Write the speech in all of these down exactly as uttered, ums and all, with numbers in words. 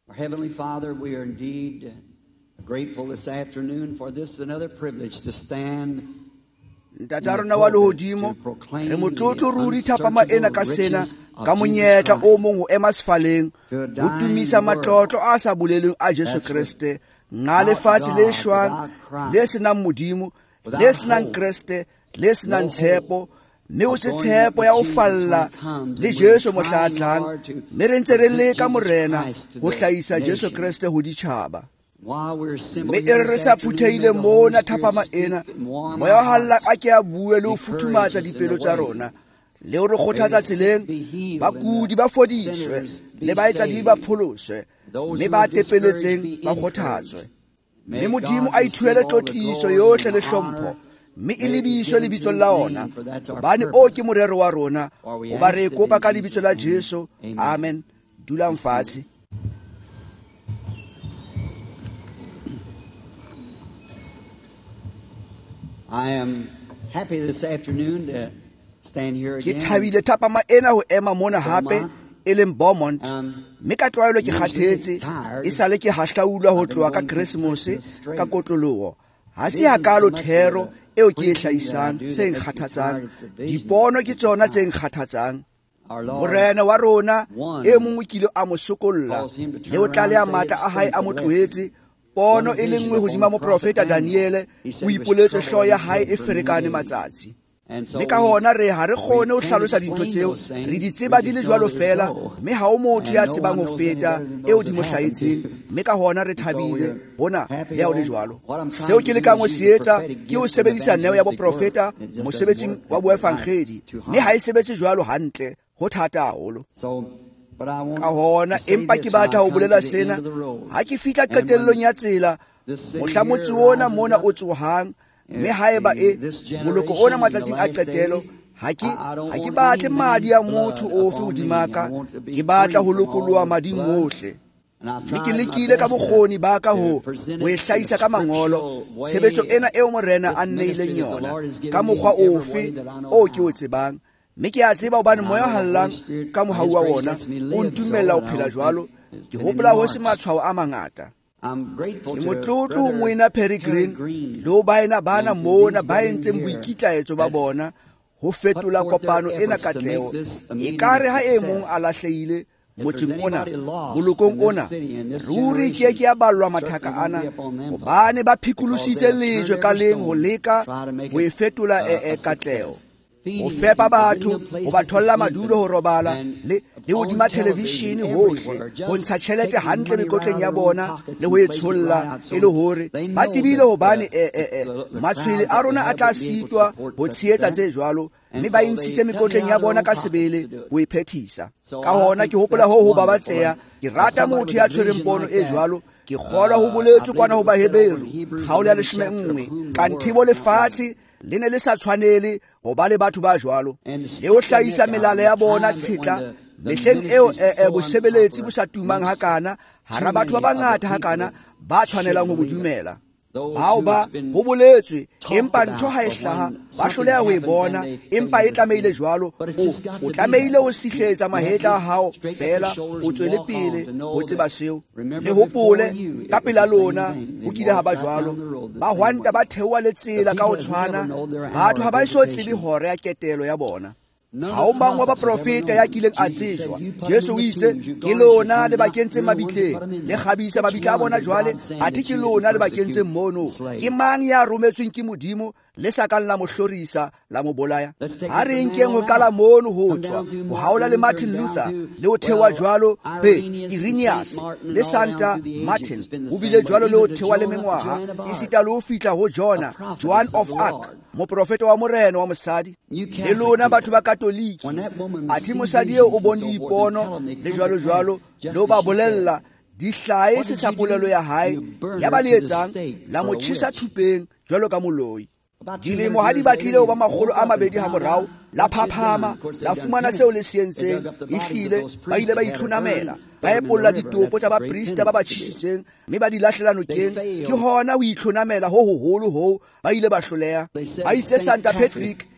Our Heavenly Father, we are indeed grateful this afternoon for this another privilege to stand ntatarona wa lehodimo re motlotlo ruri thapama ena ka sena ka monyetla o mong ho ema sefaleng ho tumisa matlotlo a sa boleleng a Jesu Kriste nqa lefatshe le shwang le senang modimo le senang Kriste le senang tshepo mme o se tshepo ya o falla le Jesu mohlatlang mme re ntse re le ka morena ho hlahisa Jesu Kriste ho ditjhaba mme e re sa phutheile mona thapama ena moya wa halla a ke a bue le ho futhumatsa dipelo tsa rona le ho re kgothatsa tseleng bakudi ba fodiswe le baetsadi ba pholoswe mme ba tepeletseng ba kgothatswe mme modimo a ithuele tlotliso yohle le hlompho mme e lebiswe lebitso la ona hobane o ke morero wa rona o ba re kopa ka lebitso la Jesu amen. Dulang fatshe. I am happy this afternoon to stand here Ke again. thabile thapama ena ho ema mona hape e leng Beaumont mme ka tlwaelo ke kgathetse e sale ke hahlaulwa ho tloha ka Christmas ka kotloloho ha se hakalo thero eo ke e hlahisang se nkgathatsang dipono ke tsona tse nkgathatsang morena wa rona e mongwe kile a mo sokolla le o tlaleha matla a hae a mo tlohetse pono e lengwe hodima mo profeta Daniele o ipoletse hloho ya hae e ferekane matsatsi mme ka hona re ha re kgone ho hlalosa dintho tseo re di tseba di le jwalo fela mme ha o motho ya tsebang ho feta eo di mo hlahetseng mme ka hona re thabile bona le ha o le jwalo seo ke lekang ho se etsa ke ho sebedisa neo ya boprofeta mosebetsing wa boefangedi mme ha e sebetse jwalo hantle ho thata haholo ka hona empa ke batla ho bolela sena ha ke fihla qetellong ya tsela mohlamotsi ona mona o tsohang mme haeba e moloko ona matsatsing a qetelo ha ke ha ke batle madi ya motho ofe hodimaka ke batla ho lokoloha mading ohle mme ke lekile ka bokgoni ba ka ho ho e hlahisa ka mangolo tshebetso ena eo morena a nneileng yona ka mokgwa ofe o ke o tsebang mme ke a tseba hobane moya hallang ka mohau wa wona o ntumella ho phela jwalo ke hopola ho se matshwao a mangata ke motlotlo ho moena Peregrine le ho baena bana mona ba entseng boikitlaetso ba bona ho fetola kopano ena katleho e kare ha e mong a lahlehile motseng ona bolokong ona ruri ke ke ya ballwa mathaka ana hobane ba phikulositse lejwe ka leng ho leka ho e fetola e katleho ho fepa batho ho ba tholla madulo ho robala le le hodima television hohle ho ntsha tjhelete hantle mekotleng ya bona le ho etsholla e le hore ba tsebile hobane matshwele a rona a tla sitwa ho tsheetsa tse jwalo mme ba intshitse mekotleng ya bona ka sebele ho e phethisa ka hona ke hopola ho ho babatseha ke rata motho ya tshwereng pono e jwalo ke kgolwa ho boletswe kwana ho Baheberu kgaolo ya leshome nngwe kantibo lefatshe le ne le sa tshwanele ho ba le batho ba jwalo le ho hlahisa melala ya bona tshitla mehleng eo e bosebeletsi bo sa tumang hakana hara batho ba bangata hakana ba tshwanelang ho bodumela bao ba ho boletswe empa ntho ha e hlaha ba hloleha ho e bona empa e tlameile jwalo o tlameile ho sihletsa mahetla a hao fela o tswele pele ho tseba seo le hopole ka pela lona ho kile ha ba jwalo ba hwanta ba theoha le tsela ka ho tshwana batho ha ba so tsebe hore ya ketelo ya bona ha o mang wa baprofeta ya kileng a tsejwa Jesu o itse ke lona le bakentse mabitleng le khabisa mabitla a bona jwale athe ke lona le bakentse mono ke mang ya rometsweng ke modimo le sakang la mohlorisa la mobolaya ha re nkeng ho kala mono ho tswa ho haola le Martin Luther le ho thewa jwalo be Irenaeus le Santa Martin ho bile jwalo le ho thewa le mengwaha e sita le ho fitla ho Jonah Joan of Arc moprofeta wa morena wa mosadi le lona batho ba katoliki athe mosadi eo o bone dipono le jwalo jwalo le ba bolella di hlae se sapolelo ya hae ya ba le etsang la mo tshisa thupeng jwalo ka moloi dilemo ha di batlile ho ba makgolo a mabedi ha morao la phaphama la fumana seo le sientseng ehlile ba ile ba itlhonamela ba epolla ditopo tsa baprista ba ba tjhisitseng mme ba di lahlela nokeng ke hona ho itlhonamela ho hoholo ho ba ile ba hloleha ba itse Santa Patrick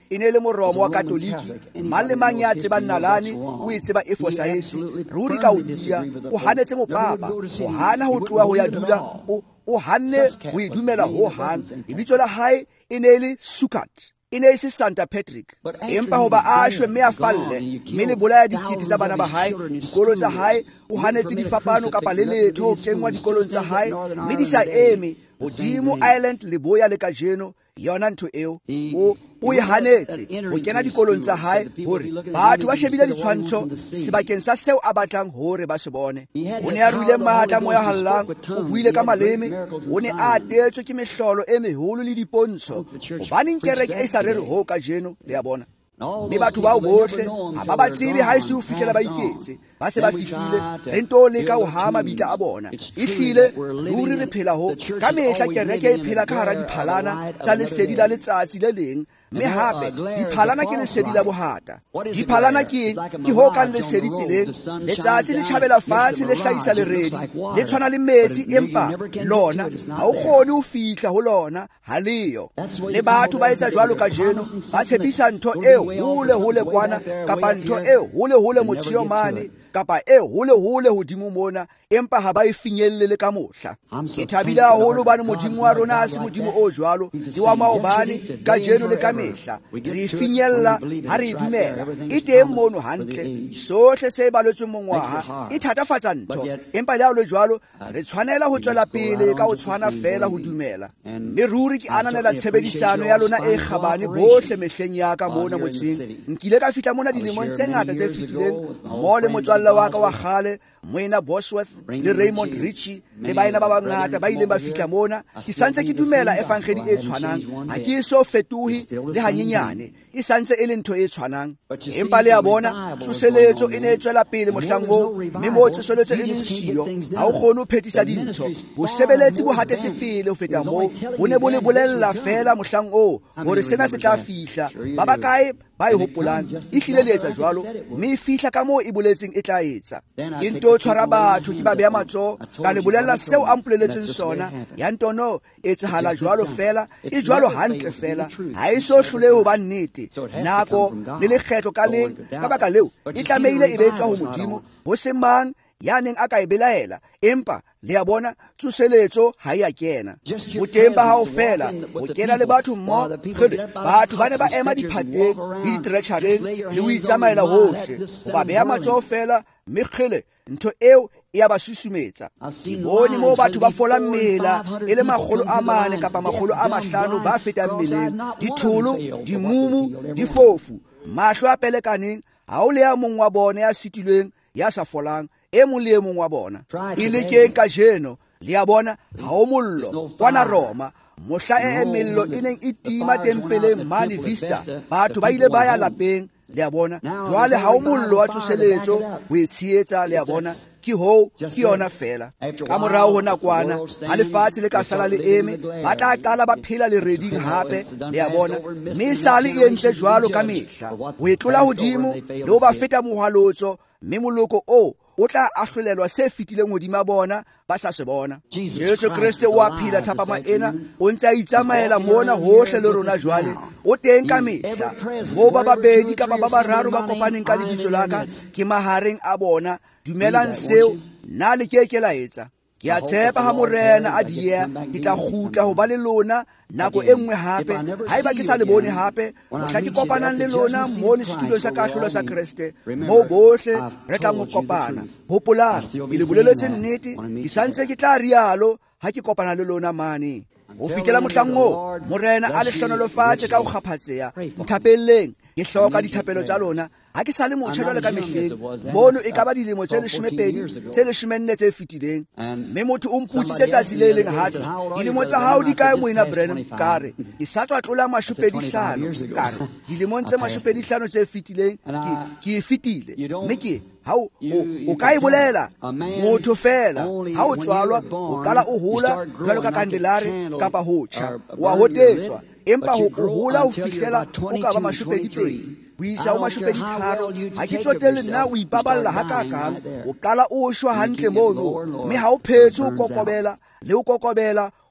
e ne le moromo wa katoliki mang le mang ya tseba nnalane o e tseba e fosahetse ruri ka o tia o hanetse mopapa o hana ho tloha ho ya dula o hanne ho e dumela ho hang lebitso la hae e ne le Sukat e ne se Santa Patrick empa hoba a shwe mme a falle mme le bolaya dikiti tsa bana ba hae dikolo tsa hae o hanetse difapano kapa le letho ho kengwa dikolong tsa hae mme di sa eme hodimo Ireland le boya le kajeno yona ntho eo o o e hanetse o kena dikolong tsa hae hore batho ba shebile ditshwantsho sebakeng sa seo a batlang hore ba se bone o ne a ruile matla moya hallang o buile ka maleme o ne a atetswe ke mehlolo e meholo le dipontsho hobaneng kereke e sa rere ho kajeno le ya bona mme batho bao bohle ha ba ba tsebe ha e se o fihlela ba iketse ba se ba fitile re nto leka ho hama bitla a bona e hlile ruri re phela ho ka mehla kereke e phela ka hara diphalana tsa lesedi la letsatsi le leng mme hape diphalana ke lesedi la bohata diphalana ke ke ho kang lesedi tseleng letsatsi le tjhabela fatshe le hlahisa leredi le tshwana le metsi empa lona ha o kgone ho fihla ho lona ha leyo le batho ba etsa jwalo ka jeno ba tshepisa ntho eo hole hole kwana kapa ntho eo hole hole motshio mane kapa e hole hole hodimo mona empa ha ba e finyelle le ka mohla ke thabile haholo bana modimo wa rona a se modimo o jwalo di wa maobane ka jeno le ka mehla re finyella ha re dumela e teng mono hantle sohle se baletswe mongwaha e thatafatsa ntho empa le ha le jwalo re tshwanela ho tswela pele ka ho tshwana fela ho dumela mme ruri ke ananela tshebedisano ya lona e kgabane bohle mehleng ya ka mona motseng nkile ka fihla mona dilemong tse ngata tse fetileng mo le motswalla wa ka wa khale moena Bosworth le Raymond Ritchie le baena ba bangata ba ile ba fihla mona ke santse ke dumela evangeli e tshwanang ha ke so fetohi le hanyenyane e santse e le ntho e tshwanang empa le ya bona tsoseletso e ne e tswela pele mohlango mme mo tsoseletso e le siyo ha o kgone ho phethisa dintho bo sebeletsi bo hatetse pele ho feta mo bo ne bo le bolella fela mohlango hore sena se tla fihla ba ba kae ba e hopolang e hlile le etsa jwalo mme e fihla ka moo e boletseng e tla etsa ke nto tshwara batho ke ba beha matso ka le bolella seo a mpoleletseng sona ya ntono e tsahala jwalo fela e jwalo hantle fela ha e so hlole ho ba nnete nako le lekgetlo ka leng ka baka leo e tlameile e betswa ho modimo ho se mang ya neng a ka e belaela empa le ya bona tsoseletso ha ya kena botemba ha o fela o kena le batho mmo batho ba ne ba ema diphateng le ditrechareng le o itsamaela hohle o ba beha matsoho fela mme kgele ntho eo e ya ba susumetsa bone mo batho ba fola mmela e le magolo a mane kapa magolo a mahlano ba fetang mmeleng ditholo dimumu difofu mahlo a pelekaneng ha o le ya mong wa bona ya sitilweng ya sa folang e mong le e mong wa bona e le keng ka jeno le ya bona ha o mollo kwana Roma mohla e emello e neng e tima tempeleng mane Vista batho ba ile ba ya lapeng le ya bona jwale ha o mollo wa tsoseletso ho etshietsa le ya bona ke ho ke yona fela ka morao ho nakwana ha lefatshe le ka sala le eme ba tla qala ba phela le reding hape le ya bona mme sale e entse jwalo ka mehla ho etlola hodimo le ho ba feta mohwalotso mme moloko o o tla ahlolelwa se fitileng hodima bona ba sa se bona Jesu Kriste o a phela thapama ena o ntse a itsamaela mona hohle le rona jwale o teng ka mehla mo ba babedi ka ba bararo ba kopaneng ka lebitso la ka ke mahareng a bona dumelang seo nna le ke ke la etsa ke a tshepa ha morena a diya ke tla khutla ho ba le lona nako e nngwe hape haeba ke sa le bone hape o tla ke kopanang le lona mo le setulo sa kahlolo sa Kriste mo bohle re tla mo kopana hopola ile boleletse nnete ke santse ke tla rialo ha ke kopana le lona mane o fikela mohlango morena a le hlonolo fatshe ka o khaphatseya nthapelleng ke hloka dithapelo tsa lona ha ke sa le motjha jwale ka mehleng mono e ka ba dilemo tse leshomepedi tse leshomenne tse fetileng mme motho o mputsitse tsatsi le leng hatso dilemo tsa hao di kae moena Branham kare ke sa tswa tlola mashopedi hlano kare dilemong tse mashopedi hlano tse fetileng ke ke fitile mme ke ha o ka e bolela motho fela ha o tswalwa o kala o hula jwalo ka kandelare kapa hotsha wa hotetswa empa ho hola ho fihlela o ka ba mashopedi pedi buisa o mashopedi tharo ha ke tsotele nna o ipaballa hakakang o qala o shwa hantle mono mme ha o phetse o kokobela le o kokobela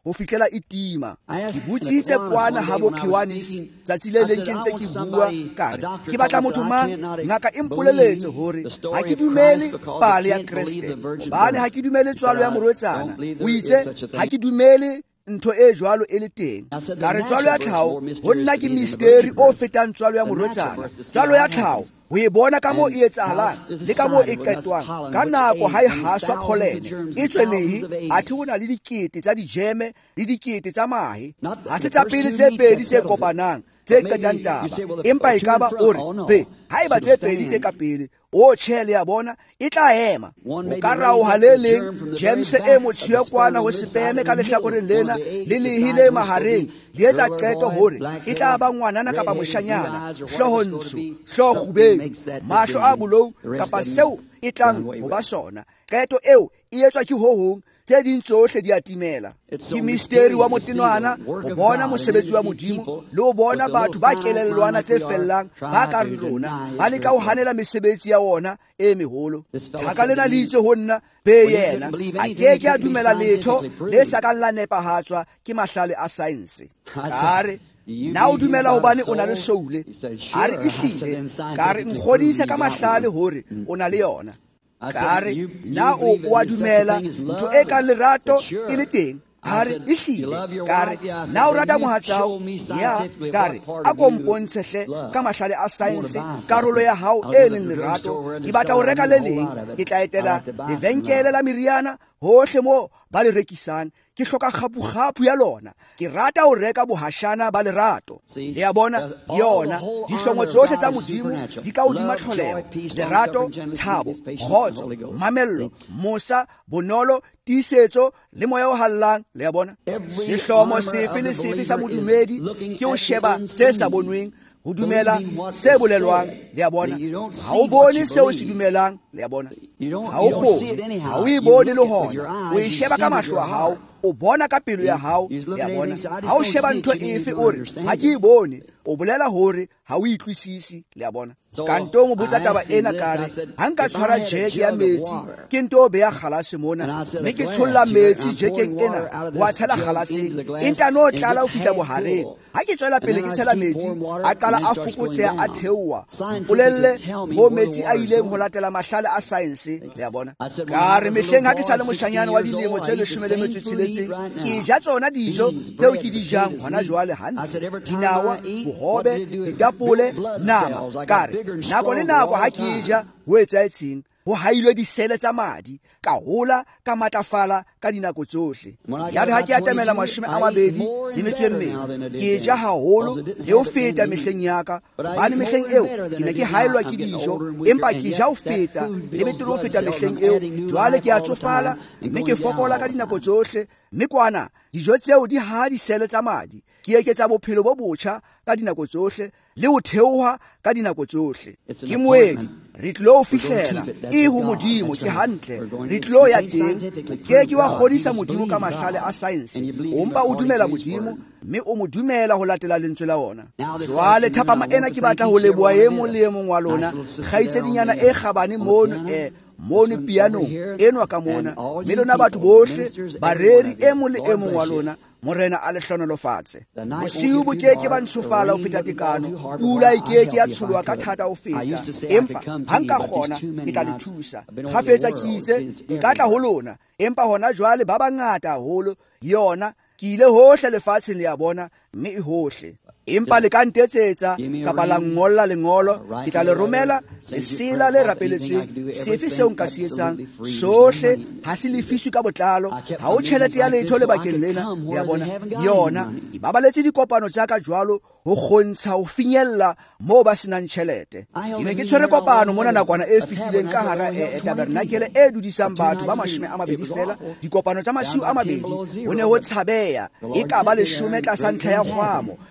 go fitlhela e tima. Ke botsitse kwana habo Kiwanis tsatsi le leng ke ntse ke bua kare ke batla motho mang ngaka e mpoleletse hore ha ke dumele pale ya Kriste, bane ha ke dumele tswalo ya morwetsana. O itse ha ke dumele ntho e jwalo e le teng. Ka re tswalo ya tlhao ho nna ke misteri o fetang tswalo ya morwetsana. Tswalo ya tlhao o e bona ka mo e etsahalang le ka mo e qetwang ka nako ha e haswa kholene e tswelehe a thi hona le dikete tsa dijeme le dikete tsa mahe, ha se tsa pele tse pedi tse kopanang tse qetang taba, empa e ka ba ore be ha e ba tse pedi tse ka pele o tshele ya bona e tla ema. O ka raoha le leng James e motshia kwana ho sepeme ka lehlakoreng lena le lehile mahareng di etsa qeto hore e tla ba ngwanana kapa moshanyana, hlohontsho, hlohubeng, mahlo a bolou kapa seo e tlang ho ba sona. Qeto eo e etswa ke ho hong tse ding tsohle di atimela. Ke misteri wa motenwana o bona mosebetsi wa Modimo le o bona batho ba kelellwana tse fellang ba ka rona ba le ka ho hanela mesebetsi ya wona e meholo. Thaka lena le itse ho nna be yena a keke a dumela letho le sa kang la nepahatswa ke mahlale a saense. Kare na o dumela hobane o na le soule? A re ehlile ka re nkgodisa ka mahlale hore o na le yona. Kare na o wa dumela ntho e ka lerato e le teng? A re ehlile. Kare na o rata mohatsao? Ya. Kare a ko mpontshe hle ka mahlale a saense karolo ya hao e leng lerato. Ke batla ho reka le leng, ke tla etela lebenkele la meriana hohle mo ba le rekisang, ke hloka kgapukgapu ya lona. Ke rata ho reka bohashana ba lerato. Le ya bona yona dihlongo tsohle tsa Modimo di ka hodima tlholeho, lerato, thabo, kgotso, mamello, mosa, bonolo, tiisetso le moya o hallang. Le ya bona sehlomo sefe le sefe sa modumedi ke ho sheba tse sa bonweng, ho dumela se bolelwang. Le ya bona ha o bone seo se dumelang. Le ya bona ha o kgone, ha o e bone le hona, o e sheba ka mahlo a hao, o bona ka pelo ya hao. Le ya bona ha o sheba ntho efe ore ha ke e bone, o bolela hore ha o itlwisisi. Le ya bona kantong o botsa taba ena kare ha nka tshwara jeke ya metsi ke nto be ya kgalase mona mme ke tsholla metsi jekeng ena wa tshela kgalaseng e ntano tlala ho fihla bohareng. Ha ke tswela pele ke tshela metsi a qala a fokotseha a theoha, polelle mo metsi a ileng ho latela mahlale a saense. Le ya bona kare mehleng ha ke sa le moshanyana wa dilemo tse leshome le metso e tsheletseng ke ja tsona dijo tseo ke di jang hona jwale hantle, dinawa, bohobe, ditapole, nama. Kare nako le nako ha ke ja ho etsaetseng ho hailwe disele tsa madi, ka hola ka matlafala ka dinako tsohle. Ya re ha ke atamela mashome a mabedi le metso e mmedi ke ja haholo le ho feta mehleng ya ka, hobane mehleng eo ke ne ke haelwa ke dijo, empa ke ja ho feta le betere ho feta mehleng eo. Jwale ke a tsofala mme ke fokola ka dinako tsohle, mme kwana dijo tseo di ha disele tsa madi. Ke eketsa bophelo bo botjha ka dinako tsohle le ho theoha ka dinako tsohle. Ke moedi re tlo o fihlela e ho Modimo ke hantle, re tlo ya teng. O keke wa kgodisa Modimo ka mahlale a saense, ompa o dumela Modimo mme o mo dumela ho latela lentswe la ona. Jwale thapama ena ke batla ho leboha e mong le e mong wa lona kgaitsedinyana e kgabane mono e mono piano enwa ka mona, mme lona batho bohle bareri e mong le e mong wa lona morena a lehlonolofatse. Bosiu bo keke ba ntshofala ho feta tekano, pula e keke ya tsholwa ka thata ho feta, empa ha nka kgona ke tla le thusa. Kgafetsa ke itse nka tla ho lona, empa hona jwale ba bangata haholo yona ke ile hohle lefatsheng le ya bona mme e hohle. Empa le ka ntetsetsa kapa la ngolla lengolo, ke tla le romela lesela le rapeletsweng sefe seo nka se etsang sohle ha se lefiswe ka botlalo, ha o tjhelete ya letho lebakeng lena. Ya bona yona e babaletse dikopano tsa ka jwalo ho kgontsha ho finyella moo ba senang tjhelete. Ke ne ke tshwere kopano mona nakwana e fetileng ka hara e tabernakele e dudisang batho ba mashome a mabedi fela, dikopano tsa masiu a mabedi ho ne ho tshabeya e ka ba leshome tlasa ntlha ya kgwamo, empa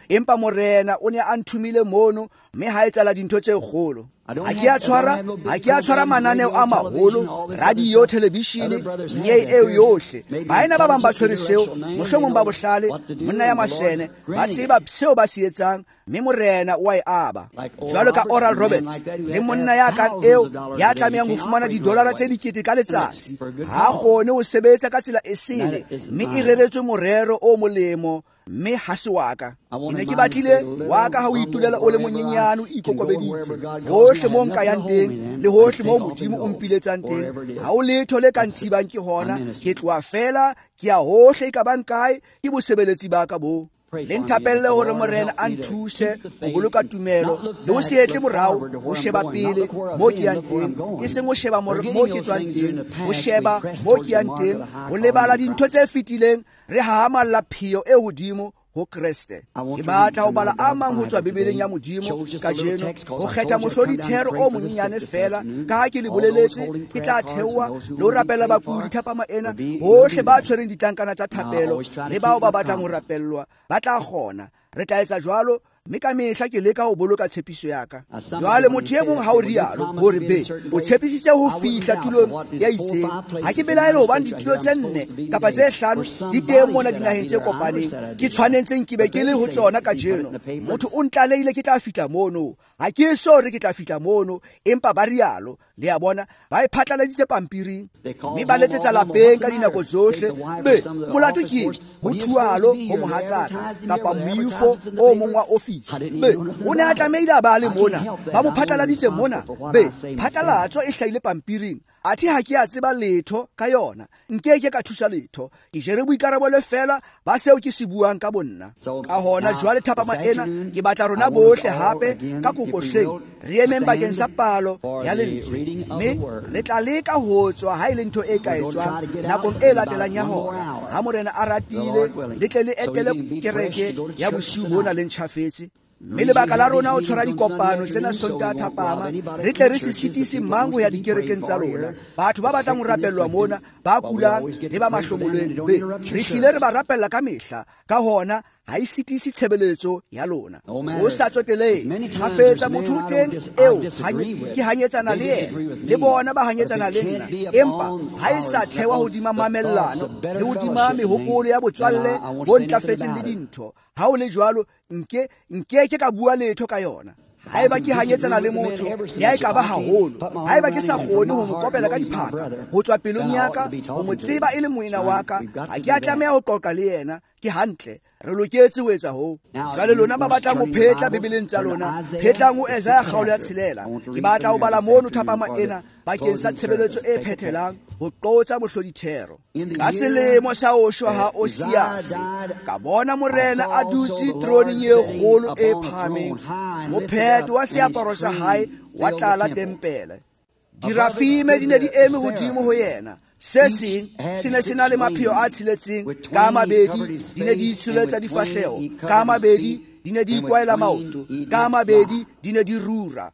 morena o ne a nthumile mono mme ha etsala dintho tse kgolo. Ha ke a tshwara ha ke a tshwara mananeo a maholo, radio, televishene, nye eo yohle. Baena ba bang ba tshwere seo, mohlomong ba bohlale, monna ya masene, ba tseba seo ba se etsang, mme morena wa e aba. Jwalo ka Oral Roberts, le monna ya kang eo ya tlamehang ho fumana didolara tse dikete ka letsatsi. Ha kgone ho sebetsa ka tsela e sele, mme e reretswe morero o molemo, mme ha se wa ka. Ke ne ke batlile wa ka ha o itulela o le monyenyane o ikokobeditse. Hohle mo nka yang teng le hohle mo Modimo o mpiletsang teng, ha o letho le ka nthibang ke hona. Ke tloa fela ke ya hohle ka bang kae ke bosebeletsi ba ka bo. Le nthapelle hore morena a nthuse ho boloka tumelo le ho se etle morao, ho sheba pele mo ke yang teng, ke seng ho sheba mo ke tswang teng, ho sheba mo ke yang teng, ho lebala dintho tse fetileng, re hahamalla phiyo e hodimo ho Kriste. Ke batla ho bala a mang ho tswa Bibeleng ya Modimo ka jeno, ho kgetha mohlodithero o monyenyane fela, ka ha ke le boleletse ke tla theoha le ho rapella bakudi thapama ena, hohle ba tshwereng ditlankana tsa thapelo le bao ba batlang ho rapellwa ba tla kgona. Re tla etsa jwalo, mme ka mehla ke leka ho boloka tshepiso ya ka. Jwale motho e mong ha o rialo hore be o tshepisitse ho fihla tulong ya itseng, ha ke belaele hobane ditulo tse nne kapa tse hlano di teng mona dinaheng tse kopaneng ke tshwanetseng ke be ke le ho tsona ka jeno. Motho o ntlalehile ke tla fihla mono, ha ke so re ke tla fihla mono, empa ba rialo. Le a bona ba e phatlaladitse pampiring, mme ba letsetsa lapeng ka dinako tsohle. Be molato ke ho thualo ho mohatsaka kapa moifo o mong wa ofisi. Be o ne a tlameile a ba le mona, ba mo phatlaladitse mona. Be phatlalatso e hlahile pampiring, athe ha ke a tseba letho ka yona, nkeke ka thusa letho. Ke jere boikarabelo fela ba seo ke se buang ka bonna. Ka hona jwale thapama ena ke batla rona bohle hape ka kokohleng re emeng bakeng sa palo ya lentswe, mme re tla leka ho tswa ha ile ntho e ka etswang nakong e latelang ya hora. Ha morena a ratile le tle le etele kereke ya bosiu bona le ntjhafetse. Mme lebaka la rona o tshwara dikopano tsena Sontaha thapama, re tle re se sitise mang ho ya dikerekeng tsa lona. Batho ba batlang ho rapellwa mona, ba kulang le ba mahlomoleng, be re hlile re ba rapella ka mehla, ka hona ha e sitise tshebeletso ya lona. O sa tsoteleng ha fetsa motho o teng eo ke hanyetsana le yena, le bona ba hanyetsana le nna, empa ha e sa thewa hodima mamellano le hodima mehopolo ya botswalle bo ntlafetseng le dintho. Ha o le jwalo, nke nkeke ka bua letho ka yona. Haeba ke hanyetsana le motho ya e ka ba haholo, haeba ke sa kgone ho mo kopela ka diphaka ho tswa pelong ya ka, ho mo tseba e le moena wa ka, ha ke a tlameha ho qoqa le yena, ke hantle. Re loketse ho etsa ho. Jwale lona ba batlang ho phetla Bibeleng tsa lona, phetlang ho Isaiah kgaolo ya tshelela. Ke batla ho bala mono thapama ena bakeng sa tshebeletso e phethelang ho qotsa mohlodithero. Ka selemo sa Oshwa ha Osiase, ka bona morena a dutse troning e kgolo e phahameng, mopheto wa seaparo sa hae wa tlala tempele. Dirafime di ne di eme hodimo ho yena. Se seng se ne se na le mapheo a tsheletseng, ka mabedi di ne di itsholetsa difahleho, ka mabedi di ne di ikwaela maoto, ka mabedi di ne di rura.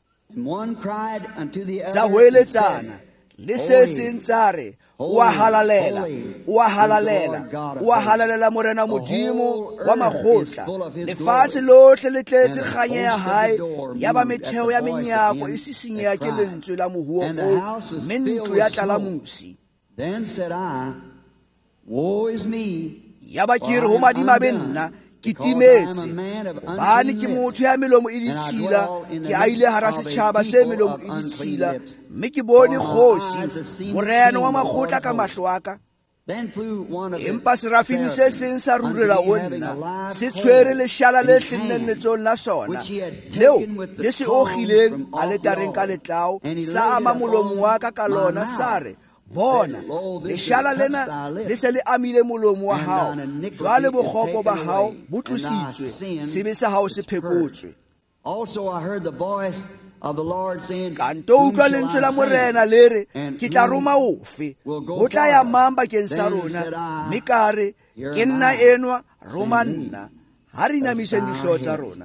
Tsa hoeletsana le se seng tsa re, o a halalela, o a halalela, o a halalela morena Modimo wa makgotla. Lefatshe lohle le tletse kganye ya hae, ya ba metheo ya menyako e sisinyeha ke lentswe la mohuo o, mme ntlo ya tlalamusi. Then said I, woe is me, ya ba ke re ho madimabe nna ke timetse, hobane ke motho ya melomo e ditshila, ke a ile hara setjhaba se melomo e ditshila, mme ke bone kgosi morena wa makgotla ka mahlo a ka. Empa serafini se seng sa rurela ho nna, se tshwere leshala le hlenneng letsong la sona, leo le se ogileng a letareng ka letlao, sa ama molomo wa ka ka lona, sa re, bona leshala lena le se le amile molomo wa hao, jwale bokgopo ba hao bo tlositswe, sebe sa hao se phekotswe. Kanto utlwa lentswe la morena le re, ke tla roma ofe, ho tla ya mang bakeng sa rona, mme ka re, ke nna enwa, roma nna. Ha re inamiseng dihlooho tsa rona.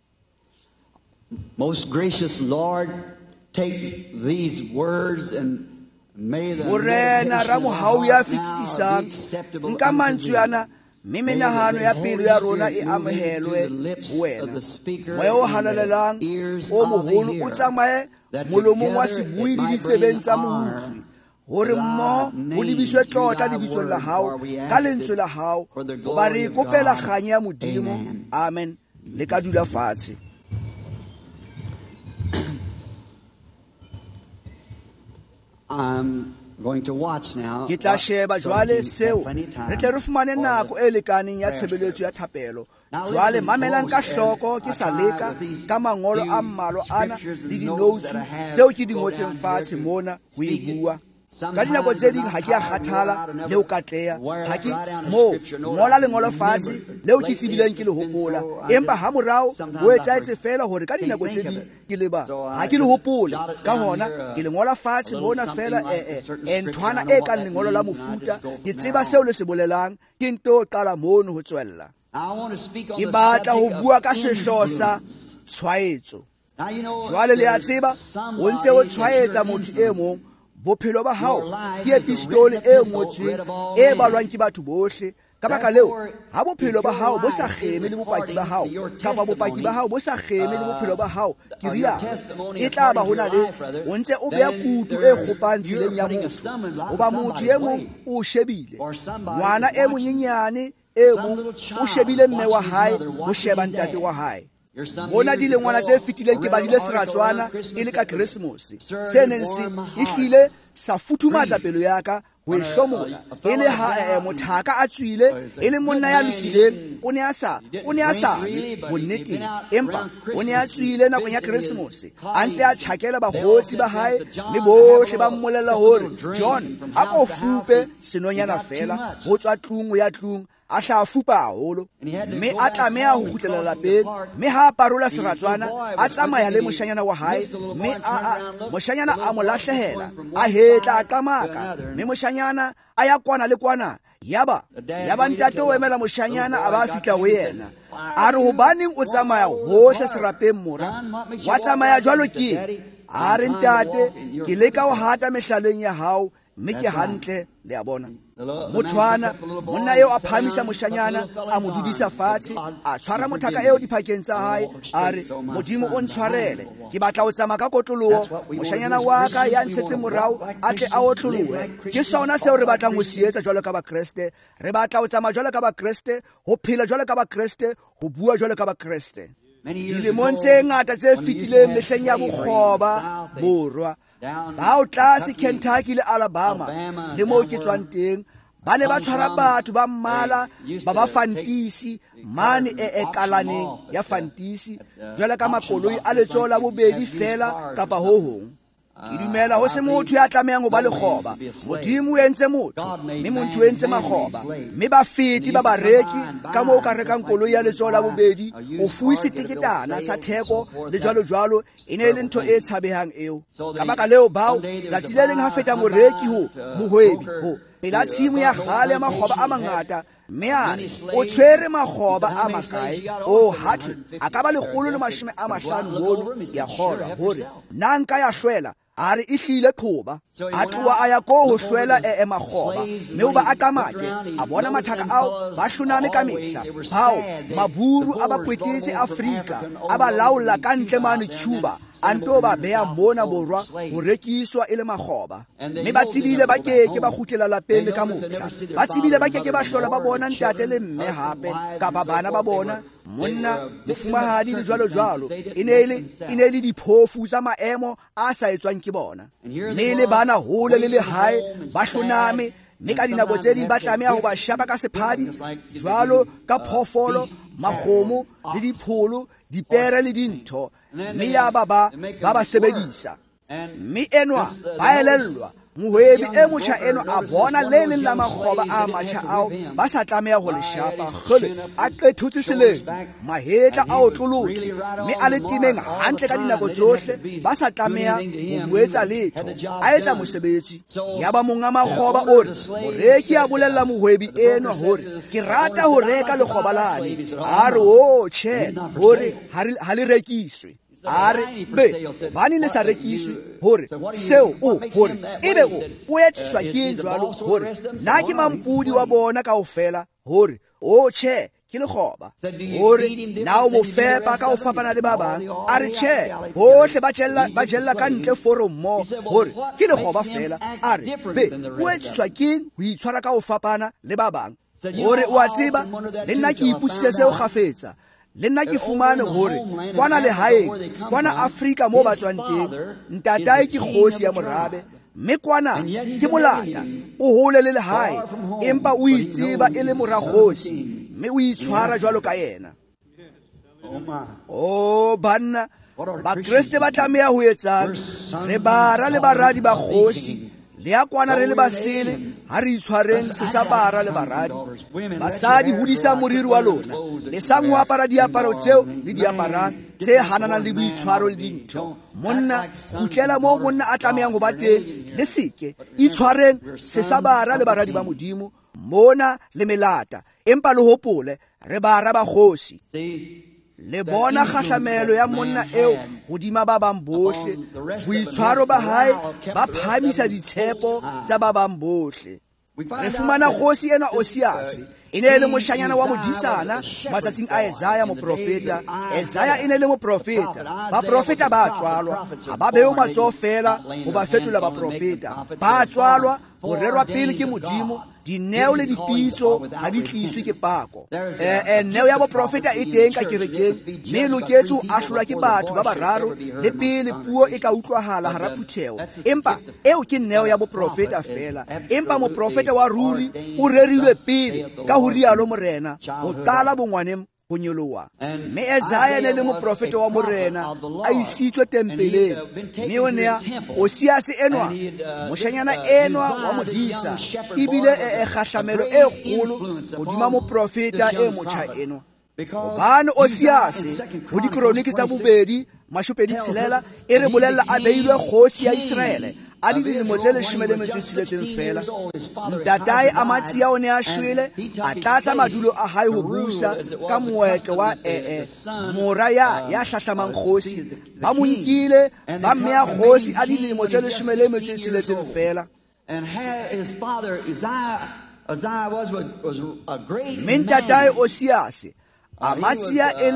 Most gracious Lord, take these words and morena ra mohau ya fetisisang, nka mantswe ana mme menahano ya pelo ya rona e amohelwe ho wena. Moya o halalelang o moholo o tsamaye molomong wa sebui le ditsebeng tsa moutli, hore mmoho ho lebiswe tlotla lebitsong la hao ka lentswe la hao, hoba re ikopela kganye ya Modimo. Amen. Le ka dula fatshe. I'm going to watch now. Ke tla sheba jwale seo re tle re fumane nako e lekaneng ya tshebeletso ya thapelo. Jwale mamelang ka hloko ke sa leka ka mangolo a mmalwa ana le di-notes tseo ke di ngotseng fatshe mona ho e bua. Ka dinako tse ding ha ke a kgathala le ho katleha, ha ke mo ngola lengolo fatshe leo ke tsebileng ke le hopola, empa ha morao ho etsaetse fela hore ka dinako tse ding ke leba ha ke le hopola, ka hona ke le ngola fatshe mona fela e nthwana e kang lengolo la mofuta, ke tseba seo le se bolelang, ke nto qala mono ho tswella. Ke batla ho bua ka sehloho sa tshwaetso. Jwale le a tseba o ntse o tshwaetsa motho e mong, bophelo ba hao ke epistole e ngotsweng e balwang ke batho bohle. Ka baka leo ha bophelo ba hao bo sa kgeme le bopaki ba hao, kapa bopaki ba hao bo sa kgeme le bophelo ba hao, ke rialo e tla ba hona le o ntse o beha kutu e kgopang tseleng ya motho, hoba motho e mong o shebile, ngwana e monyenyane e mong o shebile mme wa hae ho sheba ntate wa hae. Bona dilengwana tse fetileng ke badile seratswana e le ka Keresemose, se neng se ehlile sa futhumatsa pelo ya ka ho e hlomola, e le ha mothaka a tswile, e le monna ya lokileng o ne a sa o ne a sa bonneteng, empa o ne a tswile nakong ya Keresemose a ntse a tjhakela bakgotsi ba hae, le bohle ba mmolella hore John a ko fupe senonyana fela ho tswa tlung ya tlung, a hla fupa haholo, mme a tlameha ho kgutlela lapeng, mme ha parola seratswana a tsamaya le moshanyana wa hae, mme moshanyana a mo lahlehela, a hetla a qamaka, mme moshanyana a ya kwana le kwana, yaba yaba ntate o emela moshanyana a ba fihla ho yena, a re hobaneng o tsamaya hohle serapeng mora, wa tsamaya jwalo ke a re ntate ke leka ho hata mehlaleng ya hao, mme ke hantle. Le a bona mothwana monna eo a phamisa moshanyana, a mo dudisa fatshe, a tshwara mothaka eo diphakeng tsa hae, a re Modimo o ntshwarele, ke batla ho tsamaya ka kotloloho, moshanyana wa ka ya ntshetse morao a tle a otlolohe. Ke sona seo re batlang ho se etsa jwalo ka Bakreste, re batla ho tsamaya jwalo ka Bakreste, ho phela jwalo ka Bakreste, ho bua jwalo ka Bakreste. Dilemong tse ngata tse fetileng mehleng ya bokgoba borwa, bao tlase Kentucky le Alabama le moo ke tswang teng, ba ne ba tshwara batho ba mmala ba ba fantisi mane e ekalaneng ya fantisi, jwale ka makoloi a letsoho la bobedi fela kapa ho hong. Ke dumela ho se motho ya tlamehang ho ba lekgoba, Modimo o entse motho, mme motho o entse makgoba, mme bafeti ba bareki ka moo o ka rekang koloi ya letsoho la bobedi, o fuwe seteketana sa theko le jwalo jwalo, e ne le ntho e tshabehang eo. Ka baka leo bao tsatsi le leng ha feta moreki ho mohwebi ho pela tshimo ya kgale ya makgoba a mangata, mme a re o tshwere makgoba a makae, o hatwe a ka ba lekgolo le mashome a mahlano mono, ya kgolwa hore na nka ya hlwela, a re ehlile qhoba, a tloha a ya ko ho hlwela e makgoba, mme o ba a qamake, a bona mathaka ao ba hloname ka mehla, bao maburu a ba kwetetse Afrika a ba laola ka ntle mane Cuba, a nto ba beha mona borwa ho rekiswa e le makgoba. Mme ba tsebile ba keke ba kgutlela lapeng le ka mohla, ba tsebile ba keke ba hlola ba bona ntate le mme hape, kapa bana ba bona, monna mofumahadi le jwalo jwalo, e ne le diphofu tsa maemo a sa etswang ke bona, mme le bana hole le le hae ba hloname, mme ka dinako tse ding ba tlameha ho ba shapa ka sephadi jwalo ka phoofolo, makgomo le dipholo, dipere le dintho, mme ya ba ba ba sebedisa. Mme enwa ba elellwa mohwebi e motjha eno a bona le leng la makgoba a matjha ao ba sa tlameha ho le shapa, kgole a qethotse seleng, mahetla a otlolotswe, mme a le timeng hantle ka dinako tsohle, ba sa tlameha ho buetsa letho, a etsa mosebetsi. Ya ba monga makgoba o re moreki a bolella mohwebi eno hore ke rata ho reka lekgoba lane, a re o tjhe hore ha le rekiswe. a re be bane le sa rekiswe hore seo o hore ebe o o etsiswa ke jwalo hore na ke mampudi wa bona kaofela hore o che ke lekgoba hore na o mo fepa ka o fapana le ba bang a re che hohle ba jella ba jella ka ntle forum mo hore ke lekgoba fela a re be o etsiswa ke ho itshwara ka o fapana le ba bang hore o a tseba le nna ke ipusise seo gafetsa le nna ke fumane hore kwana le haeng kwana Afrika mo ba tswang teng ntatae ke kgosi ya morabe mme kwana ke molata o hole le lehae empa o itseba e le moragosi mme o itshwara jwalo ka yena. Oh banna ba Kriste ba tlameha ho etsang re bara le baradi ba kgosi le ya kwana re le basele ha re itshwareng se sa bara le baradi basadi hodisa moriri wa lona le sang ho apara diaparo tseo le diaparang tse hananang le boitshwaro le dintho. Monna kgutlela moo monna a tlamehang ho ba teng le seke itshwareng se sa bara le baradi ba modimo mona le melata empa le hopole re bara ba kgosi le bona kgahlamelo ya monna eo hodima ba bang bohle boitshwaro ba hae ba phamisa ditshepo tsa ba bang bohle. Re fumana kgosi ena Osias e ne le moshanyana wa modisana matsatsing a Isaiah moprofeta. Isaiah e ne le moprofeta ba profeta ba tswalwa ha ba beo matsoho fela ho ba fetola ba profeta ba tswalwa ho rerwa pele ke modimo. Dineo le dipitso ha di tliswe ke pako eh neo ya bo profeta e teng ka kerekeng mme loketse ho ahlolwa ke batho ba bararo le pele puo e ka utlwahala hara phutheo empa eo ke neo ya bo profeta fela empa mo profeta wa ruri o rerilwe pele ka ho rialo morena ho qala bongwaneng ho nyoloha. Mme Isaiah ne le moprofeta wa morena a isitswe tempeleng mme o ne Osias enwa moshanyana enwa wa modisa ebile e kgahlamelo e kgolo hodima moprofeta e motjha enwa. Hobane Osias ho dikroniki tsa bobedi mashopedi tshelela e re bolella a beilwe kgosi ya Israele a di dilemo tse leshome le metso e tsheletseng fela. Ntatae Amatsia o ne a shwele a tlatsa madulo a hae ho busa ka moetlo wa ee moraya ya hlahlamang kgosi ba mo nkile ba mmeya kgosi a di dilemo tse leshome le metso e tsheletseng fela. Mme ntatae Osias Amatsia e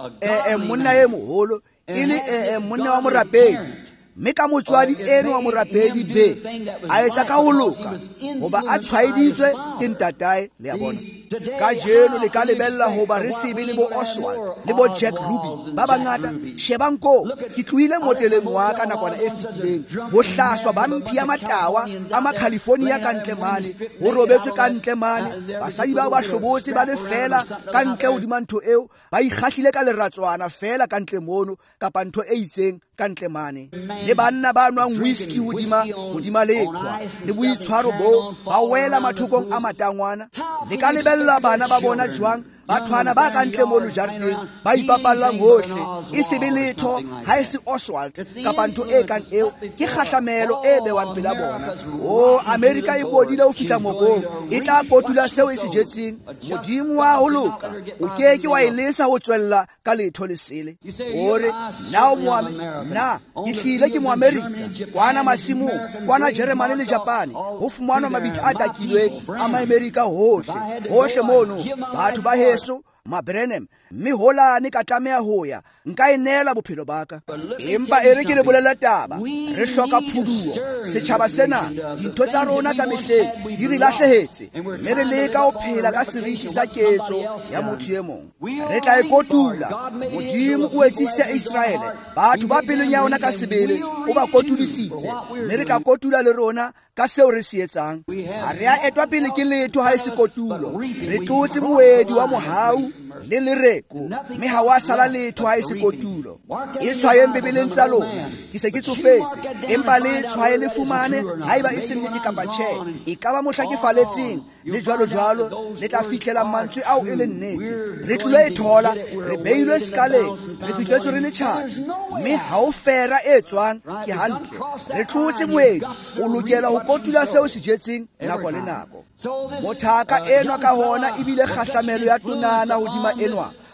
le monna e moholo e le monna wa morapedi mme ka motswadi eno wa morapedi be a etsa ka ho loka hoba a tshwaeditswe ke ntatae le ya bona. Ka jeno le ka lebella hoba re sebe le bo Oswald le bo Jack Ruby ba bangata shebang ko ke tluile moteleng wa ka nakwana e fetileng ho hlaswa ba mphi ya matawa a ma California ka ntle mane ho robetswe ka ntle mane basadi ba ba hlobotse ba le fela ka ntle hodima ntho eo ba ikgahlile ka leratswana fela ka ntle mono kapa ntho e itseng ka ntle mane le banna ba nwang whisky hodima hodima leqhwa le boitshwaro bo ba wela mathokong a matangwana le ka lebella bana ba bona jwang bathwana ba ka ntle mo jarteng ba ipapallang hohle e se be letho ha e se Oswald kapa ntho e kang eo ke kgahlamelo e bewang pela bona. O America e bodile ho fihla mokong e tla kotula seo e se jetseng modimo wa ho loka o keke wa elesa ho tswella ka letho le sele hore now mo na ihlile ke mo America kwana masimo kwana Germany le Japan ho fumanwa mabitla a takilweng a ma America hohle hohle mono batho ba heso mabrenem mme holane ka tlameha hoya nka enela bophelo baka empa ere ke le bolela taba re hloka phuduo setjhaba sena dintho tsa rona tsa mehleng di re lahlehetse mme re leka ho phela ka seriti sa ketso ya motho e mong re tla ekotula modimo o etsise Israele batho ba peleng ya ona ka sebele o ba kotulisitse mme re tla kotula le rona ka seo re se etsang ha re a etwa pele ke letho ha e se kotulo re tlotse moedi wa mohau le lereko mme ha wa sala letho ha e se kotulo e tshwaeng bebeleng tsa lona ke se ke tsofetse empa le tshwae le fumane haeba e se nnete kapa tjhe e ka ba mohla ke faletseng le jwalo jwalo le tla fihlela mantswe ao e le nnete re tlile e thola re beilwe skaleng re fihletswe re le tjhatsi mme ha o fera e tswang ke hantle re tlotse moedi o lokela ho kotula seo se jetseng nako le nako mothaka enwa ka hona ebile kgahlamelo ya tonana hodima enwa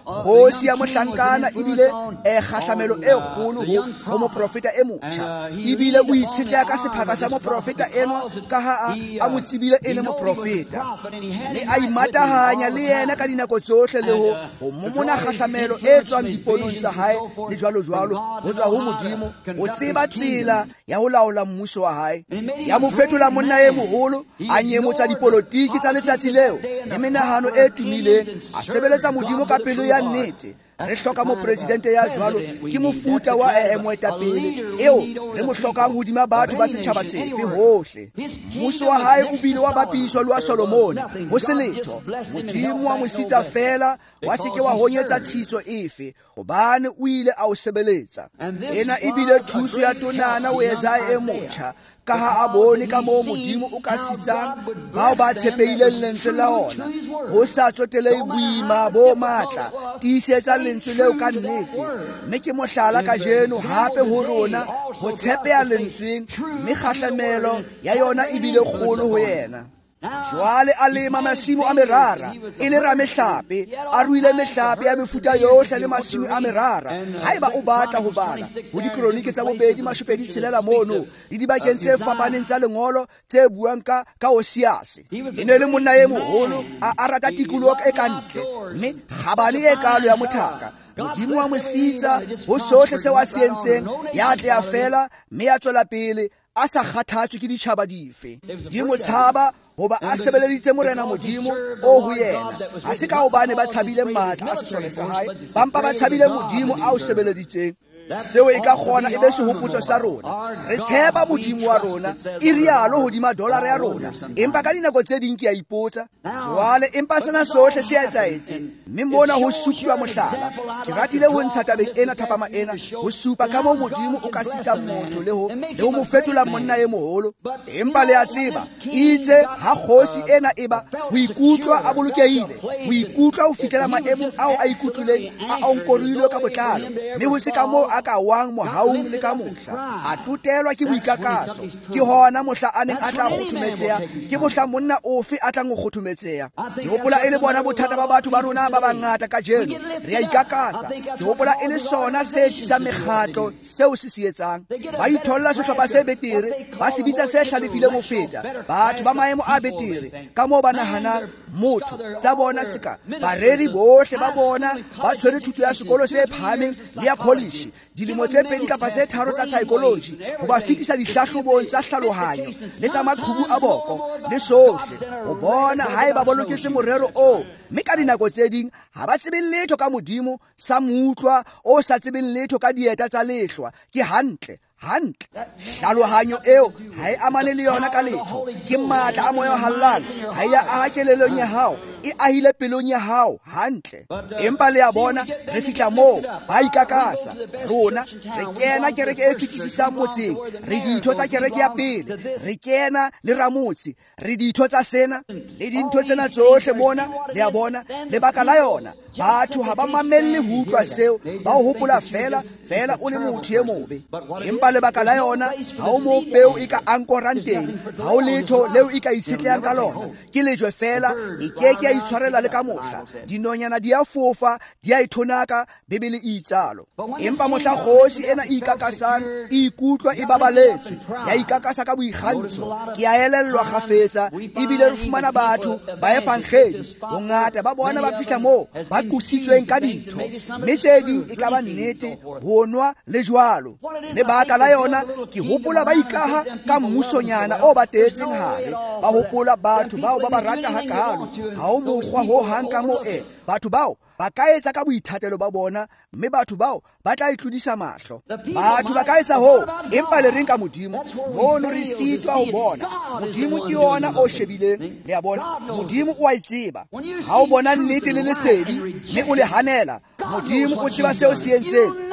kgosi ya mohlankana ebile e kgahlamelo e kgolo ho moprofeta e motjha ebile o itshetleha ka sephaka sa moprofeta enwa ka ha a mo tsebile e le moprofeta mme a imatahanya le yena ka dinako tsohle le ho ho momona kgahlamelo e tswang diponong tsa hae le jwalo jwalo ho tswa ho Modimo o tseba tsela ya ho laola mmuso wa hae ya mo fetola monna e moholo a nyemotsa dipolotiki tsa letsatsi leo le menahano e tumileng a sebeletsa Modimo ka pelo ya nnete. Re hloka mopresidente ya jwalo ke mofuta wa e moetapele eo re mo hlokang hodima batho ba setjhaba sefe hohle. Mmuso wa hae o bile wa bapiswa le wa Solomon ho se letho. Modimo wa mo sitsa fela wa se ke wa honyetsa tshitso efe hobane o ile a o sebeletsa. Ena e bile thuso ya tonana o Yesaya e motjha ka ha a bone ka moo Modimo o ka sitsang bao ba tshepeileng lentswe la ona ho sa tsotelei boima bo matla tiisetsa lentswe leo ka nnete mme ke mohlala ka jeno hape ho rona ho tshepeha lentsweng mme kgahlamelo ya yona e bile kgolo ho yena. Jwale a lema masimo a merara e le ramehlape a ruile mehlape ya mefuta yohle le masimo a merara. Haeba o batla ho bala ho dikronike tsa bobedi mashopedi tshelela mono le dibakeng tse fapaneng tsa lengolo tse buang ka ka Osias e ne le monna e moholo a rata tikoloho e kantle mme kgabane e kalo ya mothaka. Modimo wa mo sitsa ho sohle seo a se entseng ya tle ya fela mme ya tswela pele a sa kgathatswe ke ditjhaba dife. Di mo tshaba hoba a sebeleditse morena Modimo o ho yena a se ka hobane ba tshabile matla a sesole sa hae bampa ba tshabile Modimo a o sebeleditseng. Seo e ka kgona e be sehopotso sa rona. Re tshepa Modimo wa rona e rialo hodima dollara ya rona empa ka dinako tse ding ke a ipotsa jwale empa sena sohle se etsaetse mme mona ho suptwa mohlala. Ke ratile ho ntsha tabeng ena thapama ena ho supa ka moo Modimo o ka sitsa motho le ho le ho mo fetola monna e moholo empa le a tseba itse ha kgosi ena eba ho ikutlwa a bolokehile ho ikutlwa ho fihlela maemong ao a ikutlwileng a onkorilwe ka botlalo mme ho se ka moo a ka wang mohaung le ka mohla a tutelwa ke boikakaso ke hona mohla a neng a tla kgothumetseha ke mohla monna ofe a tlang go kgothumetseha. Ke hopola e le bona bothata ba batho ba rona ba bangata ka jeno re a ikakasa. Ke hopola e le sona se tshisa mekgatlo seo se se etsang ba itholla sehlopha se betere ba se bitsa se hlalefile mo feta batho ba maemo a betere ka moo ba nahanang motho tsa bona seka bareri bohle ba bona ba tshwere thuto ya sekolo se phahameng le ya college dilemo tse pedi kapa tse tharo tsa psychology ho ba fitisa dihlahlobong tsa hlalohanyo le tsa maqhubu a boko le sohle ho bona haeba ba loketse morero o mme ka dinako tse ding ha ba tsebe letho ka Modimo sa mutlwa o sa tsebeng letho ka dieta tsa lehlwa ke hantle hantle hlalohanyo eo ha e amane le yona ka letho ke matla a moya hallang ha ya a kelelong ya hao e ahile pelong ya hao hantle empa le ya bona re fihla moo ba ikakasa rona re kena kereke e fitisisang motseng re ditho tsa kereke ya pele re kena le ramotsi re ditho tsa sena le dintho tsena tsohle mona le ya bona lebaka la yona batho ha ba mamelle ho utlwa seo ba ho hopola fela fela o le motho e mobe empa lebaka la yona ha o mo peo e ka ankoranteng ha o letho leo e ka itshetlehang ka lona ke lejwe fela e keke ya itshwarela le ka mohla dinonyana di a fofa di a ithonaka bebele e itsalo empa mohla kgosi ena e ikakasang e ikutlwa e babaletswe ya ikakasa ka boikgantsho ke a elellwa kgafetsa ebile re fumana batho ba efankgedi bongata ba bona ba fihla moo ba kusitsweng ka dintho mme tse ding e ka ba nnete bonwa le jwalo lebaka la yona ke hopola ba ikaha ka mmusonyana o ba tetseng hare ba hopola batho bao ba ba rata hakalo ha o mokgwa ho hang ka moo e batho bao ba ka etsa ka boithatelo ba bona mme batho bao ba tla itlodisa mahlo batho ba ka etsa ho empa le reng ka Modimo mono re sitwa ho bona Modimo ke yona o shebileng le ya bona Modimo o a itseba ha o bona nnete le lesedi mme o le hanela Modimo o tseba seo se entseng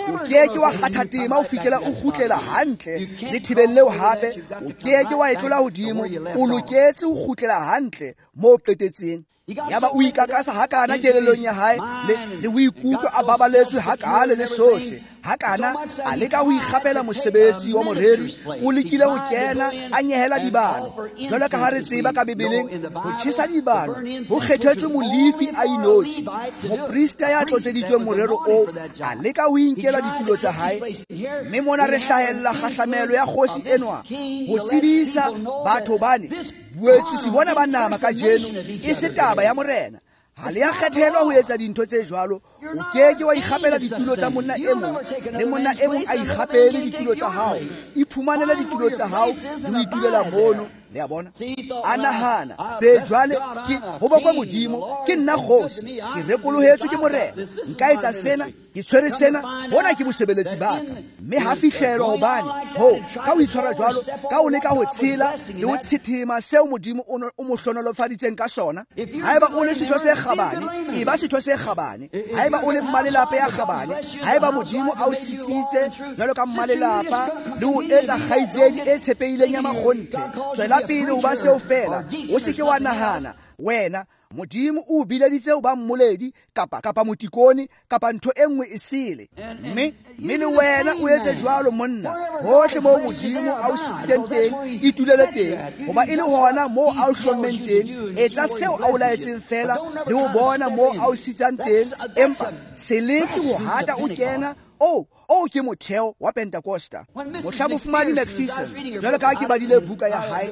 o keke wa kgathatema o fihlela o kgutlela hantle lethibeng leo hape o keke wa etlola hodimo o loketse o kgutlela hantle moo o qetetseng yaba o ikakasa hakana kelellong ya hae le o ikutlwa a babaletswe hakale le sohle hakana a leka ho ikgapela mosebetsi wa moreri o lekile ho kena a nyehela dibano jwalo ka ha re tseba ka Bibeleng ho tjhesa dibano ho kgethetswe molifi a inosi moprista ya tlotleditsweng morero o a leka ho inkela ditulo tsa hae mme mona re hlahella kgahlamelo ya kgosi enwa ho tsebisa batho bane boetsi se bona ba nama ka jeno e se taba ya morena ha le ya kgethelwa ho etsa dintho tse jwalo o keke wa ikgapela ditulo tsa monna e mong le monna e mong a ikgapele ditulo tsa hao iphumanele ditulo tsa hao le ho itulela mono le a bona a nahana be jwale ke ho bokwa modimo ke nna kgosi ke rekolohetswe ke morena nka etsa sena ke tshwere sena bona ke bosebeletsi ba ka mme ha fihlelwa hobane ho ka ho itshwara jwalo ka o leka ho tshela le ho tshithima seo modimo o mo hlonolofaditseng ka sona haeba o le setho se kgabane e ba setho se kgabane haeba o le mmalelapa ya kgabane haeba modimo a o sitsitse jwalo ka mmalelapa le ho etsa kgaitsedi e tshepehileng ya makgonthe tswela pele ho ba seo fela o se ke wa nahana wena modimo o bileditse ho ba mmoledi kapa kapa motikoni kapa ntho e nngwe e sele mme mme le wena o etse jwalo monna hohle moo modimo a o sitsitseng teng itulele teng hoba e le hona moo a o hlommeng teng etsa seo a o laetseng fela le ho bona moo a o sitsang teng empa se leke ho hata o kena o o ke motheo wa Pentecosta mohlabofumane Macpherson jwalo ka ke badile buka ya hae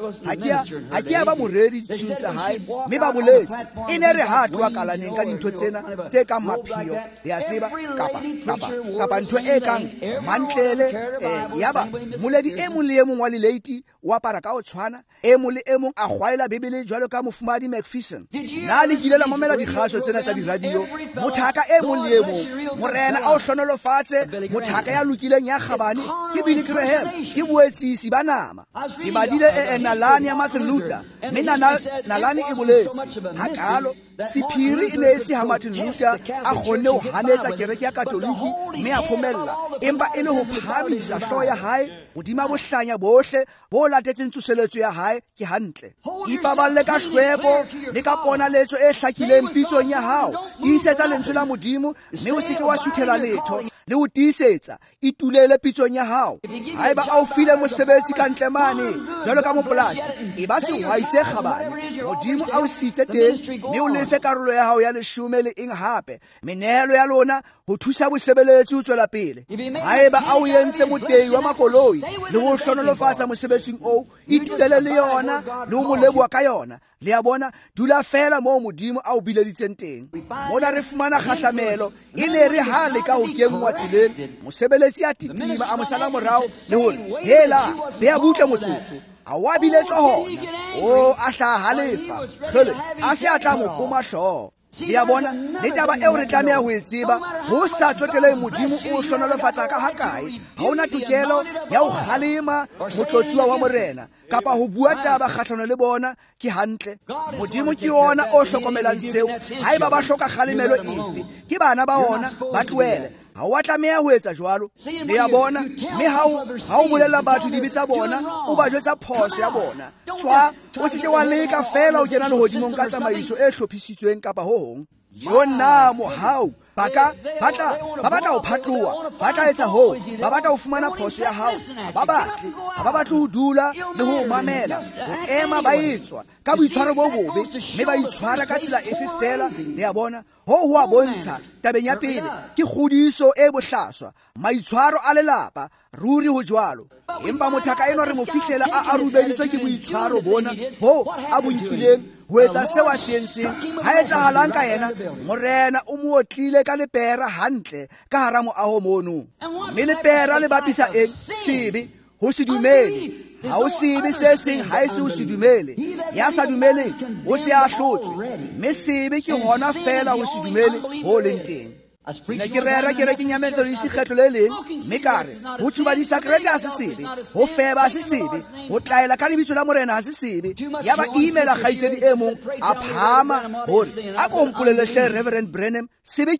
ha ke ya ba moredi ditshung tsa hae mme ba boletse e ne re hatwa kalaneng ka dintho tsena tse kang maphio le a tseba kapa kapa kapa ntho e kang mantlele yaba moledi e mong le e mong wa leleiti wa para ka o tshwana e mong le e mong a kgwaela Bibele jwalo ka mofumadi Macpherson na le kile la mamela dikgaso tsena tsa diradio mothaka e mong le e mong morena a o hlonolofatse mothaka ya lokileng ya kgabane ke Billy Graham ke boetsisi ba nama ke badile e Nalani ya Martin Luther mme Nalani e boletse hakalo sephiri e ne se ha Martin Luther a kgonne ho hanetsa kereke ya katoliki mme a phomella empa e le ho phamisa hlooho ya hae hodima bohlanya bohle bo latetseng tsoseletso ya hae ke hantle ipaballe ka hlweko le ka ponaletso e hlakileng pitsong ya hao tiisetsa lentswe la modimo mme o seke wa suthela letho le ho tiisetsa itulele pitsong ya hao haeba a o file mosebetsi ka ntle mane jwalo ka mopolasi e ba sehwai se kgabane modimo a o sitse teng mme o lefe karolo ya hao ya leshome le eng hape menehelo ya lona ho thusa bosebeletsi ho tswela pele haeba a o entse motehi wa makoloi le ho hlonolofatsa mosebetsing o itulele le yona le ho mo leboha ka yona le a bona dula fela moo modimo a o bileditseng teng mona re fumana kgahlamelo e ne re ha le ka ho kengwa tseleng mosebeletsi a titima a mosala morao le hore hela be a butle motsotso a wa biletswa hona o a hlaha halefa hlole a se a tla mo poma hlooho le a bona le taba eo re tlameha ho e tseba ho sa tsoteleng modimo o hlonolofatsa ka hakae ha ona tokelo ya ho kgalema motlotsuwa wa morena kapa ho bua taba kgahlano le bona ke hantle modimo ke ona o hlokomelang seo haeba ba hloka kgalemelo efe ke bana ba ona ba tlohele ha wa tlameha ho etsa jwalo le ya bona mme ha o bolella batho dibe tsa bona o ba jwetsa phoso ya bona tswa o se ke wa leka fela o kena lehodimong ka tsamaiso e hlophisitsweng kapa ho hong jona mohau baka batla ba batla ho phatloha ba tla etsa ho ba batla ho fumana phoso ya hao ba batle ba batla ho dula le ho mamela ho ema ba etswa ka boitshwaro bo bobe mme ba itshwara ka tsela efe fela le ya bona ho ho a bontsha tabeng ya pele ke kgodiso e bohlaswa maitshwaro a lelapa ruri ho jwalo empa mothaka eno re mo fihlela a arubeditswe ke boitshwaro bona ho a bonkileng ho etsa seo a se entseng ha etsahalang ka yena morena o mo otlile ka lepera hantle ka hara moaho mono mme lepera le bapisa eng sebe ho se dumele ha o sebe se seng ha se o se dumele ya sa dumele o se a hlotswe mme sebe ke hona fela ho se dumele ho leng teng ne ke rera kerekeng ya Methodist kgetlo le leng mme kare ho tsuba disakrete a se sebe ho feba a se sebe ho tlaela ka lebitso la morena a se sebe ya ba imela kgaitsedi e mong a phama hore a kompolele hle Reverend Branham sebe keng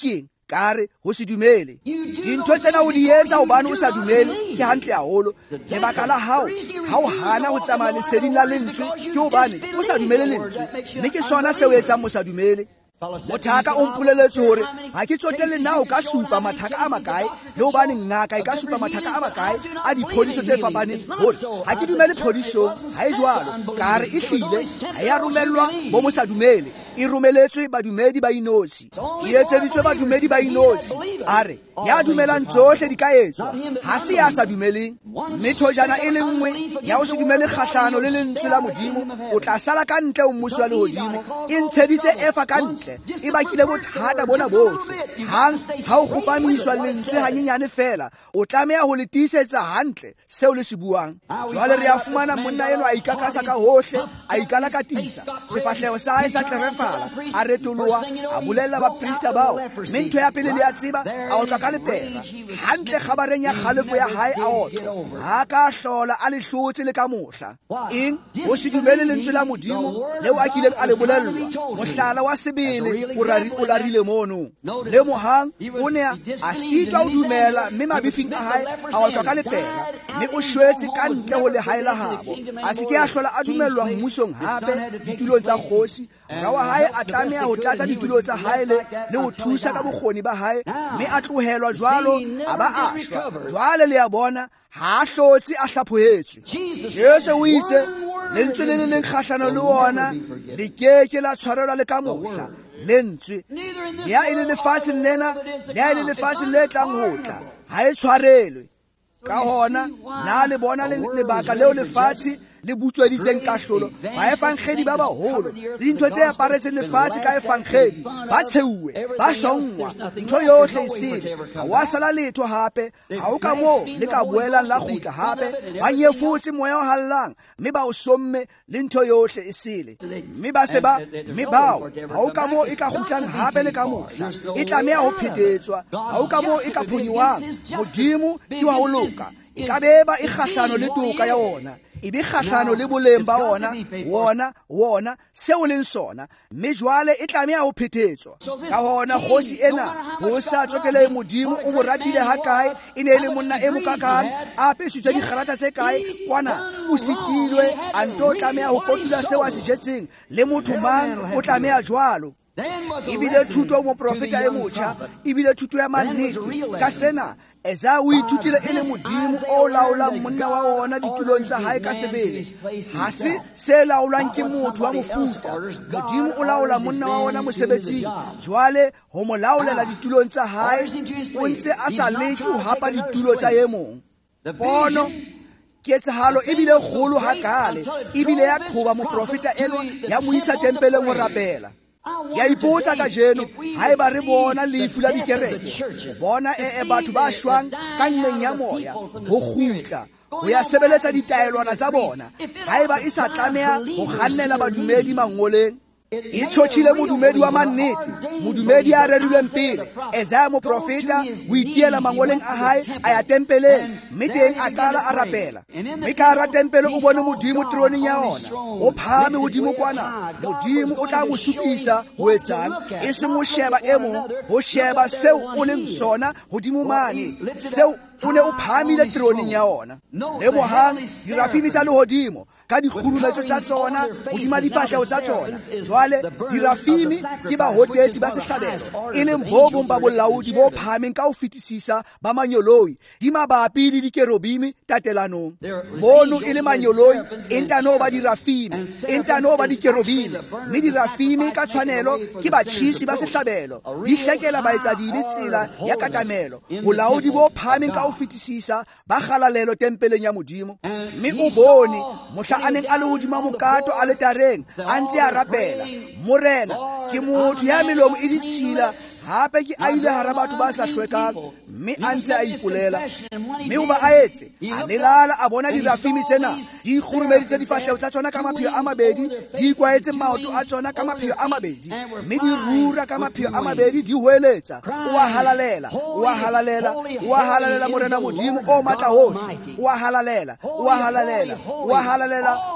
ka re ho se dumele. Dintho tsena o di etsa hobane o sa dumele ke hantle haholo. Lebaka la hao ha o hana ho tsamaya leseding la lentswe ke hobane o sa dumele lentswe, mme ke sona se o etsang mo sa dumele. Mothaka o mpoleletse hore ha ke tsotelle na o ka supa mathaka a makae le hobane ngaka e ka supa mathaka a makae a diphodiso tse fapaneng hore ha ke dumele phodisong. Ha e jwalo, ka re e hlile ha ya romellwa bo mo sa dumele, e romeletswe badumedi ba inosi. E etseditswe badumedi ba inosi. A re ya dumelang tsohle di ka etswa, ha se ya sa dumeleng. Mme thojana e le nngwe ya o se dumele kgahlano le lentswe la Modimo, o tla sala ka ntle o mmuso wa lehodimo. E ntsheditse efa ka ntle, e bakile bothata bona bohle. Hang ha o kgopamiswa lentswe hanyenyane fela, o tlameha ho le tiisetsa hantle seo le se buang. Jwale re a fumana monna eno a ikakasa ka hohle, a ikalakatisa, sefahleho sa hae sa tlerefala, a retoloha, a bolella baprista bao. Mme ntho ya pele le ya tseba, a otlwa ka lepera. Hantle kgabareng ya kgalefo ya hae a otlwa, ha ka hlola a le hlotse le ka mohla. Eng? Ho se dumele lentswe la Modimo leo a kileng a le bolellwa. Mohlala wa sebele o larile mono. Le mohang o ne a sitwa o dumela, mme mabifing a hae a otlwa ka lepera, mme o shwetse ka ntle ho lehae la habo. A se ke a hlola a dumellwa mmusong hape ditulong tsa kgosi. Morao wa hae a tlameha ho tlatsa ditulo tsa hae le ho thusa ka bokgoni ba hae, mme a tlohelwa jwalo a ba a shwa. Jwale le ya bona ha a hlotse a hlaphohetswe. Yesu o itse lentswe le le leng kgahlano le wona le keke la tshwarelwa le ka mohla. Lentswe ya e le lefatsheng lena, ya e le lefatsheng le tlang ho tla, ha e tshwarelwe. Ka hona na le bona lebaka leo lefatshe le butsweditseng kahlolo ba efangedi ba baholo le dintho tse aparetseng lefatshe ka efangedi ba tsheuwe ba songwa ntho yohle isile ha wa sala letho hape ha o ka mo le ka boelang la khutla hape ba nyefutse moya o hallang mme ba o somme le ntho yohle isile mme ba se ba mme bao ha o ka mo e ka khutlang hape le ka mohla e tlameha ho phethetswa ha o ka mo e ka phonywang Modimo ke wa ho loka e ka beba e kgahlano le toka ya ona e be kgahlano le boleng ba ona wona wona seo leng sona mme jwale e tlameha ho phethetswa ka hona kgosi ena ho sa tsokele Modimo o mo ratile ha kae e ne le monna e mokakang a pesitswe dikgarata tse kae kwana o sitilwe a nto tlameha ho kotula seo a se jetseng le motho mang o tlameha jwalo ebile thuto mo profeta e motjha ebile thuto ya mannete ka sena eza o ithutile e le Modimo o laolang monna wa ona ditulong tsa hae ka sebele ha se se laolwang ke motho wa mofuta Modimo o laola monna wa ona mosebetsing jwale ho mo laolela ditulong tsa hae o ntse a sa leke ho hapa ditulo tsa ye mong pono ketsahalo ebile kgolo hakale ebile ya qoba mo profeta eno ya mo isa tempeleng ho rapela ya ipotsa ka jeno haeba re bona lefu la dikereke bona e batho ba shwang ka nneng ya moya ho khutla ho ya sebeletsa ditaelwana tsa bona haeba e sa tlameha ho kgannela badumedi mangoleng e tshotshile modumedi wa mannete modumedi a rerilweng pele Ezaya mo profeta o itiela mangoleng a hae a ya tempeleng mme teng a qala a rapela mme ka hara tempele o bone Modimo troning ya ona o phame hodimo kwana Modimo o tla mo supisa ho etsang e se mo sheba e mong ho sheba seo o leng sona hodimo mane seo o ne o phamile troning ya ona le mohang dirafimi tsa lehodimo ka dikhurumetso tsa tsona hodima difahleho tsa tsona jwale dirafimi ke bahotetsi ba sehlabelo e leng bo bong ba bolaodi bo phameng ka ho fetisisa ba manyoloi di mabapi le dikerubimi tatelanong mono e le manyoloi e ntano ba dirafimi e ntano ba dikerubimi mme dirafimi ka tshwanelo ke batjhisi ba sehlabelo di hlekela baetsadibe tsela ya katamelo bolaodi bo phameng ka ho fetisisa ba kgalalelo tempeleng ya Modimo mme o bone mohla a neng a le hodima mokato a letareng a ntse a rapela morena ke motho ya melomo e ditshila hape ke a ile hara batho ba sa hlwekang mme a ntse a ipolela mme o ba a etse a lelala a bona dirafimi tsena di ikgurumeditse difahleho tsa tsona ka mapheo a mabedi di ikwaetse maoto a tsona ka mapheo a mabedi mme di rura ka mapheo a mabedi di hoeletsa o a halalela o a halalela o a halalela morena Modimo o matla hohle o a halalela o a halalela o a halalela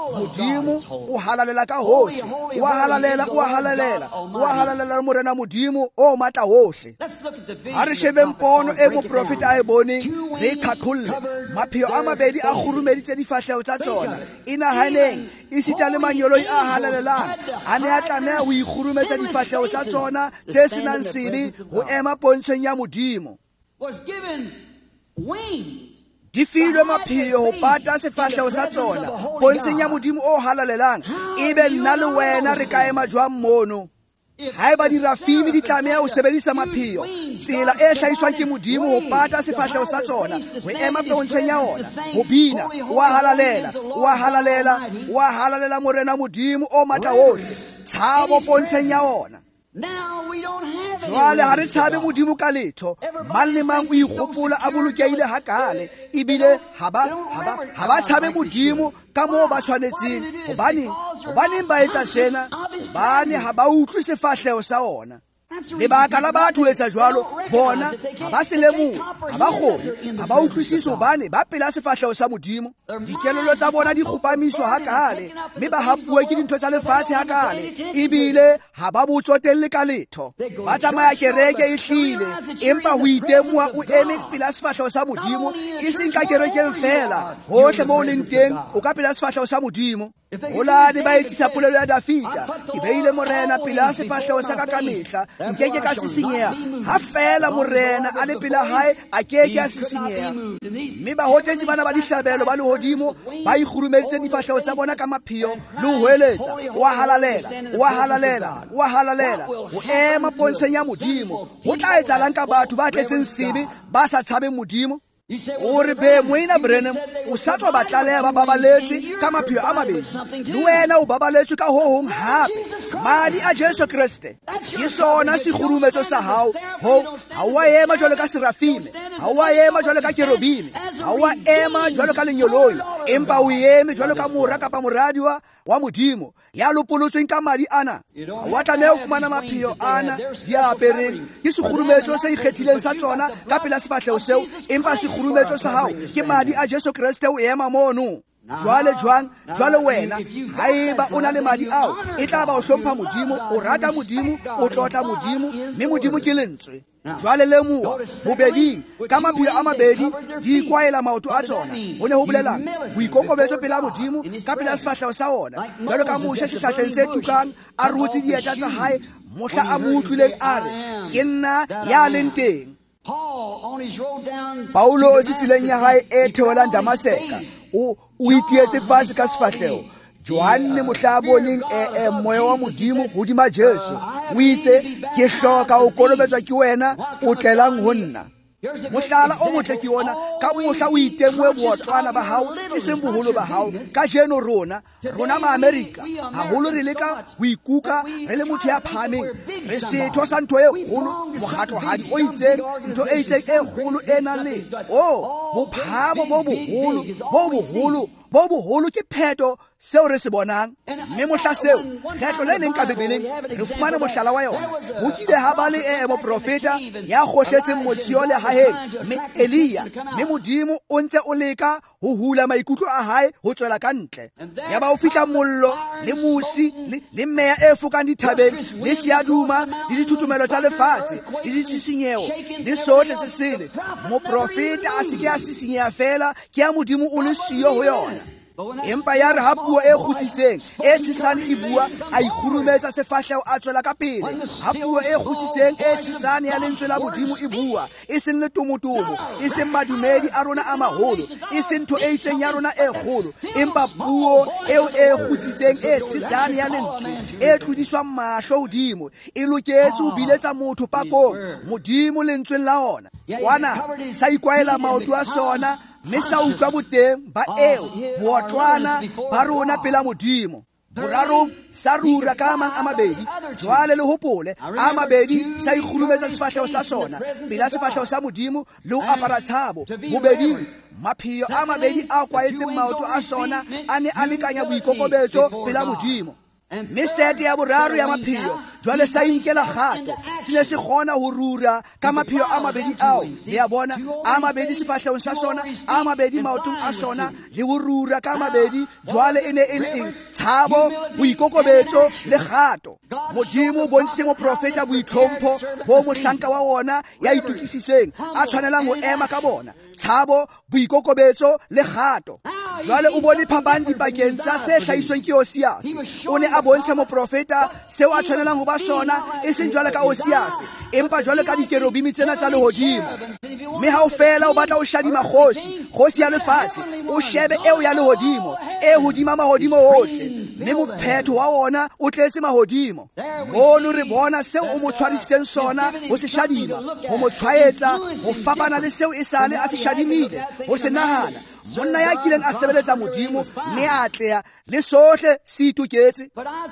modimo o halalela ka hohle o halalela o halalela o halalela morena modimo o matla hohle. Ha re shebeng pono e moprofeta a e boneng re ikgaqholle mapheo a mabedi a khurumeditse difahleho tsa tsona inahaneng e sita le manyoloi a halalelang a ne a tlameha ho ikhurumetsa difahleho tsa tsona tse senang sebe ho ema pontshong ya modimo. Di filwe mapheo ho pata sefahleho sa tsona pontshong ya modimo o halalelang. Ebe nna le wena re ka ema jwang mono? Haeba dirafimi di tlameha ho sebedisa mapheo tsela e hlahiswang ke modimo ho pata sefahleho sa tsona ho ema pontshong ya ona, ho bina wa halalela wa halalela wa halalela morena modimo o matla hohle tshabo pontshong ya ona. Jwale ha re tshabe modimo ka letho, mang le mang o ikgopola a bolokehile hakale ebile ha ba ha ba tshabe modimo ka moo ba tshwanetseng. Hobane hobaneng ba etsa sena? Hobane ha ba utlwe sefahleho sa ona. Lebaka la batho etsa jwalo, bona ha ba se lemohe, ha ba kgone, ha ba utlwisise hobane ba pela sefahleho sa modimo. Dikelello tsa bona di kgopamiswa hakale, mme ba hapuwe ke dintho tsa lefatshe hakale, ebile ha ba botsotelle ka letho. Ba tsamaya kereke e hlile, empa ho itemoa o eme pela sefahleho sa modimo, e seng ka kerekeng fela, hohle moo o leng teng o ka pela sefahleho sa modimo. Olane ba etsisa polelo ya Dafita, ke beile morena pela sefahleho sa ka ka mehla, nkeke ka sisinyeha. Ha fela morena a le pela hae a keke a sisinyeha. Mme bahotetsi bana ba dihlabelo ba lehodimo ba ikgurumeditse difahleho tsa bona ka mapheo le ho hweletsa wa halalela wa halalela wa halalela ho ema pontshong ya modimo. Ho tla etsahalang ka batho ba tletseng sebe ba sa tshabeng modimo? O re be moina Branham o sa tswa batlaleha ba babaletse ka mapheo a mabedi, le wena o babaletswe ka ho hong hape, madi a Jesu Kriste. Ke sona sekgurumetso sa hao ho. Ha o a ema jwalo ka serafime, ha o a ema jwalo ka kerubine, ha o a ema jwalo ka lenyoloi, empa o eme jwalo ka mora kapa moradi wa wa modimo ya lopolotsweng ka madi ana. Ha wa tlameha ho fumana mapheo ana di a apereng. Ke sekgurumetso se ikgethileng sa tsona ka pela sefahleho seo, empa sekgurumetso sa hao ke madi a Jesu Kriste o ema mono. Jwale jwang, jwale wena haeba o na le madi ao, e tla ba o hlompha modimo, o rata modimo, o tlotla modimo, mme modimo ke lentswe. Jwale lemoa bobeding ka maphelo a mabedi di ikwaela maoto a tsona. Ho ne ho bolelang boikokobetso pela modimo ka pela sefahleho sa ona, jwalo ka mosha sehlahleng se tukang a rutse dieta tsa hae mohla a mo utlwileng a re, ke nna ya leng teng. Paulo tseleng ya hae e theolang Damaseka o o itietse fatshe ka sefahleho. Johanne mohla a boneng e moya wa modimo hodima Jesu o itse, ke hloka ho kolobetswa ke wena o tlelang ho nna. Mohlala o motle ke ona ka mohla o itemoe bootlwana ba hao e seng boholo ba hao. Ka jeno rona rona ma America haholo re leka ho ikuka re le motho ya phameng, re setho sa ntho e kgolo, mokgatlohadi o itseng, ntho e itseng e kgolo e nang le o bophamo bo boholo bo boholo bo boholo ke pheto seo re se bonang. Mme mohla seo kgetlo le leng ka Bibeleng re fumana mohlala wa yona. Ho kile ha ba le e moprofeta ya kgohletseng motshio le haheng, mme Elia, mme modimo o ntse o leka ho hula maikutlo a hae ho tswela ka ntle. Ya ba o fihla mollo le musi le meya e fokang dithabeng le seaduma le dithutumelo tsa lefatshe le ditshisinyeho le sohle se sele. Moprofeta a se ke a sisinyeha fela ke ya modimo o le siyo ho yona. Empa ya re ha puo e kgutsitseng e tshisane e bua, a ikhurumetsa sefahleho a tswela ka pele. Ha puo e kgutsitseng e tshisane ya lentswe la modimo e bua, e seng le tomotomo, e seng madumedi a rona a maholo, e seng ntho e itseng ya rona e kgolo, empa puo eo e kgutsitseng e tshisane ya lentswe e tlodiswang mahlo hodimo, e loketse ho biletsa motho pakong modimo lentsweng la ona. Wana sa ikwaela maoto a sona, mme sa utlwa boteng ba eo bootlwana ba rona pela modimo. Borarong sa rura ka mang a mabedi, jwale le hopole a mabedi sa ikgulumetsa sefahleho sa sona pela sefahleho sa modimo le ho apara tshabo. Bobedi mapheo a mabedi a kwaetseng maoto a sona a ne a lekanya boikokobetso pela modimo. mme sete ya boraro ya mapheo jwale sa inkela kgato se ne se kgona ho rura ka mapheo a mabedi ao le a bona a mabedi sefahlehong sa sona a mabedi maotong a sona le ho rura ka mabedi jwale e ne e le eng tshabo boikokobetso le kgato modimo o bontshitse moprofeta boitlhompho bo mohlanka wa ona ya itukisitseng a tshwanelang ho ema ka bona tshabo boikokobetso le kgato jwale o bone phapang dipakeng tsa se hlahisweng ke Osiase o ne a bontsha moprofeta seo a tshwanelang ho ba sona e seng jwale ka Osiase empa jwale ka dikerubimi tsena tsa lehodimo mme ha o fela o batla o shadima kgosi kgosi ya lefatshe o shebe eo ya lehodimo e hodima mahodimo ohle mme mophetho wa ona o tletse mahodimo mono re bona seo o mo tshwarisitseng sona ho se shadima ho mo tshwaetsa ho fapana le seo e sale a se shadimile ho se nahana monna ya kileng a sebeletsa modimo mme a atleha le sohle se ituketse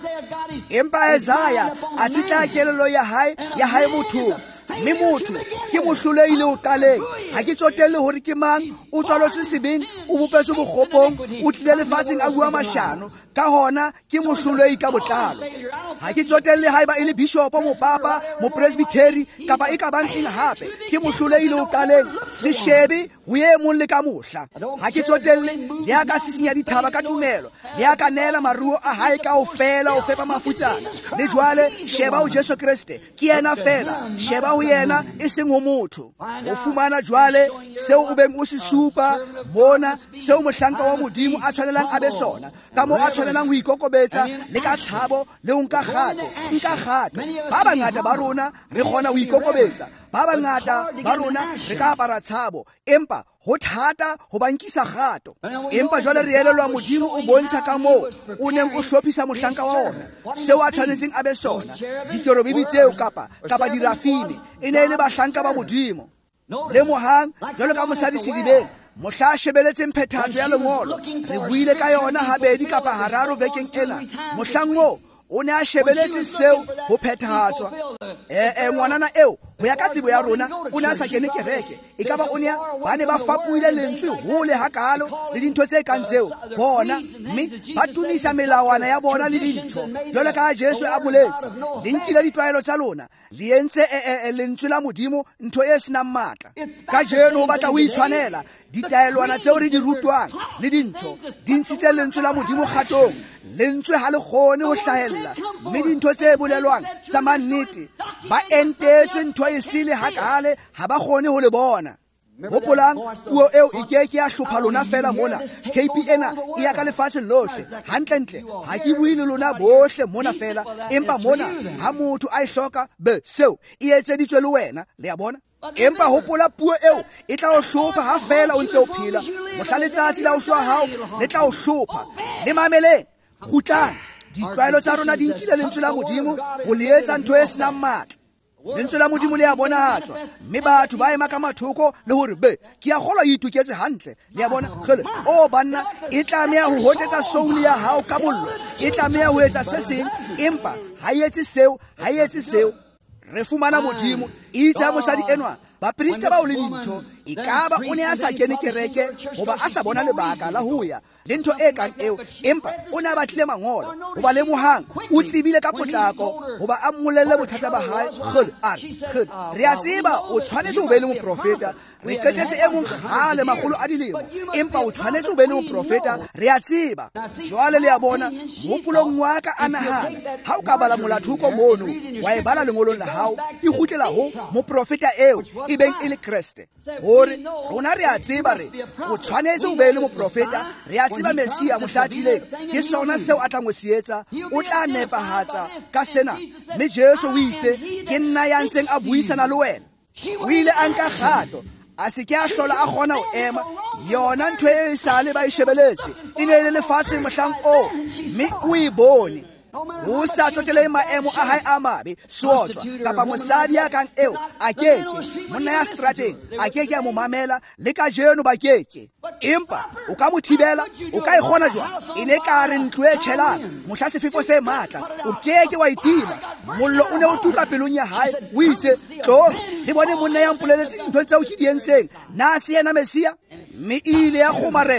empa Isaiah a tshitla kelello ya hae ya hae mothong mme motho ke mohlolehile o qaleng ha ke tsotelle hore ke mang o tswalotse sebeng o bopetse bokgopong o tlile lefatsheng a bua mashano ka hona ke mohlolei ka botlalo ha ke tsotelle haeba e le bishopo mopapa mopresbyteri kapa e ka bang eng hape ke mohloleile o qaleng se shebe ho ye mong le ka mohla ha ke tsotelle le aka sisinya dithaba ka tumelo le aka nela maruo a hae ka o fela o fepa mafutsana le jwale sheba ho Jesu Kriste ke yena fela sheba ho yena e seng ho motho o fumana jwale seo o beng o se supa mona seo mohlanka wa modimo a tshwanelang a be sona ka mo a tshwanelang ho ikokobetsa le ka tshabo le nka kgato nka kgato ba bangata ba rona re kgona ho ikokobetsa ba bangata ba rona re ka apara tshabo empa ho thata ho bankisa kgato empa jwale re elelwa modimo o bontsha ka moo o neng o hlophisa mohlanka wa ona seo a tshwanetseng a be sona dikerubimi tseo kapa kapa dirafine e ne e le bahlanka ba modimo le mohang jwalo ka mosadi sedibeng mohla a shebeletseng phethahatso ya lengolo re buile ka yona habedi kapa hararo vekeng ena mohlang moo o ne a shebeletse seo ho phethahatswa eh ngwanana eo ho ya ka tsebo ya rona o ne a sa kene kereke e ka ba o ne ba ne ba fapuile lentswe hole hakalo le dintho tse kang tseo bona mme ba tumisa melawana ya bona le dintho jwale ka Jesu a boletse le nkile ditwaelo tsa lona le entse lentswe la modimo ntho e sena matla ka jeno o batla ho itshwanela ditaelwana tseo re di rutwang le dintho di ntshitse lentswe la modimo kgatong lentswe ha le kgone ho hlahella mme dintho tse bolelwang tsa mannete ba entetswe ntho e sile hakale ha ba kgone ho le bona hopolang puo eo e keke ya hlopha lona fela mona tape ena e ya ka lefatsheng lohle hantlentle ha ke bue le lona bohle mona fela empa mona ha motho a e hloka be seo e etseditswe le wena le ya bona empa hopola puo eo e tla o hlopha ha fela o ntse o phela mohla letsatsi la ho shwa hao le tla o hlopha le mameleng khutlang ditlwaelo tsa rona di nkile lentswe la modimo ho le etsa ntho e senang matla lentswe la modimo le ya bonahatswa mme batho ba ema ka mathoko le hore be ke ya kgolwa e ituketse hantle le ya bona khele o banna e tlameha ho hotetsa soul ya hao ka mollo e tlameha ho etsa se seng empa ha e etse seo ha e etse seo re fumana modimo itse mosadi enwa bapriste ba o le dintho e kaba o ne a sa kene kereke goba a sa bona lebaka la ho ya le ntho e kang eo empa o ne a batlile mangolo goba le mohang o tsebile ka potlako goba a mmolelle bothata ba hae khele a khele re a tseba o tshwanetse o be le moprofeta re qetetse e mong khale magolo a dilemo empa o tshwanetse o be le moprofeta re a tseba jwale le ya bona mopolong wa ka a nahana ha o ka bala molathuko mono wa e bala lengolong la hao e khutlela ho moprofeta eo e beng e le Kriste hore rona re a tseba re o tshwanetse o be le moprofeta re a tseba Mesia mohlatlileng ke sona seo a tla mo sietsa o tla nepahatsa ka sena mme Jesu o itse ke nna ya ntseng a buisana le wena o ile a nka kgato a se ke a hlola a kgona ho ema yona ntho e sale ba e shebeletse e ne le lefatshe mohlang o mme o e bone o sa tsotele maemo a hae a mabe sotswa kapa mosadi ya kang eo a keke monna ya strateng a keke a mo mamela le ka jeno ba keke empa o ka mo thibela o ka e kgona jwang e ne ka re ntlo e tjhelang mohla sefefo se matla o keke wa itima mollo o ne o tuka pelong ya hae o itse tlo le bone monna ya mpoleletse ntho tseo ke di entseng na se yena Mesia mme ile ya kgomarela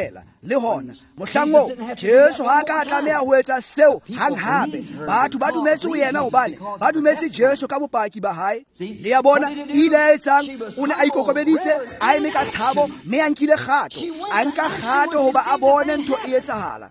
le hona mohlang oo Jesu ha ka tlameha ho etsa seo hang hape batho ba dumetse ho yena hobane ba dumetse Jesu ka bopaki ba hae le ya bona ile a etsang o ne a ikokobeditse a eme ka tshabo mme a nkile kgato a nka kgato hoba a bone ntho e etsahala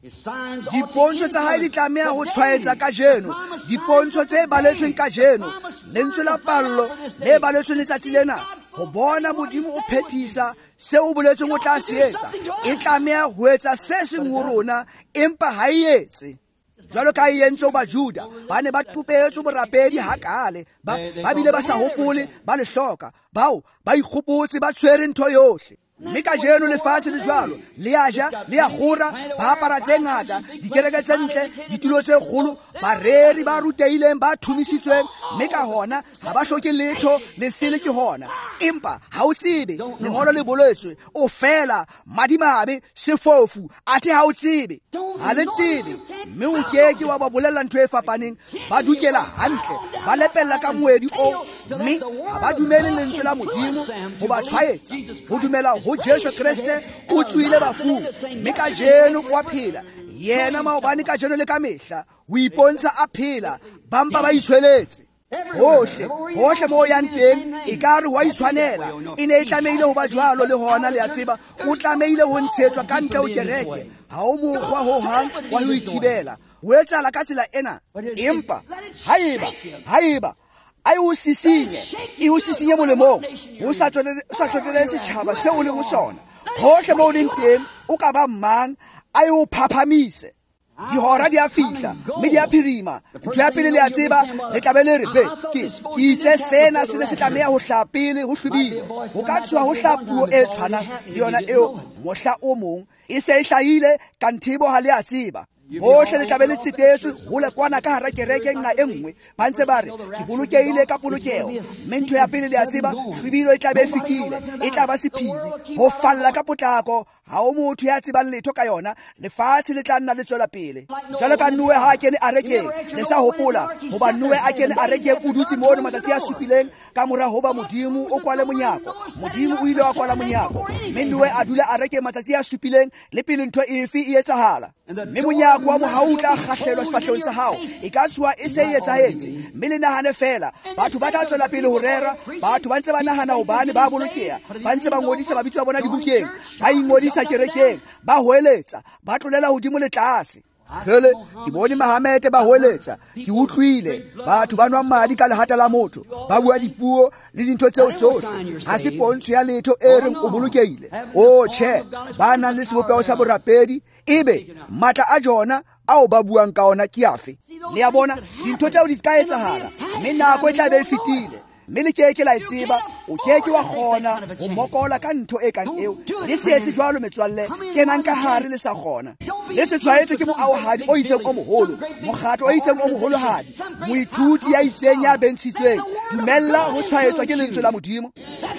dipontsho tsa hae di tlameha ho tshwaetsa ka jeno dipontsho tse baletsweng ka jeno lentswe la pallo le baletsweng letsatsi lena ho bona modimo o phethisa seo o boletsweng o tla se etsa e tlameha ho etsa se seng ho rona empa ha e etse jwalo ka e entse ba Juda ba ne ba tupetse borapedi hakale ba ba bile ba sa hopole ba le hloka bao ba ikgopotse ba tshwere ntho yohle mme ka jeno lefatshe le jwalo le a ja le a gora ba apara tse ngata dikereke tse ntle ditulo tse kgolo bareri ba ruteileng ba thumisitsweng mme ka hona ha ba hloke letho le sele ke hona empa ha o tsebe lengolo le boletswe o fela madimabe sefofu athe ha o tsebe ha le tsebe mme o keke wa ba bolella ntho e fapaneng ba dukela hantle ba lepella ka moedi o mme ha ba dumele lentswe la modimo ho ba tshwaetsa ho dumela ho Jesu Kriste o tswile bafung mme ka jeno o a phela yena maobane ka jeno le ka mehla o ipontsha a phela bampa ba itshweletse hohle hohle mo yang teng e ka re wa itshwanela e ne e tlameile ho ba jwalo le hona le a tseba o tlameile ho ntshetswa ka ntle o kereke ha o mokgwa ho hang wa ho ithibela ho etsala ka tsela ena empa haeba haeba ai o sisinye e o sisinye molemong o sa tswele sa tswele setjhaba se o le mo sona hohle mo leng teng o ka ba mang ai o phaphamise dihora di a fihla mme di a phirima ntho ya pele le a tseba le tlabe le re be ke ke itse sena se le se tlameha ho hlapa pele ho hlwibile ho ka tswa ho hlapuo e tshwanang le yona eo mohla o mong e se e hlahile ka nthibo ha le a tseba bohle le tlabe le tsetetswe hole kwana ka hara kereke nna e nngwe ba ntse ba re ke bolokehile ka polokeho mme ntho ya pele le a tseba hlwibilo e tlabe e fetile e tla ba sephiri ho falla ka potlako ha o motho ya tsebang letho ka yona lefatshe le tla nna le tswela pele jalo ka Noe ha kene a rekeng le sa hopola hoba Noe a kene a rekeng o dutse mono matsatsi a supileng ka mora hoba modimo o kwale monyako modimo o ile wa kwala monyako mme Noe a dula a rekeng matsatsi a supileng le pele ntho efe e etsahala mme monyako wa mo ha o tla kgahlelwa sefahlehong sa hao e ka tswa e se e etsahetse mme le nahane fela batho ba tla tswela pele ho rera batho ba ntse ba nahana hobane ba bolokeha ba ntse ba ngodisa mabitso a bona dibukeng ba ingodisa kerekeng ba hoeletsa ba tlolela hodimo le tlase hele ke bone Mahamete ba hoeletsa ke utlwile batho ba nwa madi ka lehata la motho ba bua dipuo le dintho tseo tsohle ha se pontsho ya letho e reng o bolokehile o che ba nang le sebopeo sa borapedi ebe matla a jona ao ba buang ka ona ke afe le ya bona dintho tseo di ska etsahala mme nako e tla be e fetile mme le keke la itseba o keke wa kgona ho mokola ka ntho e kang eo le setse jwalo metswalle kenang ka hare le sa kgona le se tshwaetswe ke moaohadi o itseng o moholo mokgatlo o itseng o moholo hadi moithuti ya itseng ya bentshitsweng dumella ho tshwaetswa ke lentswe la modimo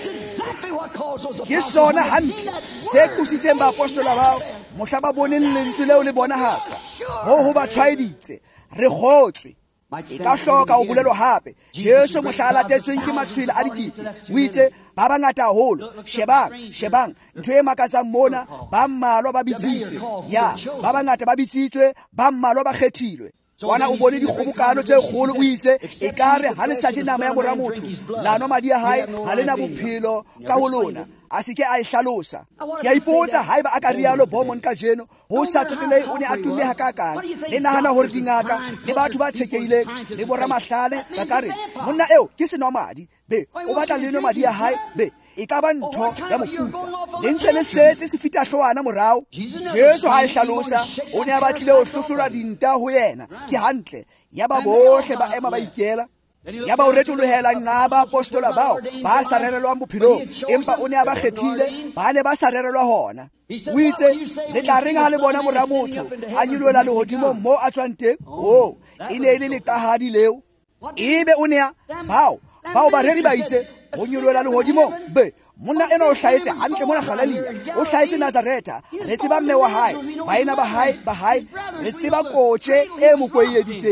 ke sona hantle se kusitseng ba apostola bao mohla ba boneng lentswe leo le bonahatsa ho ho ba tshwaeditse re khotswe e ka hloka o bolelo hape Jesu mohla a latetsweng ke matshwele a dikete o itse ba bangata haholo shebang shebang ntho e makatsang mona ba mmalwa ba bitsitswe ya ba bangata ba bitsitswe ba mmalwa ba kgethilwe wana o bone dikgobokano tse kgolo o itse e kare ha le sa je nama ya mora motho lano madi a hae ha le na bophelo ka ho lona a se ke a ihlalosa ke a ipotsa haeba a ka rialo bomon ka jeno ho sa tsotelei o ne a tumme ha ka kang le nahana hore dingaka le batho ba tshekeileng le bora mahlale ba kare monna eo ke senomadi be o batla leno madi a hae be e ka ba ntho ya mofuta le ntse le setse se fita hloana morao Jesu ha ihlalosa o ne a batlile ho hlohlora dinta ho yena ke hantle ya ba bohle ba ema ba ikela ya ba o retolohela nqa ba apostola bao ba sa rerelwang bophelong empa o ne a ba kgethile ba ne ba sa rerelwa hona o itse le tla reng ha le bona mora motho a nyeloela lehodimo mo a tswang teng o e ne e le lekahadi leo ebe o ne a bao bao ba reri ba itse o nyeloela lehodimo be monna ena o hlahetse hantle mona Galilee o hlahetse Nazareta re tseba mme wa hae baena ba hae ba hae re tseba kotshe e mo koieditseng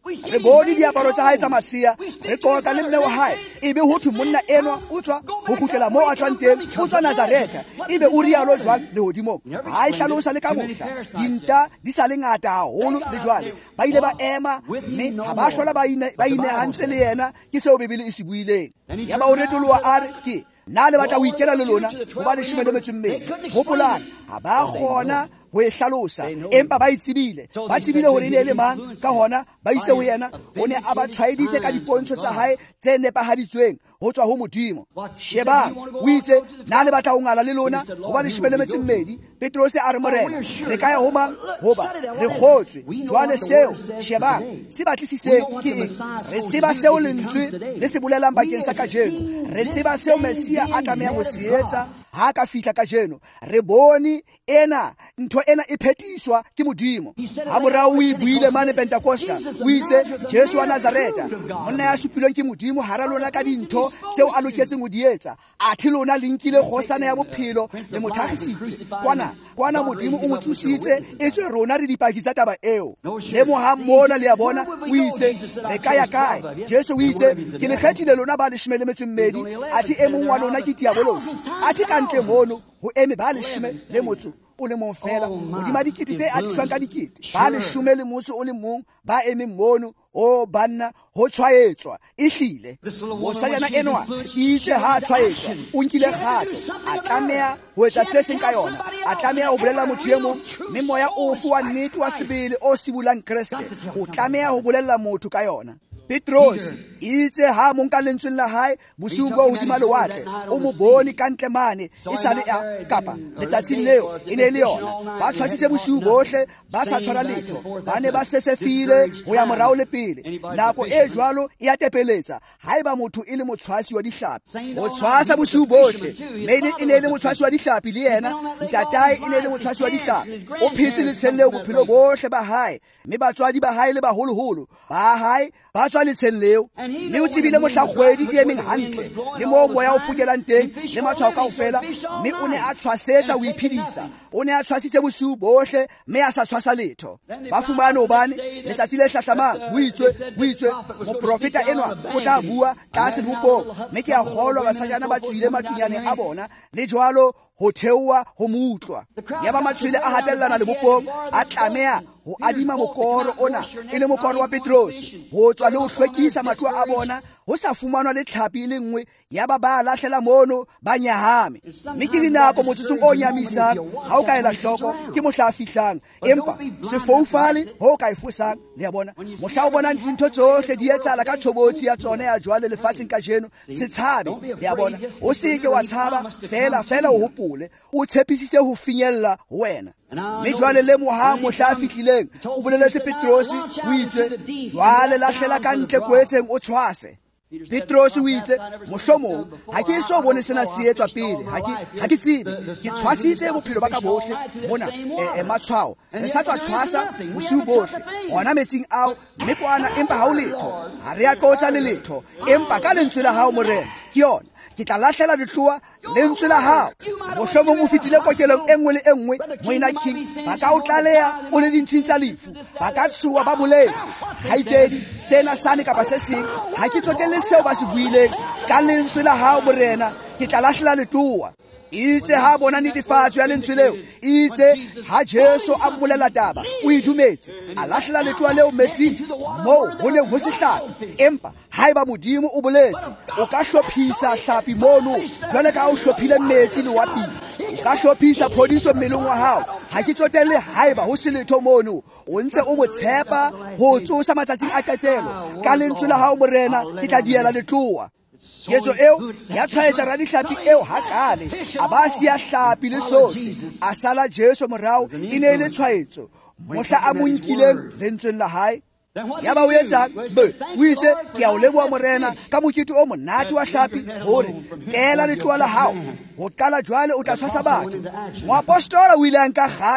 re bone diaparo tsa hae tsa masia, re qoqa le mme wa hae, ebe ho thwe monna enwa o tswa ho kgutlela moo a tswang teng, o tswa Nazareta, ebe o rialo jwang lehodimong. Ha e hlalosa le ka mohla, dinta di sa le ngata haholo le jwale, ba ile ba ema, mme ha ba hlola ba inehantse le yena ke seo Bebele e se buileng. Ya ba o retoloha a re ke na le batla ho ikela le lona ho ba leshome le metso e mmedi. Hopolang, ha ba kgona ho e hlalosa, empa ba itsebile ba tsebile hore e ne le mang, ka hona ba itse ho yena o ne a ba tshwaeditse ka dipontsho tsa hae tse nepahaditsweng ho tswa ho Modimo. Shebang, o itse na le batla ho ngala le lona ho ba leshome le metso e mmedi. Petrose a re morena, re ka ya ho mang? Hoba re kgotswe. Jwale seo, shebang, se batlisiseng ke eng? Re tseba seo lentswe le se bolelang bakeng sa kajeno. Re tseba seo Mesia a tlamehang ho se etsa ha ka fihla kajeno. Re bone ena ntho ena e phetiswa ke Modimo. Ha morao o e buile mane Pentecosta, o itse Jesu wa Nazareta, monna ya supilweng ke Modimo hara lona ka dintho tseo a loketseng ho di etsa. Athe lona le nkile kgosana ya bophelo le mo thagisitse. Kwana kwana Modimo o mo thusitse e tswe rona re dipaki tsa taba eo. Le mo ha mona le ya bona, o itse re ka ya kae? Jesu o itse ke le kgethile lona ba leshome le metso e mmedi, athe e mong wa lona ke diabolosi. Athe ka ntle mono ho eme ba leshome le motso o le mong fela hodima dikete tse atiswang ka dikete, ba leshome le motso o le mong ba eme mono. O banna ho tshwaetswa ehlile mosanyana enwa itse ha tshwaetswa o nkile kgato, a tlameha ho etsa se seng ka yona, a tlameha ho bolella motho e mong, mme moya ofe wa nnete wa sebele o sibulang Kriste o tlameha ho bolella motho ka yona. Petrose itse ha mo nka lentsweng la hae bosiung bo hodima lewatle, o mo bone ka ntle mane e sa le a kapa letsatsing leo e ne le yona. Ba tshwasitse bosiu bohle, ba sa tshwara letho, ba ne ba sesefile ho ya morao le pele. Nako e jwalo e a tepeletsa haeba motho e le motshwasi wa dihlapi. Ho tshwasa bosiu bohle, mme e ne le motshwasi wa dihlapi le yena, ntatae e ne le motshwasi wa dihlapi. O phetse letsheng leo bophelo bohle ba hae, mme batswadi ba hae le baholoholo ba hae ba tswa letsheng leo. Mme o tsebile mohlakgwedi e emeng hantle le moo moya o fokelang teng le matshwao kaofela, mme o ne a tshwasetsa ho iphedisa. O ne a tshwasitse bosiu bohle, mme a sa tshwasa letho. Ba fumane hobane letsatsi le hlahlamang ho itswe ho itswe moprofeta enwa o tla bua tlase bopong, mme ke a kgolwa basajana ba tswile matunyaneng a bona le jwalo ho theoha ho mutlwa. Ya ba matshwele a hatellana le bopong a tlameha ho adima mokoro ona e le mokoro wa Petrose, ho tswa le ho hlwekisa mahlo a bona ho sa fumanwa le tlhapi le nngwe. Ya ba ba lahlela mono ba nyahame. Mme ke dinako motsotsong o nyamisang ha o ka ela hloko ke mohla a fihlang, empa se foufale ho ka e fosang. Le ya bona mohla o bonang dintho tsohle di etsahala ka tshobotsi ya tsona ya jwale lefatsheng ka jeno, se tshabe. Le ya bona o se ke wa tshaba, fela fela o hopole o tshepisise ho finyella ho wena. Mme jwale le moha mohla a fihlileng o boleletse Petrose, o itse jwale lahlela ka ntle kwetseng o tshwase. Petrose o itse mohlomong ha ke so bone sena se etswa pele, ha ke ha ke tsebe, ke tshwasitse bophelo ba ka bohle mona e matshwao re sa tswa tshwasa bosiu bohle ona metsing ao, mme kwana empa ha o letho, ha re a qotsa le letho, empa ka lentswe la hao morena ke yona ke tla lahlela dihloa. Lentswe la hao mohlomong o fetile kokelong e nngwe le e nngwe moina king, ba ka o tlaleha o le dintshing tsa lefu, ba ka tshuwa ba boletse haitsedi sena sane kapa se seng. Ha ke tsotelle seo ba se buileng ka lentswe la hao morena, ke tla lahlela letloa. Itse ha bona netefatso ya lentswe leo, itse ha Jesu a mmolela taba o e dumetse, a lahlela letloa leo metsing moo ho neng ho se hlapi. Empa haeba Modimo o boletse, o ka hlophisa hlapi mono jwale ka o hlophile metsi le wapile, o ka hlophisa phodiso mmeleng wa hao. Ha ke tsotelle haeba ho se letho mono, o ntse o mo tshepa ho tsosa matsatsing a qetelo. Ka lentswe la hao morena ke tla diela letloa. Ketso eo ya tshwaetsa radihlapi eo hakale, a ba siya hlapi le sohle, a sala Jesu morao. E ne le tshwaetso mohla a mo nkileng lentsweng la hae. Ya ba o etsang? Be o itse ke a o leboha morena ka mokete o monate wa hlapi hore kela letloa la hao. Ho qala jwale o tla tshwasa batho. Moapostola o ile a nka kgato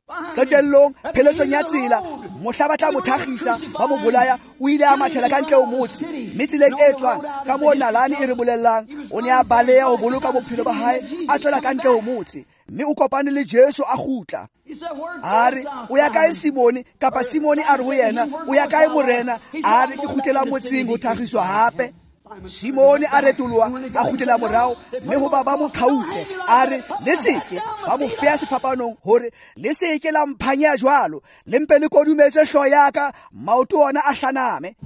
qetellong pheletsong ya tsela mohla ba tla mo thagisa ba mo bolaya o ile a mathela ka ntle o motse mme tseleng e tswang ka moo nalane e re bolellang o ne a baleya ho boloka bophelo ba hae a tswela ka ntle o motse mme o kopane le Jesu a gutla a re o ya kae Simone kapa Simone a re ho yena o ya kae morena a re ke gutlela motseng ho thagiswa hape Simone a retoloha a gutlela morao mme ho ba ba mo khautse a re le seke ba mo fea sefapanong hore le seke la mphanya jwalo le mpe le kodumetse hlo ya ka maoto ona a hlaname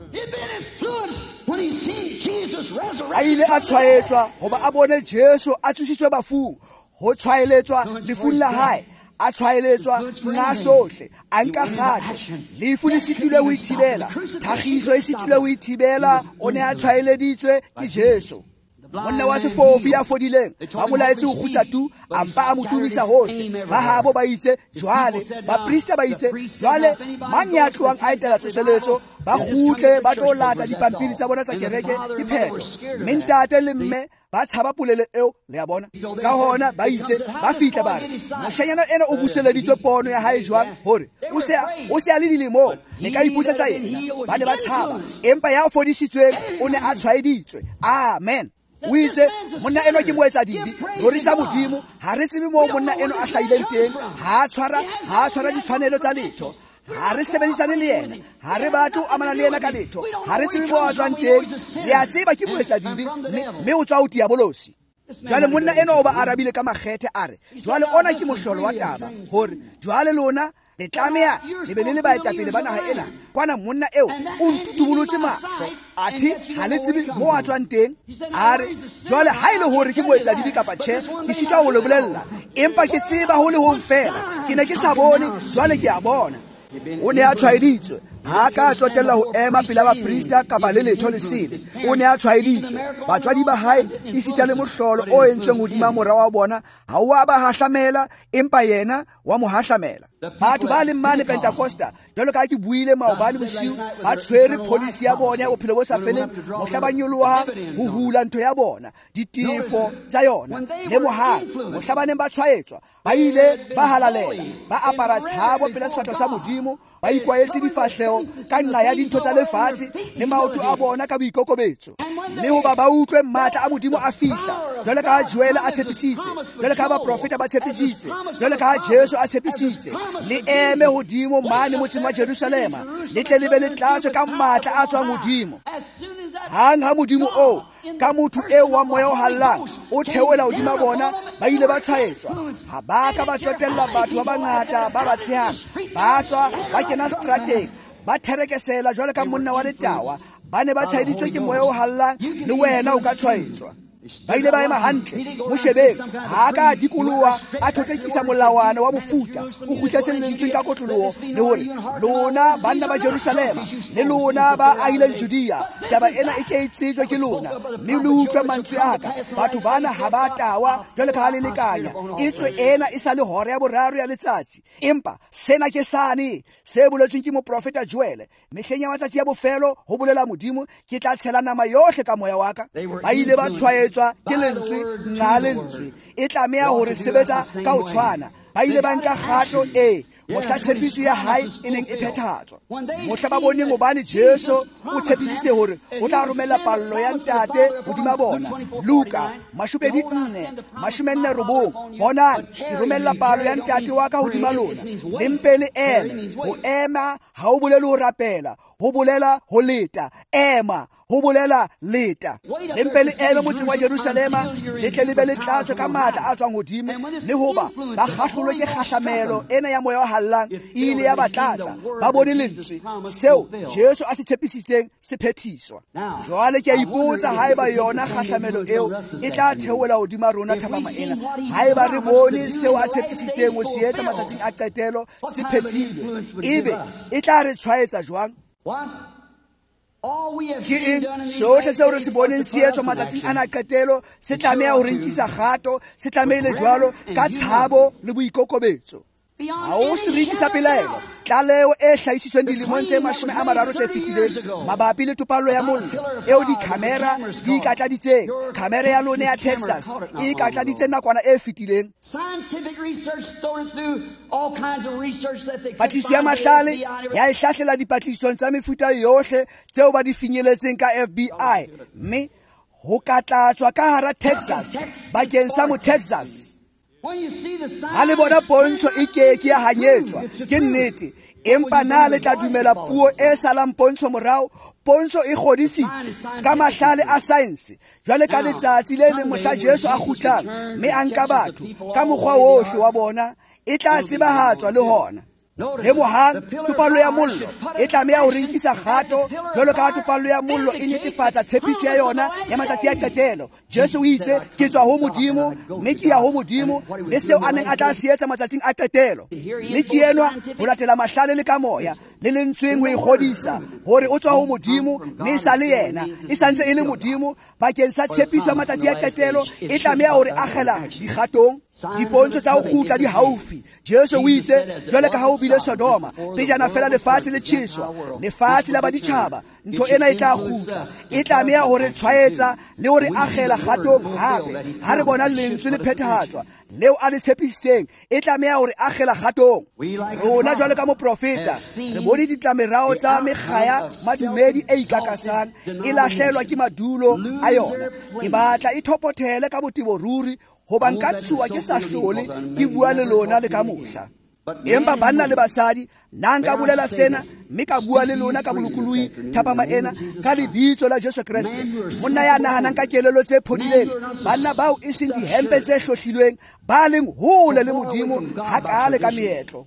a ile a tshwaetswa hoba a bone Jesu a tshusitswe bafung ho tshwaeletswa lefung la hae a tshwaeletswa nna sohle a nka gato lefu le setile ho ithibela thagiso e setile ho ithibela o ne a tshwaeleditswe ke Jesu monna wa sefofi ya fodileng ba molaetse ho khutsa tu ampa a motumisa hohle ba habo ba itse jwale ba priesta ba itse jwale mang ya tloang a etela tsoseletso ba khutle ba tlo lata dipampiri tsa bona tsa kereke di pheto mentate le mme ba tshaba polele eo le ya bona ka hona ba itse ba fitla ba moshanyana ena o buseleditswe pono ya hae jwang hore o se o se a le dilemo le ka iputsa tsa yena ba ne ba tshaba empa ya fodisitswe o ne a tshwaeditswe amen o itse monna eno ke moetsa dibi rorisa modimo ha re tsebe mo monna eno a hlaileng teng ha tshwara ha tshwara ditshwanelo tsa letho ha re sebedisane le yena ha re batho amana le yena ka letho ha re tsebe mo a tswang teng le a tseba ke moetsa dibi mme o tswa o tia bolosi jwale monna eno o ba arabile ka makgethe a re jwale ona ke mohlolo wa taba hore jwale lona le tlameha le be le le baetapele ba naha ena kwana monna eo o ntutubulotse mahlo athi ha le tsebe mo a tswang teng a re jwale ha ile hore ke moetsa dibi kapa tjhe ke sitwa ho le bolella empa ke tseba ho le ho mfela ke ne ke sa bone jwale ke a bona o ne a tshwaeditswe ha ka tsotella ho ema pela ba priesta kapa le letho le sele o ne a tshwaeditswe batswadi ba hae e sita le mohlolo o entsweng hodima mora wa bona ha wa ba hahlamela empa yena wa mo hahlamela batho ba le mane Pentecosta jalo ka ke buile maobane bosiu ba tshwere policy ya bona ya bophelo bo sa feleng mohla ba nyoloha ho hula ntho ya bona ditifo tsa yona le mohang mohla ba neng ba tshwaetswa ba ile ba halalela ba apara tshabo pela sefatho sa modimo ba ikwaetse difahleo ka nna ya dintho tsa lefatshe le maoto a bona ka boikokobetso mme ho ba ba utlwe matla a modimo a fihla jalo ka Joel a tshepisitse jalo ka ba profeta ba tshepisitse jalo ka Jesu a tshepisitse le eme hodimo mane motseng wa Jerusalema le tle le be le tlatswe ka matla a tswang hodimo hang ha modimo o ka motho eo wa moya o hallang o theola hodima bona ba ile ba tshwaetswa ha ba ka ba tsotella batho ba bangata ba ba tshehang ba tswa ba kena strateg ba therekesela jwale ka monna wa letawa ba ne ba tshwaeditswe ke moya o hallang le wena o ka tshwaetswa ba ile ba ema hantle mo shebeng ha ka dikolowa a thotekisa molawana wa mofuta o khutletse lentsweng ka kotloloho le hore lona banna ba Jerusalema le lona ba ahileng Judea taba ena e ke itsitswe ke lona mme le utlwa mantswe aka batho bana ha ba tawa jwale ka le lekanya itswe ena e sa le hora ya boraro ya letsatsi empa sena ke sane se boletsweng ke moprofeta Joel mehleng ya matsatsi ya bofelo ho bolela modimo ke tla tshela nama yohle ka moya wa ka ba ile ba tshwaetswa ke lentswe nna lentswe e tlameha hore sebetsa ka ho tshwana ba ile ba nka kgato e mohla tshepiso ya hae e neng e phethahatswa mohla ba bone ngobane Jesu o tshepisitse hore o tla romela pallo ya ntate hodima bona Luka mashubedi nne mashumenne robong bona di romella pallo ya ntate wa ka hodima lona le mpele eme ho ema ha o bolele ho rapela ho bolela ho leta ema ho bolela leta le mpele eme motseng wa Jerusalema le tle le be le tlatswe ka matla a tswang hodimo le hoba ba kgahlolwe ke kgahlamelo ena ya moya wa hallang ile ya batlatsa ba bone lentswe seo Jesu a se tshepisitseng se phethiswa jwale ke a ipotsa haeba yona kgahlamelo eo e tla theola hodima rona thapama ena haeba re bone seo a tshepisitseng ho se etsa matsatsing a qetelo se phethilwe ebe e tla re tshwaetsa jwang ke eng sohle seo re se boneng se etswa matsatsing ana qetelo se tlameha ho re nkisa kgato se tlamehile jwalo ka tshabo le boikokobetso ha o seriti sa pelaelo tlaleo e hlahisitsweng dilemong tse mashome a mararo tse fetileng mabapi le topallo ya mollo eo dikhamera di ikatladitseng. Khamera ya lona ya Texas e ikatladitse nakwana e fetileng. Patlisiso ya mahlale ya ihlahlela dipatlisong tsa mefuta yohle tseo ba di finyeletseng ka F B I, mme ho katlatswa ka hara Texas bakeng sa mo Texas. Ha le bona pontsho e ke ke ya hanyetswa ke nnete, empa na le tla dumela puo e salang pontsho morao. Pontsho e kgodisitswe ka mahlale a science jwale ka letsatsi le le mohla Jesu a kgutlang mme a nka batho ka mokgwa wohle wa bona e tla tsebahatswa le hona. Le mohang topallo ya mollo e tlameha ho rinkisa kgato jwalo ka topallo ya mollo e netefatsa tshepiso ya yona ya matsatsi a qetelo. Jesu o itse ke tswa ho Modimo mme ke ya ho Modimo le seo a neng a tla se etsa matsatsing a qetelo. Mme ke enwa ho latela mahlale le ka moya le lentsweng ho ikgodisa hore o tswa ho Modimo mme e sa le yena e santse e le Modimo bakeng sa tshepiso ya matsatsi a qetelo e tlameha hore a kgela dikgatong. Dipontsho tsa ho kgutla di haufi. Jesu o itse jwale ka ha o bile Sodoma pejana fela lefatshe le tjheswa lefatshe la baditjhaba ntho ena e tla kgutla e tlameha hore tshwaetsa le hore a kgela kgatong hape ha re bona lentswe le phethahatswa leo a le tshepisitseng e tlameha hore a kgela kgatong. Rona jwale ka moprofeta re bone ditlamerao tsa mekgaya madumedi e ikakasang e lahlehelwa ke madulo a yona. Ke batla e thopothele ka botebo ruri hoba nka tshuwa ke sa hlole ke bua le lona le ka mohla. Empa banna le basadi nna nka bolela sena mme ka bua le lona ka bolokoloi thapama ena ka lebitso la Jesu Kriste. Monna ya nahanang ka kelelo tse phodileng, banna bao e seng dihempe tse hlohlilweng ba leng hole le Modimo hakale ka meetlo.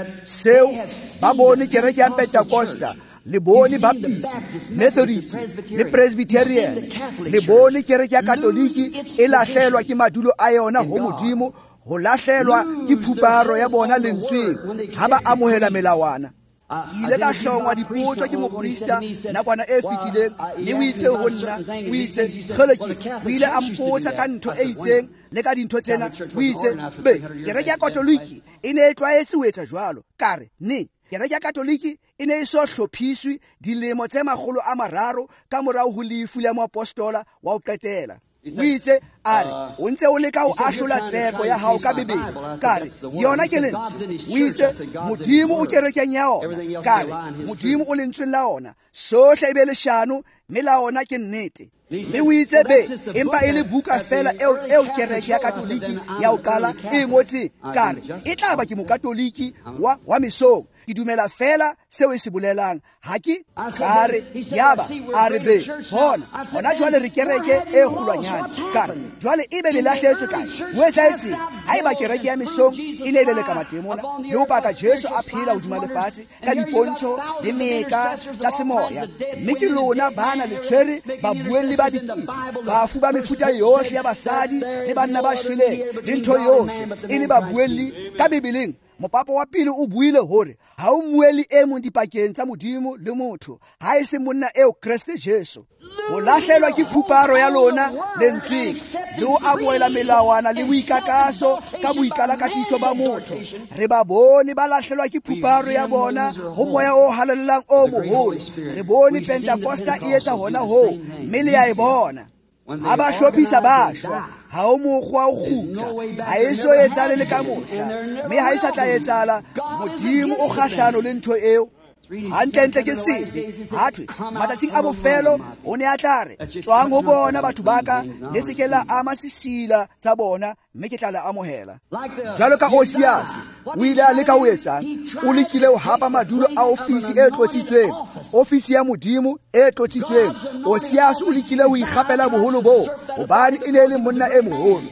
Seo ba bone kereke ya Pentecosta, le bone Baptist, Methodist le Presbyterian, le bone kereke ya Katoliki e lahlehelwa ke madulo a yona ho Modimo, ho lahlehelwa ke phuparo ya bona lentsweng ha ba amohela melawana. Ke ile ka hlongwa dipotso ke moprista nakwana e fetileng le o itse ho nna o itse kgeleki o ile a mpotsa ka ntho e itseng le ka dintho tsena o itse be kereke ya Katoliki e ne e tlwaetse ho etsa jwalo. Kare ne kereke ya Katoliki e ne e so hlophiswe dilemo tse makgolo a mararo ka morao ho lefu la moapostola wa ho qetela. O itse a re o ntse o leka ho ahlola tseko ya hao ka Bebele. Kare yona ke lentswe. O itse Modimo o kerekeng ya ona. Kare Modimo o lentsweng la ona sohle e be leshano mme la ona ke nnete. Mme o itse be empa e le buka fela eo eo kereke ya Katoliki ya ho qala e ngotse. Kare e tla ba ke mokatoliki wa wa mesong. Ke dumela fela seo e se bolelang ha ke kare yaba a re be hona hona jwale re kereke e kgolwanyane. Kare jwale e be le lahletswe kae o etsaetse ha eba kereke ya mesong e ne le le ka matemona le ho baka Jesu a phela hodima lefatshe ka dipontsho le meka tsa semoya. Mme ke lona bana le tshwere ba buelli ba dikiti ba fuba mefuta yohle ya basadi le banna ba shweleng le ntho yohle e le ba buelli ka Bibeleng. Mopapa wa pele o buile hore ha o mueli e mong dipakeng tsa Modimo le motho ha e se monna eo Kriste Jesu. Ho lahlehelwa ke phuparo ya lona lentsweng le ho amohela melawana le boikakaso ka boikalakatiso ba motho. Re ba bone ba lahlehelwa ke phuparo ya bona ho moya o halellang o moholo. Re bone Pentecosta e etsa hona ho mme le ya e bona. Ha ba hlophisa bashwa ha o mokgwa o kgutla ha e so etsale le ka mohla mme ha e sa tla etsala. Modimo o kgahlano le ntho eo. Hantle ke sebe hathwe matsatsing a bofelo o ne a tla re tswang ho bona batho baka le sekela ama sisila tsa bona mme ke tla le amohela. Jalo ka Osias o ile a leka ho etsang o lekile ho hapa madulo a ofisi e tlotsitsweng, ofisi ya Modimo e tlotsitsweng. Osias o lekile ho ikgapela boholo bo hobane e ne le monna e moholo.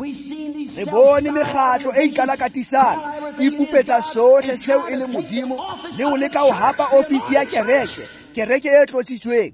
Re bone mekgatlo e ikalakatisang e pupetsa sohle seo e le Modimo le ho leka ho hapa ofisi ya kereke kereke e tlotsitsweng.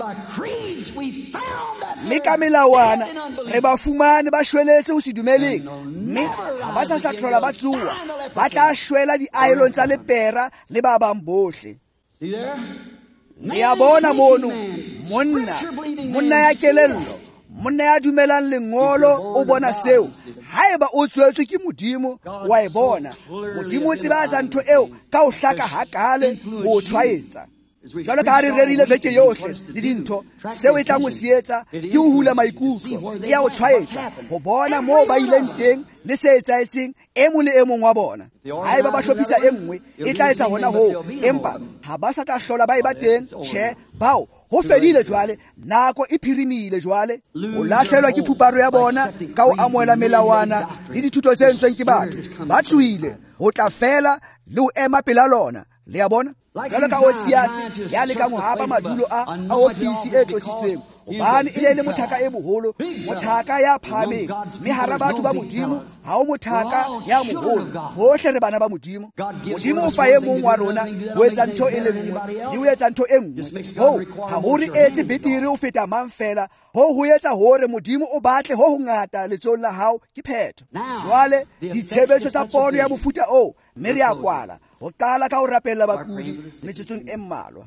Mme ka melawana re ba fumane ba shweletse ho se dumeleng mme ha ba sa sa tlhola ba tsuwa ba tla shwela diaelong tsa lepera le ba bang bohle. Le ya bona mono monna monna ya kelello monna ya dumelang lengolo o bona seo haeba o tswetswe ke modimo wa e bona modimo o tsebatsa ntho eo ka o hlaka hakale ho tshwaetsa jalo ka re rerile beke yohle le dintho seo e tla mo sietsa ke ho hula maikutlo e ya o tshwaetsa ho bona moo ba ileng teng le se etsaetseng e mong le e mong wa bona haeba ba hlophisa e nngwe e tla etsa hona ho empa ha ba sa tla hlola ba e ba teng tjhe bao ho fedile jwale nako e phirimile jwale o lahlelwa ke phuparo ya bona ka ho amohela melawana le dithuto tse entsweng ke batho ba tswile ho tla fela le ho ema pela lona le ya bona jalo ka Osiasi ya lekang ho hapa madulo a a ofisi e tlotsitsweng hobane e le mothaka e boholo mothaka ya phameng mme hara batho ba modimo ha o mothaka ya moholo hohle re bana ba modimo modimo o fa e mong wa rona o etsa ntho e le nngwe le o etsa ntho e nngwe ho ha ho re etse betere o feta mang fela ho ho etsa hore modimo o batle ho ho ngata letsong la hao ke phetho jwale ditshebetso tsa pono ya mofuta o mme re a kwala ho qala ka ho rapella bakudi metsotsong e mmalwa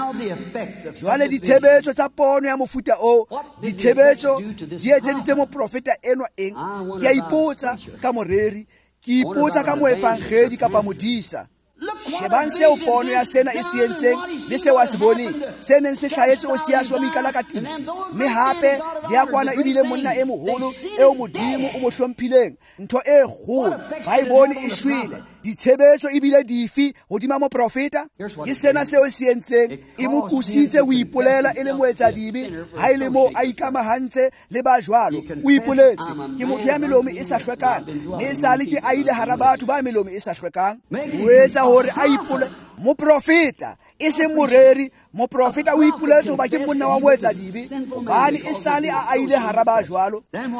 jwale ditshebetso tsa pono ya mofuta o ditshebetso di etseditse moprofeta enwa eng ke a ipotsa ka moreri ke ipotsa ka moefangedi kapa modisa shebang seo pono ya sena e se entseng le seo a se boneng se neng se hlahetse Osiasi wa moikalakatisi mme hape le ya kwana ebile monna e moholo eo modimo o mo hlomphileng ntho e kgolo ba e bone e shwele ditshebetso ebile difi hodima moprofeta ke sena seo se entseng e mo kusitse ho ipolela e le moetsadibi ha ile mo a ikamahantse le ba jwalo o ipoletse ke motho ya melomo e sa hlwekang mme e sale ke a ile hara batho ba melomo e sa hlwekang o etsa hore a ipole moprofeta e se moreri moprofeta o ipoletse ho ba ke monna wa moetsadibi hobane e sale a a ile hara ba jwalo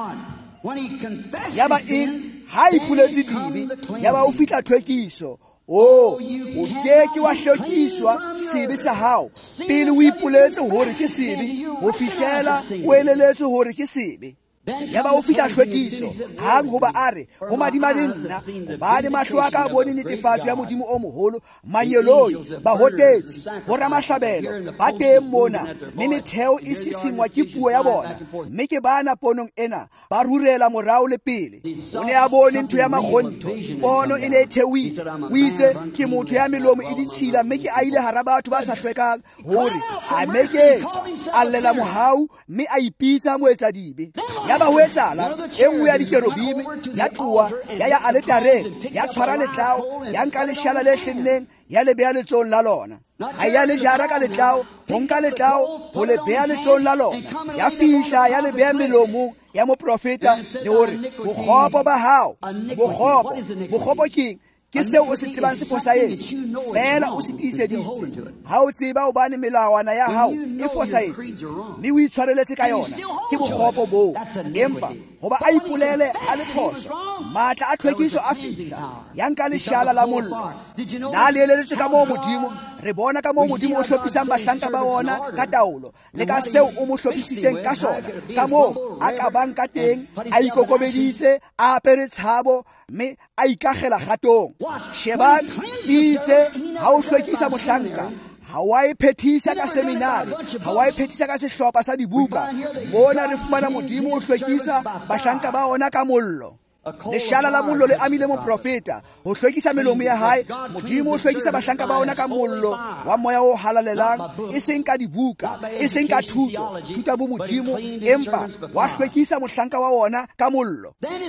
yaba eng ha ipoletse dibi yaba o fihla tlhwekiso o o keke wa hlokiswa sebe sa hao pele o ipoletse hore ke sebe ho fihlela o eleletse hore ke sebe yaba o fihla tlhwekiso hang hoba are ho madimadinna ba de mahlo a ka bone netefatso ya modimo o moholo manyeloyo ba hotetsi ho ramahlabelo ba teng mona mme metheo e sisingwa ke puo ya bona mme ke bana ponong ena ba rurela morao le pele o ne a bone ntho ya magontho pono e ne e theuile o itse ke motho ya melomo e ditshila mme ke a ile hara batho ba sa hlwekang hore a meketsa a llela mohau mme a ipitsa moetsadibe yaba ho etsala e nngwe ya dikerubimi ya tloa ya ya aletareng ya tshwara letlao ya nka leshala le hlenneng ya le beha letsong la lona ha ya le jara ka letlao ho nka letlao ho le beha letsong la lona ya fihla ya le beha melomong ya moprofeta le hore bokgopo ba hao bokgopo bokgopo keng ke seo o se tsebang se fosahetse fela o se tiiseditse ha o tseba o bane melawana ya hao e fosahetse mme o itshwareletse ka yona ke bokgopo boo empa hoba a ipolele a le phoso matla a tlhwekiso a fihla ya nka leshala la mollo na le elelletswe ka moo modimo re bona ka moo modimo o hlophisang bahlanka ba ona ka taolo le ka seo o mo hlophisitseng ka sona ka moo a ka bang ka teng a ikokobeditse a apere tshabo mme a ikagela gatong shebang itse ha o hlwekisa mohlanka ha wa e phethisa ka seminari ha wa e phethisa ka sehlopha sa dibuka bona re fumana modimo o hlwekisa bahlanka ba ona ka mollo leshala la mollo le amile moprofeta ho hlwekisa melomo ya hae modimo o hlwekisa bahlanka ba ona ka mollo wa moya o halalelang e seng ka dibuka e seng ka thuto thuta bo modimo empa wa hlwekisa mohlanka wa ona ka mollo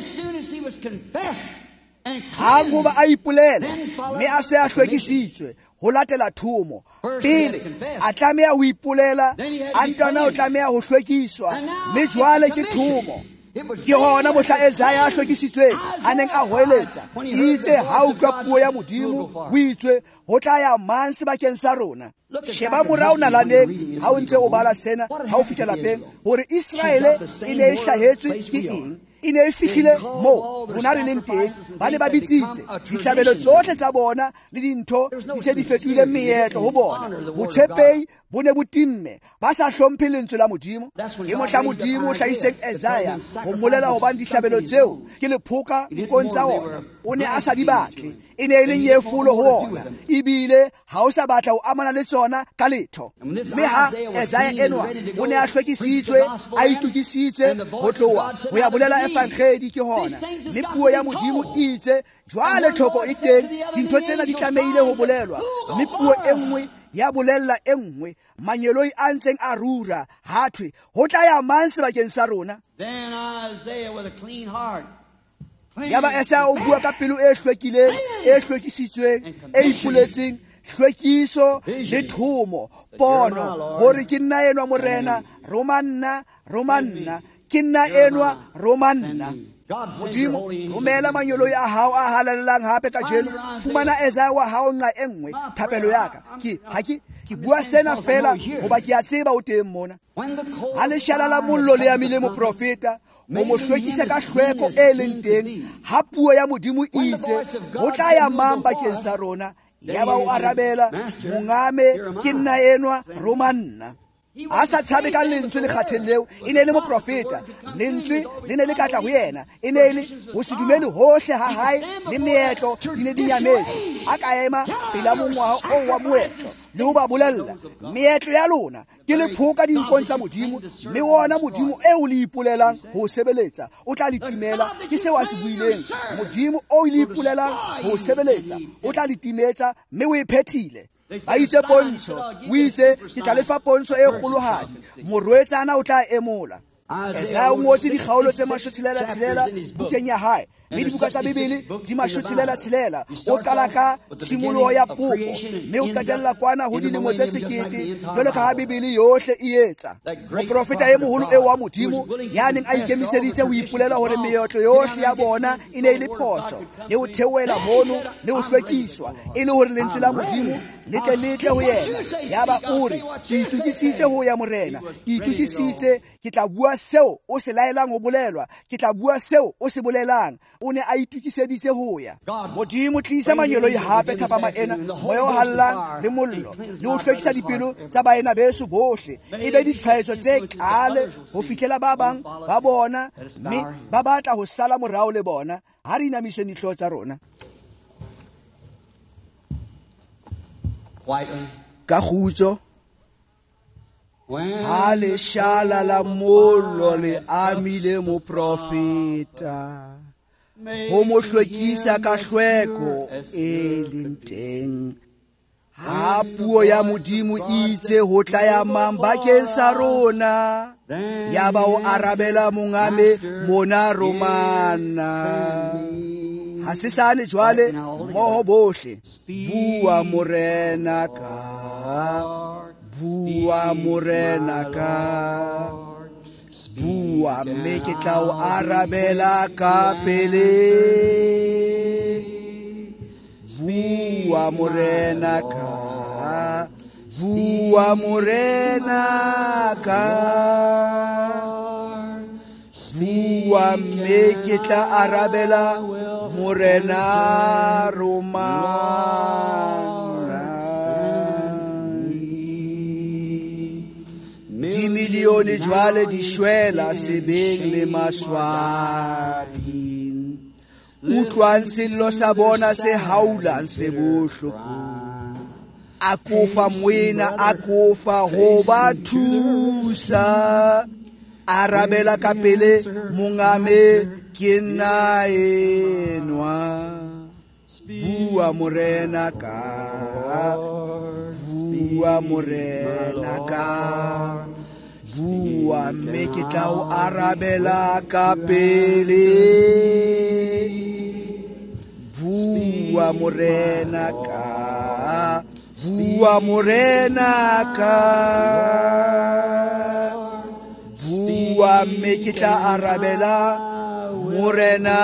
hango ba a ipolela mme a se a hlwekisitswe ho latela thumo pele a tlameha ho ipolela a ntana o tlameha ho hlwekiswa mme jwale ke thumo ke hona mohla Isaiah a hlwekisitsweng a neng a hoeletsa itse ha o tla puo ya modimo o itswe ho tla ya mang sebakeng sa rona sheba morao nalaneng ha o ntse o bala sena ha o fihla lapeng hore Israele e ne e hlahetswe ke eng e ne e fihlile mo rona re leng teng ba ne ba bitsitse ditlhabelo tsotlhe tsa bona le dintho di se di fetohile meetlo ho bona botshepehi bo ne bo timme ba sa hlomphe lentswe la Modimo ke mohla Modimo o hlahiseng Isaiah ho mmolela hobane ditlhabelo tseo ke lephoka nkong tsa ona o ne a sa di batle e ne e le nyefolo ho ona ebile ha o sa batla ho amana le tsona ka letho mme ha Isaiah enwa o ne a hlwekisitswe a itukisitse ho tloha ho ya bolela evangelii ke hona le puo ya Modimo itse jwale tlhoko e teng dintho tsena di tlamehile ho bolelwa mme puo e nngwe ya bolella e nngwe manyeloi a ntseng a rura ha thwe ho tla ya mang sebakeng sa rona yaba Isaiah o bua ka pelo e hlwekileng e hlwekisitsweng e ipuletseng hlwekiso le thomo pono hore ke nna enwa morena romanna romanna ke nna enwa romanna Modimo romela manyoloi a hao a halalelang hape ka jeno fumana Isaiah wa hao nqa e nngwe thapelo ya ka ke ha ke ke bua sena fela hoba ke a tseba o teng mona ha leshala la mollo le amile moprofeta mo mo hlwekisa ka hlweko e leng teng ha puo ya Modimo itse ho tla ya mang bakeng sa rona yaba o arabela mongame ke nna enwa romanna a sa tshabe ka lentswe le kgathelleo e ne le moprofeta lentswe le ne le katla ho yena e ne le ho se dumele hohle ha hae le meetlo di ne di nyametse a ka ema pela mongwaha o wa moetlo le ho ba bolella meetlo ya lona ke lephoka dinkong tsa Modimo mme wona Modimo eo le ipolelang ho sebeletsa o tla le timela ke seo a se buileng Modimo o le ipolelang ho sebeletsa o tla le timetsa mme o e phethile ba itse pontsho o itse ke tla lefa pontsho e kgolohadi morwetsana o tla emola Isaiah o ngotse dikgaolo tse mashotshelela tshelela bukeng ya hae mme dibuka tsa Bibele di mashotshelela tshelela o qala ka tshimoloho ya popo mme o qetella kwana ho dilemo tse sekete jwalo ka ha Bibele yohle e etsa moprofeta e moholo e wa Modimo ya neng a ikemiseditse ho ipolela hore meetlo yohle ya bona e ne e le phoso le ho theohela mono le ho hlwekiswa e le hore lentswe la Modimo letle letle ho yena yaba o re ke itukisitse ho ya morena ke itukisitse ke tla bua seo o se laelang ho bolelwa ke tla bua seo o se bolelang o ne a itukiseditse ho ya Modimo tlisa manyoloi hape thapama ena moya o hallang le mollo le ho hlwekisa dipelo tsa baena beso bohle e be ditshwaetso tse kale ho fihlela ba bang ba bona mme ba batla ho sala morao le bona ha re inamiswe dihlooho tsa rona ka khutso ha leshala la mollo le amile moprofeta ho mo hlwekisa ka hlweko e leng teng ha puo ya Modimo itse ho tla ya mang bakeng sa rona yaba o arabela mongame mona romana ha se sane jwale mmoho bohle bua morena ka bua morena ka bua mme ke tla o arabela ka pele bua morena ka bua morena ka bua mme ke tla arabela morena romana dimilione jwale di shwela sebeng le maswabing utlwang sello sa bona se haulang se bohloko a kofa moena a kofa ho ba thusa arabela ka pele mongame ke nna enwa bua morena ka bua morena ka bua mme ke tla o arabela ka pele bua morena ka bua morena ka bua mme ke tla arabela morena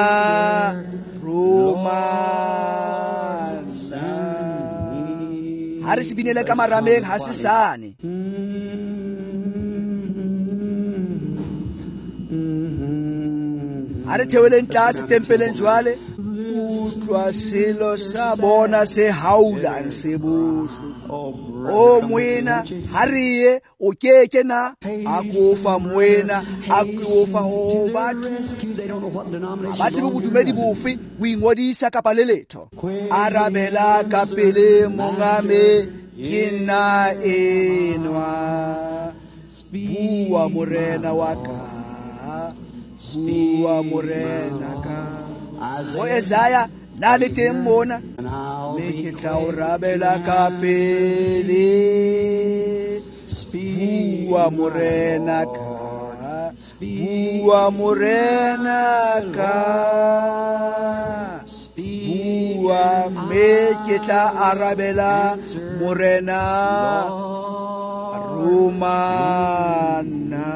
romana ha re se binele ka marameng ha se sane a re theoleng tlase tempeleng jwale utlwa selo sa bona se haulang se bohlo o moena ha re ye o keke na a kofa moena a kofa ho batho ba tsebe bodumedi bofe o ingodisa kapa le letho arabela ka pele mongame ke nna enwa bua morena wa ka bua morena ka o Isaiah na le teng mona me ke tla o rabela ka pele bua morena ka bua morena ka bua me ke tla arabela morena Romana.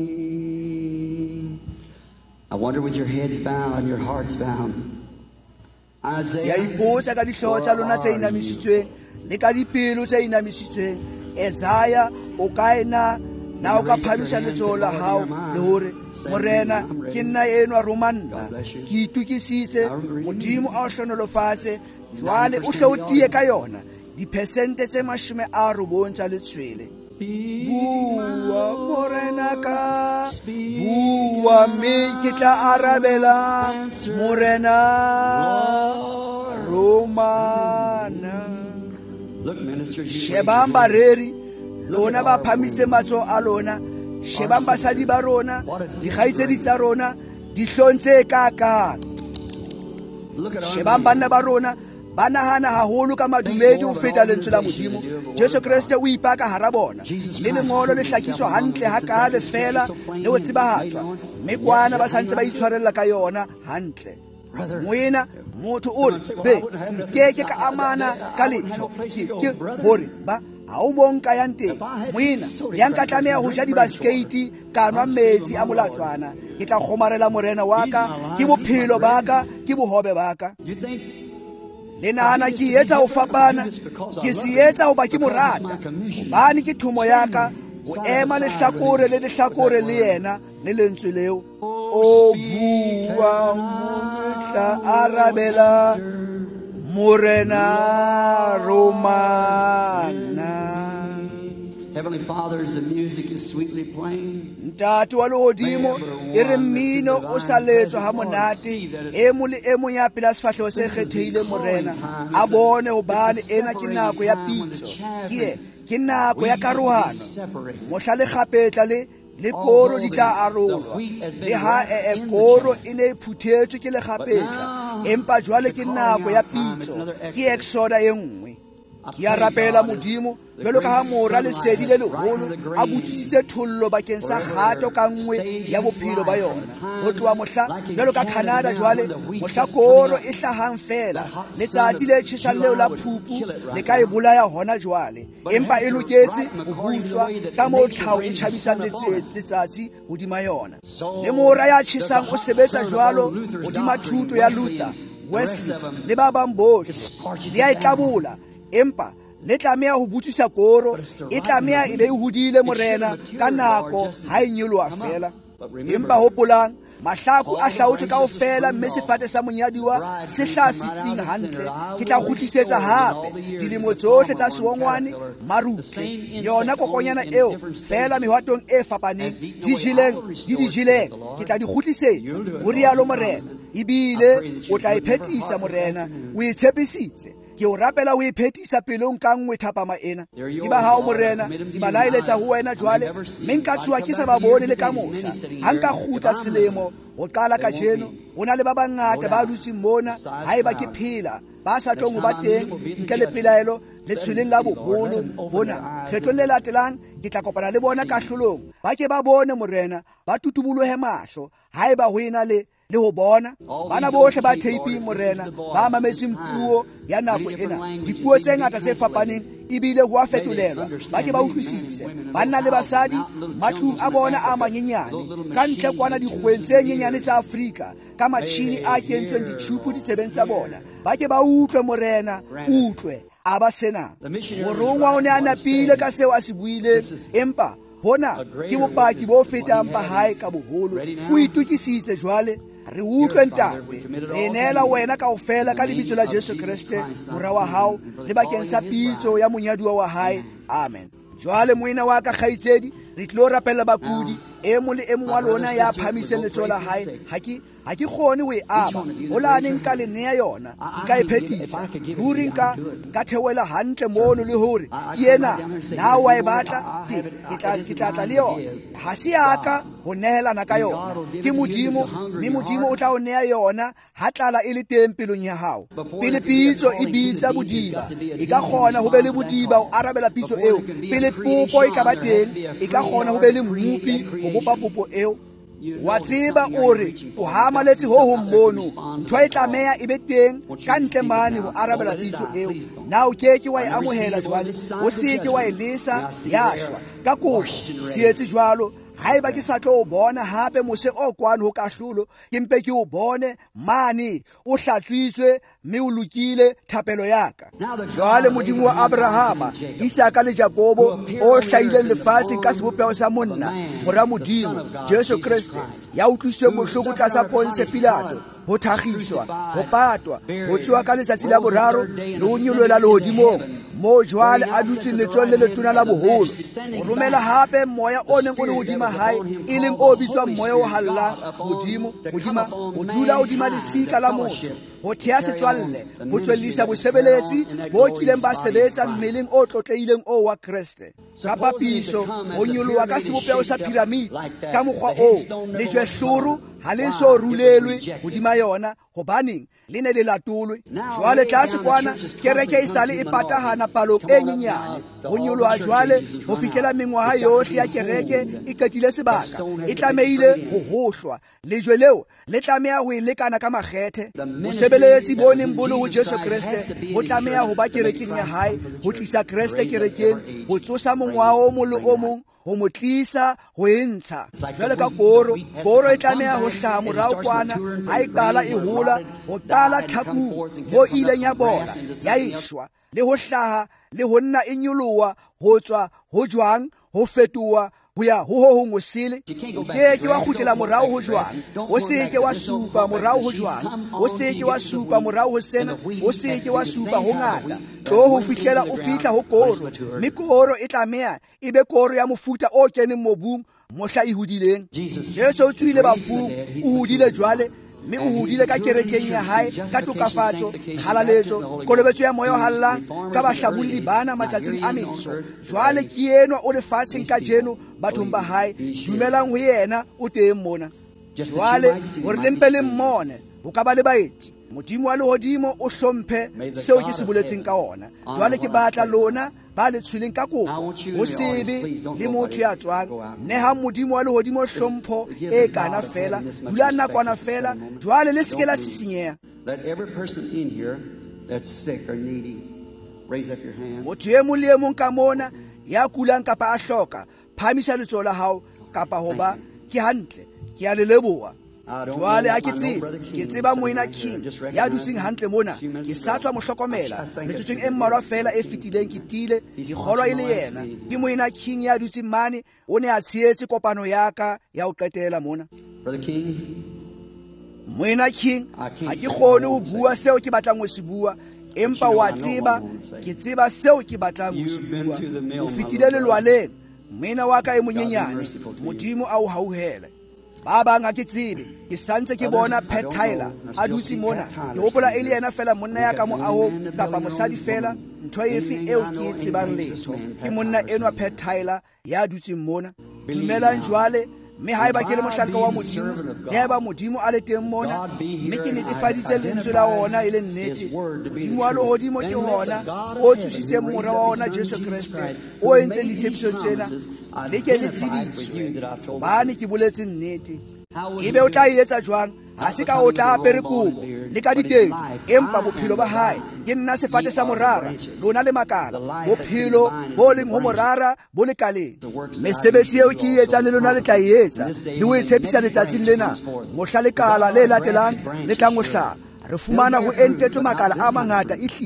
I wonder with your heads bowed and your hearts bowed. Ya ipotsa ka dihlooho tsa lona tse inamisitsweng le ka dipelo tse inamisitsweng Isaiah o kaena na o ka phamisa letsoho la hao le hore morena ke nna enwa Romana ke itukisitse modimo a o hlonolofatse jwale o hle o tie ka yona diphesente tse mashome a robong tsa letshwele bua morena ka bua me ke tla arabela morena Romana. Shebang bareri lona ba phamise matso a lona shebang basadi ba rona dikgaitsedi tsa rona di hlontse ka ka shebang banna ba rona ba nahana haholo ka madumedi ho feta lentswe la modimo Jesu Kriste o ipaka hara bona le lengolo le hlakiswa hantle ha ka le fela le ho tsebahatswa mme kwana ba santse ba itshwarella ka yona hantle moena motho o be keke ka amana ka letho ke hore ba ha o monka ya nteng moena ya nka tlameha ho ja dibaskeiti ka nwa metsi a molatswana ke tla khomarela morena wa ka ke bophelo ba ka ke bohobe ba ka le nana ke etsa ho fapana ke se etsa ho ba ke morata bane ke thumo ya ka o ema le hlakore le le hlakore le yena le lentswe leo o bua motla arabela morena Romana. Heavenly Father, as the music is sweetly playing, Ntate wa lehodimo e re mmino o sa letswa ha monate e mo le e mo ya pela sefahleho se kgethehile morena a bone hobane ena ke nako ya pitso ke ke nako ya karohano mohla le kgapetla le le koro di tla arolwa le ha e koro e ne phuthetswe ke le kgapetla empa jwale ke nako ya pitso ke exoda e nngwe ke a rapela modimo jwalo ka ha mora lesedi le leholo a butsisitse thollo bakeng sa kgato ka nngwe ya bophelo ba yona ho tloha mohla jwalo ka Canada jwale mohla koro e hlahang fela letsatsi le tjhesang leo la Phupu le ka e bolaya hona jwale empa e loketse ho butswa ka moo tlhaho e tjhabisang letsatsi hodima yona le mora ya tjhesang o sebetsa jwalo hodima thuto ya Luther Wesley le ba bang bohle le a e tlabola empa le tlameha ho butsisa koro e tlameha e be e hodile morena ka nako ha e nyoloha fela empa hopolang mahlaku a hlaotswe kaofela mme sefate sa monyadiwa se hlasitseng hantle ke tla kgutlisetsa hape dilemo tsohle tsa seongwane marutle yona kokonyana eo fela mehwatong e fapaneng di jileng di di jileng ke tla di kgutlisetsa ho rialo morena ebile o tla iphethisa morena o itshepisitse ke o rapela o iphethisa pelong ka nngwe thapama ena ke ba hao morena di ba laeletsa ho wena jwale mme nka tsuwa ke sa ba bone le ka mohla ha nka kgutla selemo ho qala ka jeno ho na le ba bangata ba dutseng mona haeba ke phela ba sa tlong ho ba teng ntle le pelaelo le tshweleng la boholo bona kgetlo le latelang ke tla kopana le bona ka hlolong ba ke ba bone morena ba tutubolohe mahlo haeba ho ena le le ho bona bana bohle ba theipi morena ba mametseng puo ya nako ena dipuo tse ngata tse fapaneng ebile ho a fetolelwa ba ke ba utlwisise banna le basadi matlung a bona a manyenyane ka ntle kwana dikgweng tse nyenyane tsa Afrika ka matjhini a kentsweng ditjhupu ditsebeng tsa bona ba ke ba utlwe morena utlwe a ba sena morongwa o ne a napile ka seo a se buile empa hona ke bopaki bo fetang ba hae ka boholo o itukisitse jwale re utlwe ntate re neela wena kaofela ka lebitso la Jesu Kriste mora wa hao le bakeng sa pitso ya monyaduwa wa hae. Amen. Jwale moina wa ka kgaitsedi re tlo rapella bakudi e mo le e mong wa lona ya phamiseng letsoho la hae. ha ke ha ke kgone o e aba holane nka le nea yona nka e phethisa ruri nka nka thewela hantle mono le hore ke ena na wa e batla ke tla ke tla tla le yona. Ha se aka ho nehelana ka yona ke modimo mme modimo o tla o nea yona ha tlala e le teng pelong ya hao. Pele pitso e bitsa bodiba e ka kgona ho be le bodiba o arabela pitso eo. Pele popo e ka ba teng e ka kgona ho be le mmupi ho bopa popo eo. Wa tseba ore o hamaletse ho ho mmono ntho e tlameha e be teng ka ntle mane ho arabela pitso eo. Na o keke wa e amohela jwale o seke wa e lesa ya shwa ka kopo sietse jwalo. Haeba ke sa tlo o bona hape mose o kwano ho kahlolo ke mpe ke o bone mane o hlatswitswe mme o lokile thapelo yaka. Jwale modimo wa Abrahama, Isaka le Jakobo o hlahileng lefatshe ka sebopego sa monna mora modimo Jesu Kriste ya utlwisitswe bohloko tlasa Ponse Pilato, ho thagiswa, ho patwa, ho tsoa ka letsatsi la boraro le ho nyoloela lehodimong mo jwale a dutse letsohong le letona la boholo. O romela hape moya o neng o le hodima hae e leng o bitswang moya o hallang modimo hodima o dula hodima lesika la motho ho thea setswalle ho tswellisa bosebeletsi bo kileng ba sebetsa mmeleng o tlotleileng o wa Kriste. Ka papiso o nyoloha ka sebopego sa piramidi ka mokgwa o lejwe hluru ha le so rulelwe hodima yona hobaneng le ne le latolwe. Jwale tlase kwana kereke e sale e patahana palong e nyenyane ho nyoloha jwale ho fihlela mengwaha yohle ya kereke e qetile sebaka e tlameile ho hohlwa. Lejwe leo le tlameha ho lekana ka makgethe. Mosebeletsi boneng bolo ho Jesu Kriste ho tlameha ho ba kerekeng ya hae ho tlisa Kriste kerekeng ho tsosa mongwa o mong le o mong ho mo tlisa ho entsha. Jwale ka koro koro e tlameha ho hlaha morao kwana ha e qala e hola ho qala tlhakung mo ileng ya bola ya ishwa le ho hlaha le ho nna e nyoloha ho tswa ho jwang ho fetoha ho ya ho ho hong sele. O keke wa kgutlela morao ho jwang, o seke wa supa morao ho jwang, o seke wa supa morao ho sena, o seke wa supa ho ngata tlo ho fihlela o fihla ho koro. Mme koro e tlameha e be koro ya mofuta o keneng mobung mohla e hodileng. Jesu o tswile bafung o hodile jwale mme o hodile ka kerekeng ya hae ka tokafatso, halaletso, kolobetso ya moya o hallang ka bahlabolli bana matsatsing a meso. Jwale ke enwa o lefatsheng ka jeno bathong ba hae dumelang ho yena o teng mona. Jwale hore le mpe le mmone ho ka ba le baeti modimo wa lehodimo o hlomphe seo ke se boletseng ka ona. Jwale ke batla lona ba le tshweleng ka kopo ho sebe le motho ya tswang neha modimo wa lehodimo hlompho e kana fela dula nakwana fela jwale le seke la sisinyeha. Let every person in here that's sick or needy raise up your hand. Motho e mong le e mong ka mona ya kulang kapa a hloka phamisa letsoho la hao kapa hoba ke hantle ke a le leboha. Jwale ha ke tsebe ke tseba moina King ya dutseng hantle mona ke sa tswa mo hlokomela metsotsong e mmalwa fela e fetileng ke tile ke kgolwa e le yena ke moina King ya dutseng mane o ne a tshetse kopano yaka ya ho qetela mona. Brother King, moina King ha ke kgone ho bua seo ke batlang ho se bua empa wa tseba ke tseba seo ke batlang ho se bua. O fetile lelwaleng moina wa ka e monyenyane modimo a o hauhele. Ba bang ha ke tsebe ke santse ke bona Pat Tyler a dutse mona ke hopola e le yena fela monna ya ka mo aho kapa mosadi fela ntho efe eo ke e tsebang letho ke monna enwa Pat Tyler ya dutse mona. Dumelang jwale mme haeba ke le mohlanka wa modimo le haeba modimo a le teng mona mme ke netefaditse lentswe la ona e le nnete modimo wa lehodimo ke hona o thusitseng mora wa ona Jesu Kriste o entseng ditshepiso tsena le ke le tsebiswe hobane ke boletse nnete. Ebe o tla etsa jwang ha se ka o tla apere kobo le ka ditedi empa bophelo ba hae ke nna sefate sa morara lona le makala bophelo bo leng ho morara bo le kaleng. Mesebetsi eo ke etsa le lona le tla etsa le ho etshepisa letsatsing lena mohla lekala le latelang le tla ngohla re fumana ho entetswe makala a mangata ehlile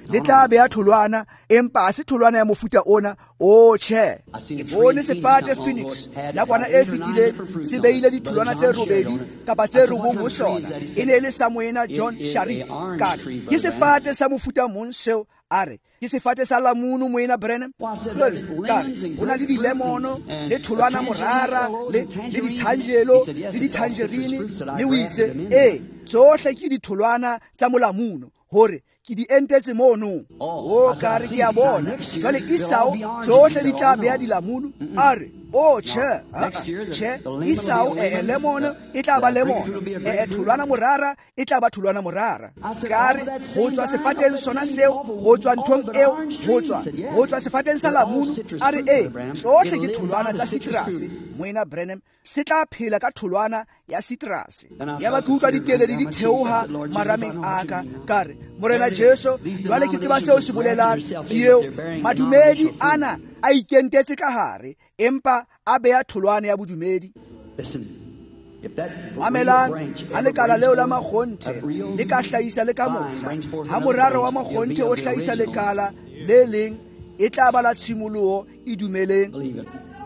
le tla beya tholwana empa ha se tholwana ya mofuta ona o tjhe. Ke bone sefate Phoenix nakwana e fetileng se beile ditholwana tse robedi kapa tse robong ho sona. E ne le Samuel John Sharit ka ke sefate sa mofuta mong seo a re ke sefate sa lamunu moena Branham ka o na le dilemono le tholwana morara le le ditangelo le ditangerine le o itse e tsohle ke ditholwana tsa molamuno hore ke di entetse mono o ka re ke a bona jwale Esau tsohle di tla beya dilamunu a re o tjhe tjhe Esau e lemono e tla ba lemono e tholwana morara e tla ba tholwana morara ka re ho tswa sefateng sona seo ho tswa nthong eo ho tswa ho tswa sefateng sa lamunu a re e tsohle ke tholwana tsa citrus moena Branham se tla phela ka tholwana ya citrus ya ba ke utlwa diteledi di theoha marameng aka ka re morena Jesu jwale ke tseba seo se bolelang eo madumedi ana a ikentetse ka hare empa a beya tholwana ya bodumedi. Mamelang ha lekala leo la makgonthe le ka hlahisa le ka mohla ha moraro wa makgonthe o hlahisa lekala le leng e tla ba la tshimoloho e dumeleng.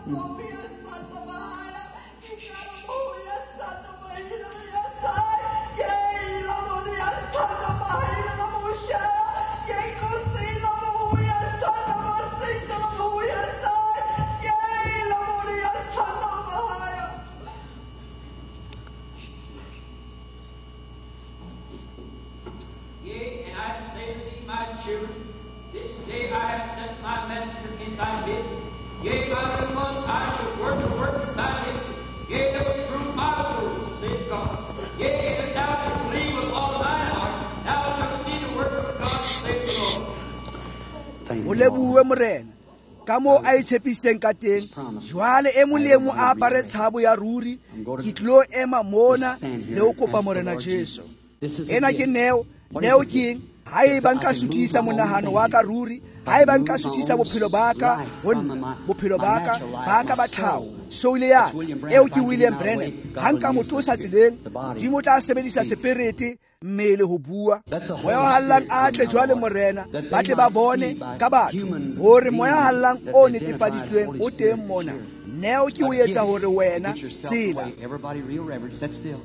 This day I have sent my messenger in thy midst. Yea, by the month I shall work the work of thy midst. Yea, that will prove my words, saith God. Yea, that thou shalt believe with all thine heart, thou shalt see the work of God, saith the Lord. O lebuwe morena ka mo a itshepiseng ka teng jwale e molemo a apare tshabo ya ruri ke tlo ema mona le o kopa morena Jesu. Ena ke neo neo ke ha e ba nka suthisa monahano wa ka ruri ha e ba nka suthisa bophelo ba ka honna bophelo ba ka ba ka ba thao so ile ya eo ke William Branham ha nka motho sa tseleng di mo tla sebedisa seperete mmele ho bua moya hallang a tle jwale morena ba tle ba bone ka batho hore moya hallang o netefaditsweng o teng mona neo ke o etsa hore wena tsela. Everybody real reverence, set still.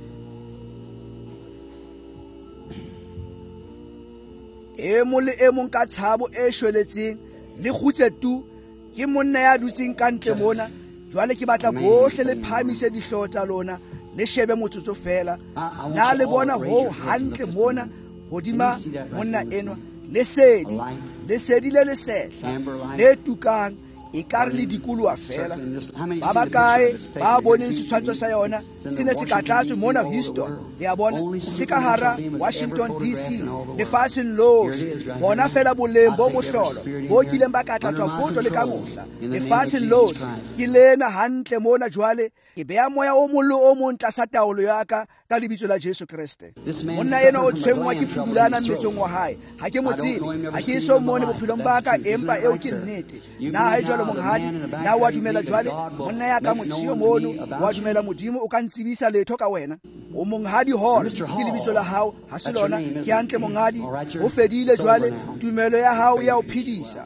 e mole e mong ka tshabo e shweletseng le khutse tu ke monna ya dutseng ka ntle mona jwale ke batla bohle le phamise dihlo tsa lona le shebe motsotso fela na le bona ho hantle mona hodima monna enwa le sedi le sedi le le sehla le tukang e kare le dikoloa fela ba ba kae ba boneng setshwantsho sa yona se ne se ka tlatswe mona Houston le a bona se ka hara Washington D C lefatsheng lohle bona fela boleng bo bohlolo bo kileng ba ka tlatswa foto le ka mohla lefatsheng lohle ke lena hantle mona jwale ke beya moya o mollo o mong tlasa taolo ya ka ka lebitso la Jesu Kriste. Monna ena o tshwengwa ke phudulana mmetsong wa hae ha ke mo tsebe ha ke so mone bophelong ba ka empa eo ke nnete na ha jwale monghadi na wa dumela jwale monna ya ka motsio mono wa dumela modimo o ka ntsibisa letho ka wena o monghadi hore ke lebitso la hao ha se lona ke hantle monghadi o fedile jwale tumelo ya hao ya o phidisa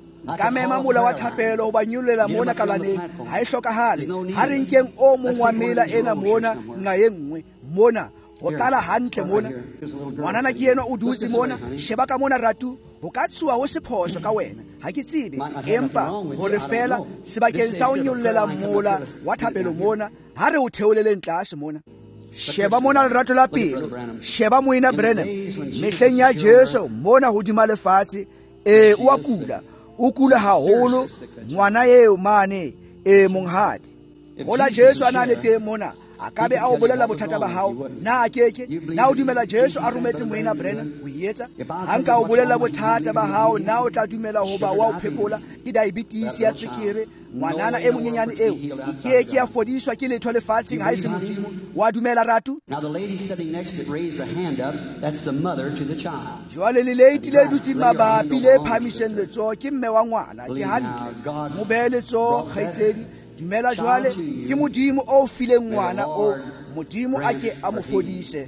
ka mema mola wa thapelo ho ba nyollela mona kalaneng ha e hlokahale ha re nkeng o mong wa mela ena mona nga ye nngwe mona ho qala hantle mona ngwanana ke yena o dutse mona sheba ka mona ratu ho ka tsuwa ho sephoso ka wena ha ke tsebe empa hore fela sebakeng sa o nyollela mola wa thapelo mona ha re o theoleleng tlase mona sheba mona lerato la pelo sheba moena Branham mehleng ya Jesu mona hodima lefatshe e o akula o kula haholo ngwana eo mane e monghadi hola Jesu ana le teng mona akabe a o bolela bothata ba hao na akeke na o dumela Jesu a rometse moena Branham o yetsa hanka o bolela bothata ba hao na o tla dumela hoba wa o phekola ke diabetes ya tswekere ngwanana e monyenyane eo ke ke ya fodiswa ke letho lefatsheng ha e se modimo wa dumela ratu. Now the lady sitting next to it raised a hand up. That's the mother to the child. Jwale le lady le dutse mabapi le phamiseng letso ke mme wa ngwana ke hantle mo beeletso khaitsedi dumela jwale ke modimo o fileng ngwana o modimo ake a mo fodise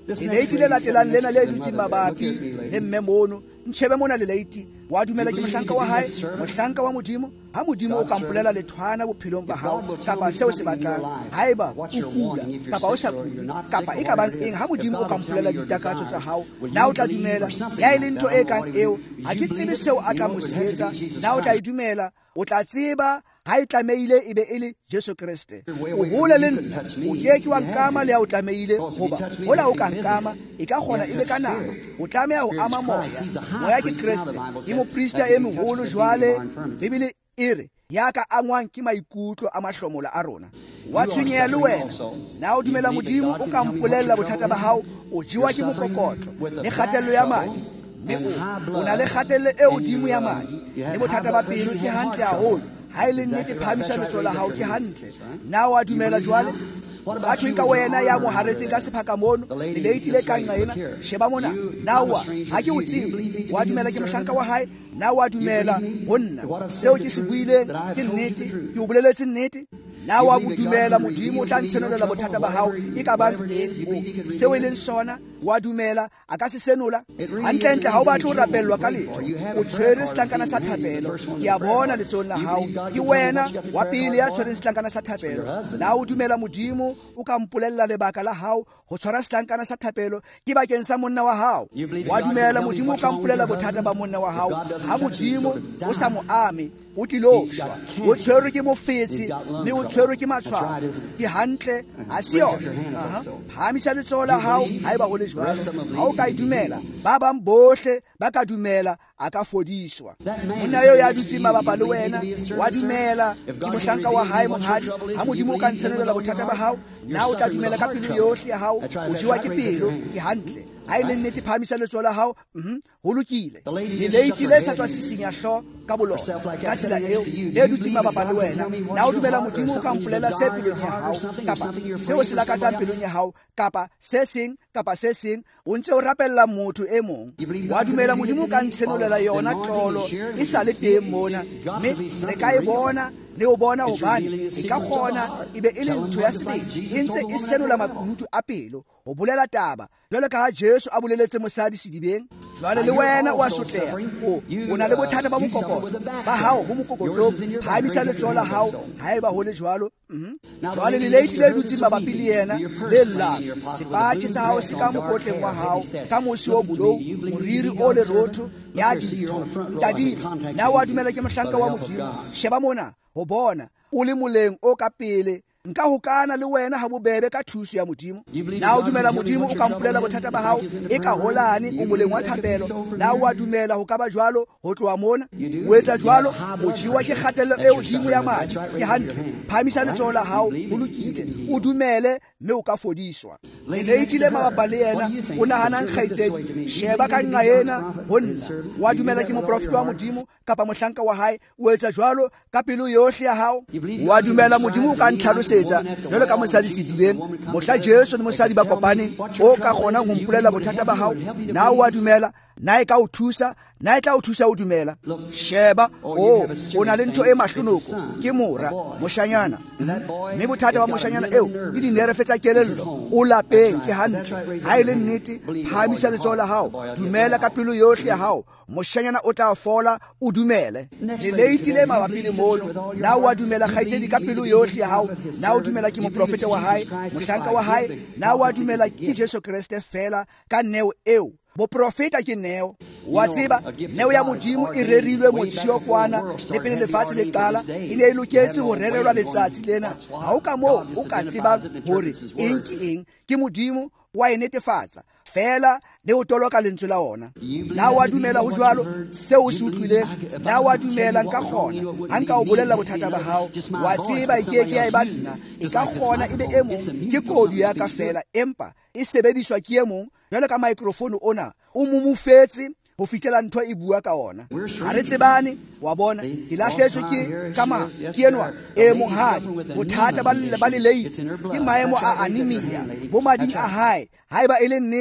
leleiti le latelang lena le dutseng mabapi le mme mono ntšhebe mona leleiti wa dumela ke mohlanka wa hae mohlanka wa modimo ha modimo o kampolela lethwana bophelong ba hao kapa seo se batlang haeba o kula kapa o sa kule kapa e ka bang eng ha modimo o kampolela ditakatso tsa hao na o tla dumela ya e le ntho e kang eo ha ke tsebe seo a tla mo seetsa na o tla e dumela o tla tseba ha e tlameile e be e le Jesu Kriste o hole le nna o ke ke wa nkama le ha o tlameile hoba hola o ka nkama e ka kgona e be ka nama o tlameha ho ama moya moya ke Kriste ke moprista e moholo jwale Bibele e re ya ka angwang ke maikutlo a mahlomola a rona wa tshwenyeha le wena na o dumela modimo o ka mpolella bothata ba hao o jiwa ke mokokotlo le kgatello ya madi mme o na le kgatello e hodimo ya madi le bothata ba pelo ke hantle haholo ha e le nnete phamisa letso la hao ke hantle na wa dumela jwale batho nka wena ya mo haretse ka sephaka mono leleiti le ka nqa ena sheba mona nawa ha ke o tsebe wa dumela ke mohlanka wa hae na wa dumela bonna seo ke se buileng ke nnete ke o boleletse nnete na wa dumela modimo o tla ntshenolela bothata ba hao e ka bang eng seo e leng sona wa dumela a ka se senola hantlentle ha o batla ho rapellwa ka letho o tshwere setlankana sa thapelo ke a bona letsong la hao ke wena wa pele ya tshwereng setlankana sa thapelo na o dumela modimo o ka mpolella lebaka la hao ho tshwara setlankana sa thapelo ke bakeng sa monna wa hao wa dumela modimo o ka mpolella bothata ba monna wa hao ha modimo o sa mo ame o tiloswa o tshwerwe ke mofetsi mme o tshwerwe ke matshwafo ke hantle ha se yona phamisa letsoho la hao haeba ho le jwalo ha o ka e dumela ba bang bohle ba ka dumela a ka fodiswa monna yo ya dutse mabapa le wena wa dumela ke mohlanka wa hae monghadi ha modimo o ka ntshenolela bothata ba hao na o tla dumela ka pelo yohle ya hao o jewa ke pelo ke hantle ha e le nnete phamisa letsoho la hao ho lokile leleiti le sa tswa sisinya hlo ka bolona ka tsela eo le dutse mabapa le wena na o dumela modimo o ka mpolela se pelong ya hao kapa seo se lakatsang pelong ya hao kapa se seng kapa se seng o ntse o rapella motho e mong wa dumela modimo o ka ntshenolela yona tlolo e sa le teng mona mme re ka e bona le o bona hobane e ka kgona e be e le ntho ya sebedi e ntse e senola makunutu a pelo ho bolela taba jwale ka ha Jesu a boleletse mosadi sedibeng jwale le wena o a sotleha o o na le bothata ba mokokotlo ba hao bo mokokotlong phamisa letsoho la hao haeba ho le jwalo jwale leleiti le dutse mabapi le yena le llang sepatjhe sa hao se ka mokotleng wa hao ka mosi o bolou moriri o le rotho ya dintho ntadile na wa dumela ke mohlanka wa modimo sheba mona ho bona o le moleng o ka pele nka hokana le wena ha bobebe ka thuso ya modimo na o dumela modimo o ka mpolela bothata ba hao e ka holane o moleng wa thapelo na o a dumela ho ka ba jwalo ho tloa mona o etsa jwalo o jiwa ke kgatello e hodimo ya madi ke hantle phamisa letsoho la hao ho lokile o dumele mme o ka fodiswa leleiti le mabapa le yena o nahanang kgaitsedi sheba ka nqa ena ho nna wa dumela ke moprofeti wa modimo kapa mohlanka wa hae o etsa jwalo ka pelo yohle ya hao wa dumela modimo o ka ntlhalosetsa jwalo ka mosadi sedibeng mohla Jesu le mosadi ba kopane o ka kgona ho mpolela bothata ba hao na o a dumela na e ka o thusa na e tla o thusa o dumela sheba o o na le ntho e mahlonoko ke mora moshanyana mme bothata wa moshanyana eo ke dinerefe tsa kelello o lapeng ke hantle ha e le nnete phamisa letsoho la hao dumela ka pelo yohle ya hao moshanyana o tla fola o dumele leleiti le mabapi le mono na o a dumela kgaitsedi ka pelo yohle ya hao na o dumela ke moprofete wa hae mohlanka wa hae na o a dumela ke Jesu Kriste fela ka neo eo boprofeta ke neo wa tseba neo ya modimo e rerilwe motshio kwana le pele lefatshe le qala e ne e loketse ho rerelwa letsatsi lena ha o ka mo o ka tseba hore eng ke eng ke modimo wa e netefatsa fela le o toloka lentswe la ona na wa dumela ho jwalo seo se utlwileng na wa dumela nka kgona ha nka o bolella bothata ba hao wa tseba e ke ke ya e banna e ka kgona ebe e mong ke kodu ya ka fela empa e sebediswa ke e mong jwalo ka microphone ona o mumufetse ho fitela ntho e bua ka ona ha re tsebane wa bona ke lahletswe ke kama ke enwa e monghadi bothata ba le ba le late ke maemo a anemia bo mading a hae haeba e le nnete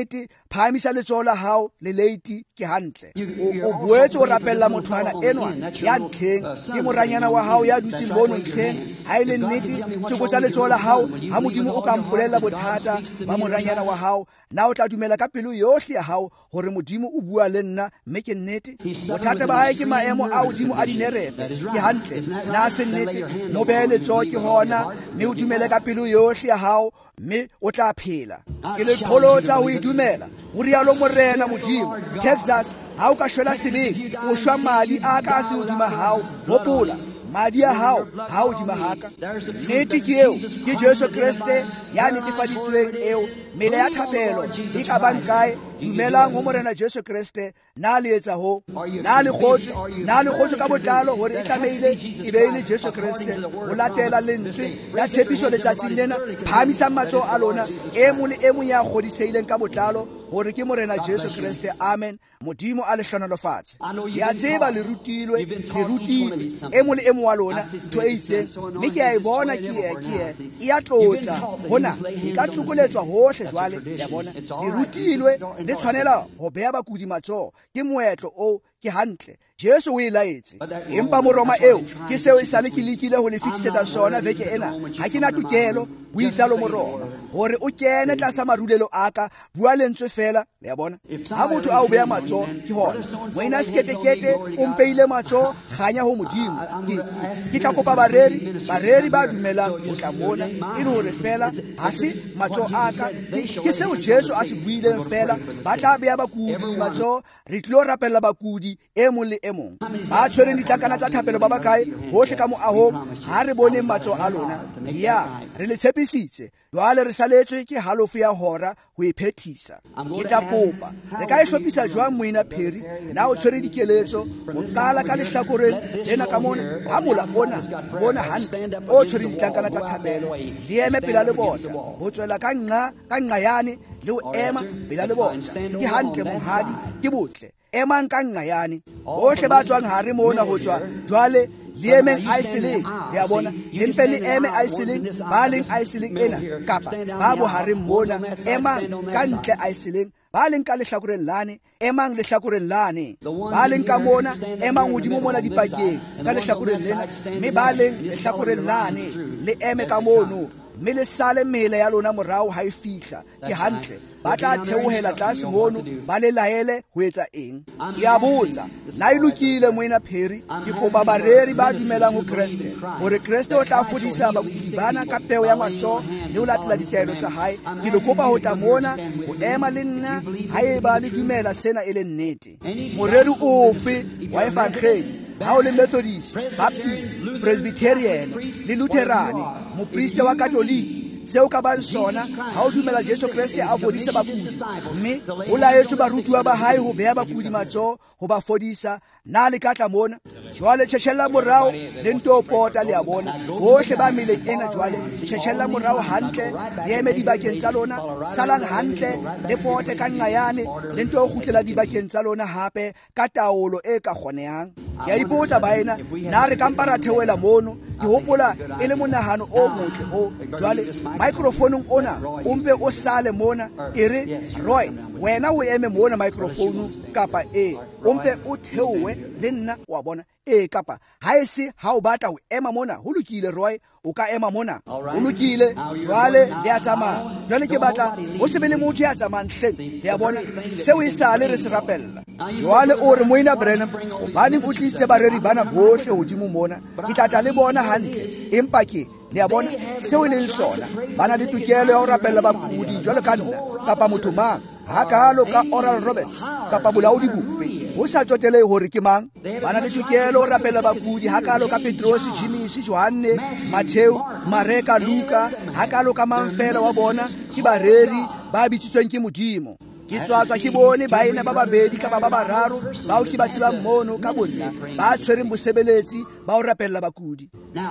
phamisa letsoho la hao le leiti ke hantle o boetse o rapella mothwana enwa ya ntlheng ke moranyana wa hao ya dutseng mono ntlheng ha ile nnete tsokotsa letsoho la hao ha modimo o ka mpolella bothata ba moranyana wa hao na o tla dumela ka pelo yohle ya hao hore modimo o bua le nna mme ke nnete bothata ba hae ke maemo a modimo a dinerefe ke hantle na se nnete mo behe letsoho ke hona mme o dumele ka pelo yohle ya hao mme o tla phela ke le pholotsa ho idumela o rialo morena modimo Texas ha o ka shwela sebeng o shwa madi a ka se hodima hao hopola madi a hao ha hodima haka nnete ke eo ke Jesu Kriste ya netefaditsweng eo mele ya thapelo e ka bang kae dumelang ho morena Jesu Kriste na le etsa ho na le khotse na le khotse ka botlalo hore e tlameile e be ile Jesu Kriste o latela lentswe ya tshepiso letsatsing lena phamisa matso a lona e mo le e mo ya kgodiseileng ka botlalo hore ke morena Jesu Kriste amen modimo a le hlonolo fatshe ya tseba le rutilwe le rutile e mo le e mo wa lona to e itseng mme ke a e bona ke e ke e ya tlotsa hona e ka tsukuletswa hohle jwale ya bona le rutilwe le tshwanela ho beha bakudi matso ke moetlo o ke hantle Jesu o ilaetse empa moroma eo ke seo e sale ke lekile ho le fitisetsa sona veke ena ha ke na tukelo o itsalo moroma hore o kene tlasa marulelo aka bua lentswe fela le ya bona ha motho a o beha matso ke hona moina sketekete o mpeile matso ganya ho modimo ke tla kopa bareri bareri ba dumelang o tla mona e le hore fela ha se matso aka ke seo Jesu a se buileng fela ba tla beha bakudi matso re tlo rapella bakudi e mo le e mong ba tshwereng ditlakana tsa thapelo ba bakae hohle ka mo ahong ha re bone matso a lona ya re le tshepisitse jwale re saletswe ke halofu ya hora ho iphethisa ke tla kopa re ka e hlophisa jwang moina pheri na o tshwere dikeletso o qala ka lehlakoreng lena ka mona ha mola ona bona hantle o tshwere ditlakana tsa thapelo le eme pela le bona ho tswela ka nqa ka nqayane le o ema pela le bona ke hantle monghadi ke botle emang ka nqayane bohle ba tswang hare mona ho tswa jwale liemeng aiseleng ya bona lempe le eme aiseleng ba leng aiseleng ena kapa ba bo hare mona emang ka ntle aiseleng ba leng ka lehlakoreng lane emang lehlakoreng lane ba leng ka mona emang hodimo mona dipakeng ka lehlakoreng lena mme ba leng lehlakoreng lane le eme ka mono mme le sale mele ya lona morao ha e fihla ke hantle ba tla theohela tlase mono ba le laele ho etsa eng ke a botsa na ilukile moina pheri ke kopa bareri ba dumelang ho Kriste hore Kriste o tla fodisa bakudi bana ka peo ya matso le ho latela ditaelo tsa hae ke le kopa ho tla mona ho ema le nna ha e ba le dumela sena e le nnete moreri ofe wa evangeli ha o le Methodist Baptist Presbyterian le Lutheran mopriste wa Katoliki seo ka bang sona ha o dumela Jesu Kriste a fodisa bakudi mme o laetswe barutwa ba hae ho beha bakudi matso ho ba fodisa na le ka tla mona jwale tsheshella morao le nto pota le a bona hohle ba mele ena jwale tsheshella morao hantle le eme dibakeng tsa lona salang hantle le pote ka nqayane le nto khutlela dibakeng tsa lona hape ka taolo e ka kgonehang ya ipotsa baena na re kampara theoela mono ke hopola e le monahano o motle o jwale microphone ona o mpe o sale mona ere Roy wena o eme mona microphone kapa e o mpe o theowe le nna wa bona e kapa ha e se ha o batla ho ema mona ho lokile Roy o ka ema mona o lokile jwale le a tsamaya jwale ke batla o se be le motho ya tsamayang hleng le a bona seo e sale re se rapella jwale o re moina Brenham o bane o tliste bareri bana bohle hodimo mona ke tla le bona hantle empa ke le a bona seo e leng sona bana le tukelo ya ho rapella bakudi jwale ka nna kapa motho mang hakalo ka Oral Roberts kapa bolaodi bofe ho sa tsotele hore ke mang bana le tukelo ho rapella bakudi hakalo ka Petros James Johanne Matthew Mareka Luka hakalo ka Manfela wa bona ke bareri ba bitsitsweng ke modimo ke tswatswa ke bone baena ba babedi ka ba ba bararo ba o ke ba tsela mono ka bonna ba tshwereng bosebeletsi ba o rapella bakudi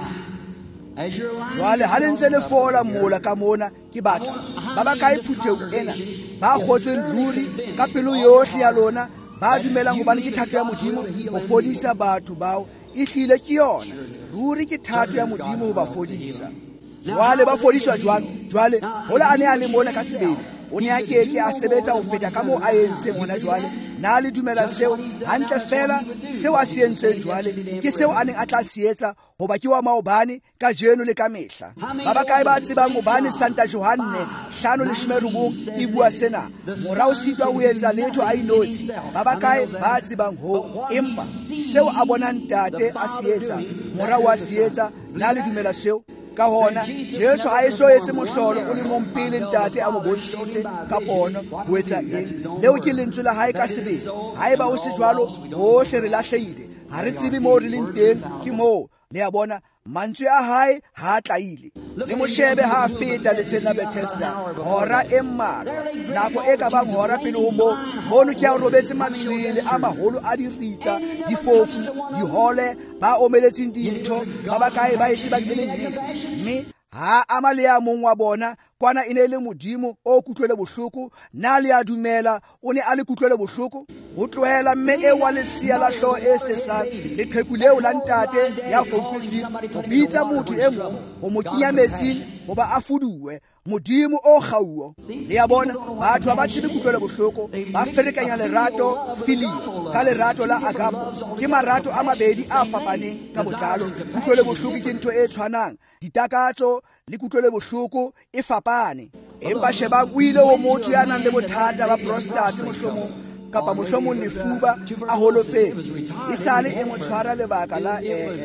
jwale ha le ntse le fola mola ka mona ke batla ba ba ka iphuteu ena ba khotsweng ruri ka pelo yohle ya lona ba dumelang ho bana ke thato ya modimo ho fodisa batho bao e hlile ke yona ruri ke thato ya modimo ho ba fodisa jwale ba fodiswa jwang jwale hola ane a le mona ka sebele o ne a keke a sebetsa ho feta ka moo a entseng hona jwale. Na le dumela seo, hantle fela seo a se entseng jwale ke seo a neng a tla se etsa hoba ke wa maobane ka jeno le ka mehla. Ba bakae ba tsebang hobane Santa Johanne hlano leshome robong e bua sena? Morao sitwa ho etsa letho a inotshi. Ba bakae ba tsebang ho, empa seo a bonang Ntate a se etsa, morao a se etsa. Na le dumela seo? Ka hona Jesu a eso etse mohlolo o le mong pele Ntate a mo bontshitse ka pono ho etsa eng leo ke lentswe la hae ka sebele. Haeba o se jwalo, hohle re lahlehile, ha re tsebe moo re leng teng ke moo. Le a bona mantswe a hae ha tlaile, le mo shebe ha feta letsheng la Bethesda, hora e mmalwa, nako e ka bang hora pele ho moo. Mono ke a robetse matswele a maholo a diritsa, difofu, dihole, ba omeletseng dintho, ba bakae ba etsebang e le nnete. Mme ha ama le a mong wa bona kwana e ne le Modimo o kutlwele bohloko. Na le a dumela o ne a le kutlwele bohloko? Ho tlohela mme e wa lesia la hlooho e sesang le qheku leo la Ntate ya foufetseng, ho bitsa motho e mong ho mo kenya metsing hoba a fuduwe. Modimo o kgauo. Le a bona batho ba ba tsebe kutlwele bohloko, ba ferekanya lerato filia ka lerato la agapo. Ke marato a mabedi a fapaneng ka botlalo. Kutlwele bohloko ke ntho e tshwanang, ditakatso le kutlwele bohloko e fapane. Empa shebang o ile ho motho ya nang le bothata ba prostate mohlomong kapa mohlomong lefuba a holofetse, e sale e mo tshwara lebaka la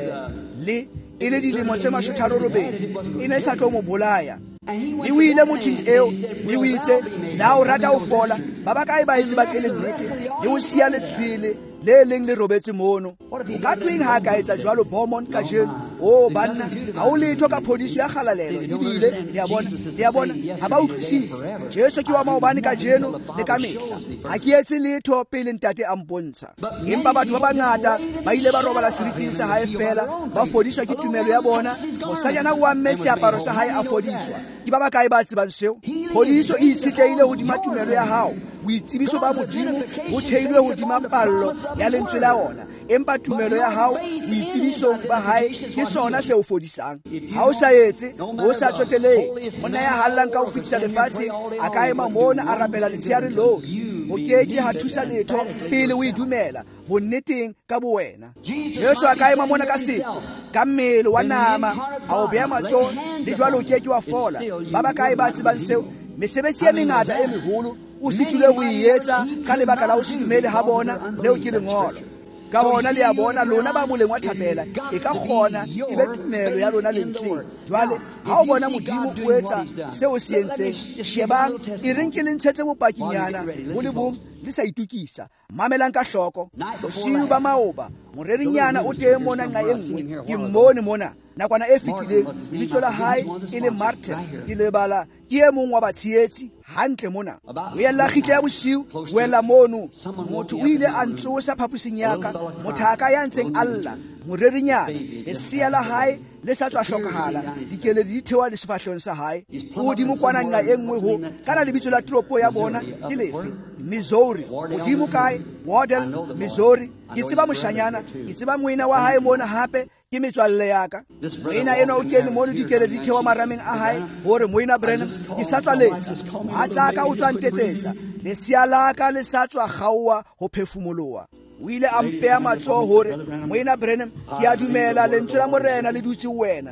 le e le dilemo tse mashome a tharo robedi, e ne e sa tlo mo bolaya. Le o ile mothong eo, le o itse na o rata ho fola. Ba bakae ba etse ba ke le nnete le ho sia letshwele le leng le robetse mono. O ka tweng ha ka etsa jwalo Beaumont ka jeno. O banna ha o letho ka phodiso ya kgalalelo. Ebile le a bona, le a bona ha ba utlwisise. Jesu ke wa maobane ka jeno le ka mehla. Ha ke etse letho pele Ntate a mpontsha. Empa batho ba bangata ba ile ba robala seriting sa hae fela, ba fodiswa ke tumelo ya bona. Mosanyana wa mme seaparo sa hae a fodiswa. Ke ba bakae ba tsebang seo? Phodiso e itshetlehile hodima tumelo ya hao. Boitsebiso ba Modimo bo theilwe hodima pallo ya lentswe la ona. Empa tumelo ya hao, boitsebiso ba hae ke sona se o fodisang. Ha o sa etse, o sa tswetelehe. Monna ya hallang ka ho fitisa lefatshe a ka ema mona a rapela letshehare lohle. O keke ha thusa letho pele o idumela bonneteng ka bowena. Jesu a ka ema mona ka seto ka mmele wa nama a o beha matsoho, le jwalo o keke wa fola. Ba bakae ba tsebang seo? Mesebetsi e mengata e meholo o situle ho e etsa ka lebaka la ho se dumele ha bona leo ke lengolo. Ka hona le a bona lona ba moleng wa thapela e ka kgona e be tumelo ya lona lentsweng. Jwale ha o bona Modimo o etsa seo se entseng, shebang e reng ke le ntshetse bopakinyana bo le bong le sa itukisa. Mamelang ka hloko, bosiu ba maoba, morerinyana o teng mona nqa e nngwe, ke mmone mona nakwana e fetileng. Lebitso la hae e le Martin, ke lebala ke e mong wa batsheetsi hantle mona. O ella khitle ya bosiu, o ella mono. Motho o ile a ntsosa phapusing ya ka, mothaka ya ntseng alla, morerinyana lesia la hae le sa tswa hlokahala, dikele di thewa le sefahlong sa hae. Hodimo kwana nqa e nngwe ho kana lebitso la tropo ya bona ke lefe? Missouri. Hodimo kae? Waddell, Missouri. Ke tseba moshanyana, ke tseba moina wa hae mona hape ke metswalle ya ka. Moina ena o kene mono dikele di thewa marameng a hae hore moina Branham ke sa tswa letsa. Matsa ka o tswa ntetsetsa, lesia la ka le sa tswa kgaowa ho phefumoloha. O ile a mpeha matsoho hore moina Branham ke a dumela lentswe la morena le dutse wena.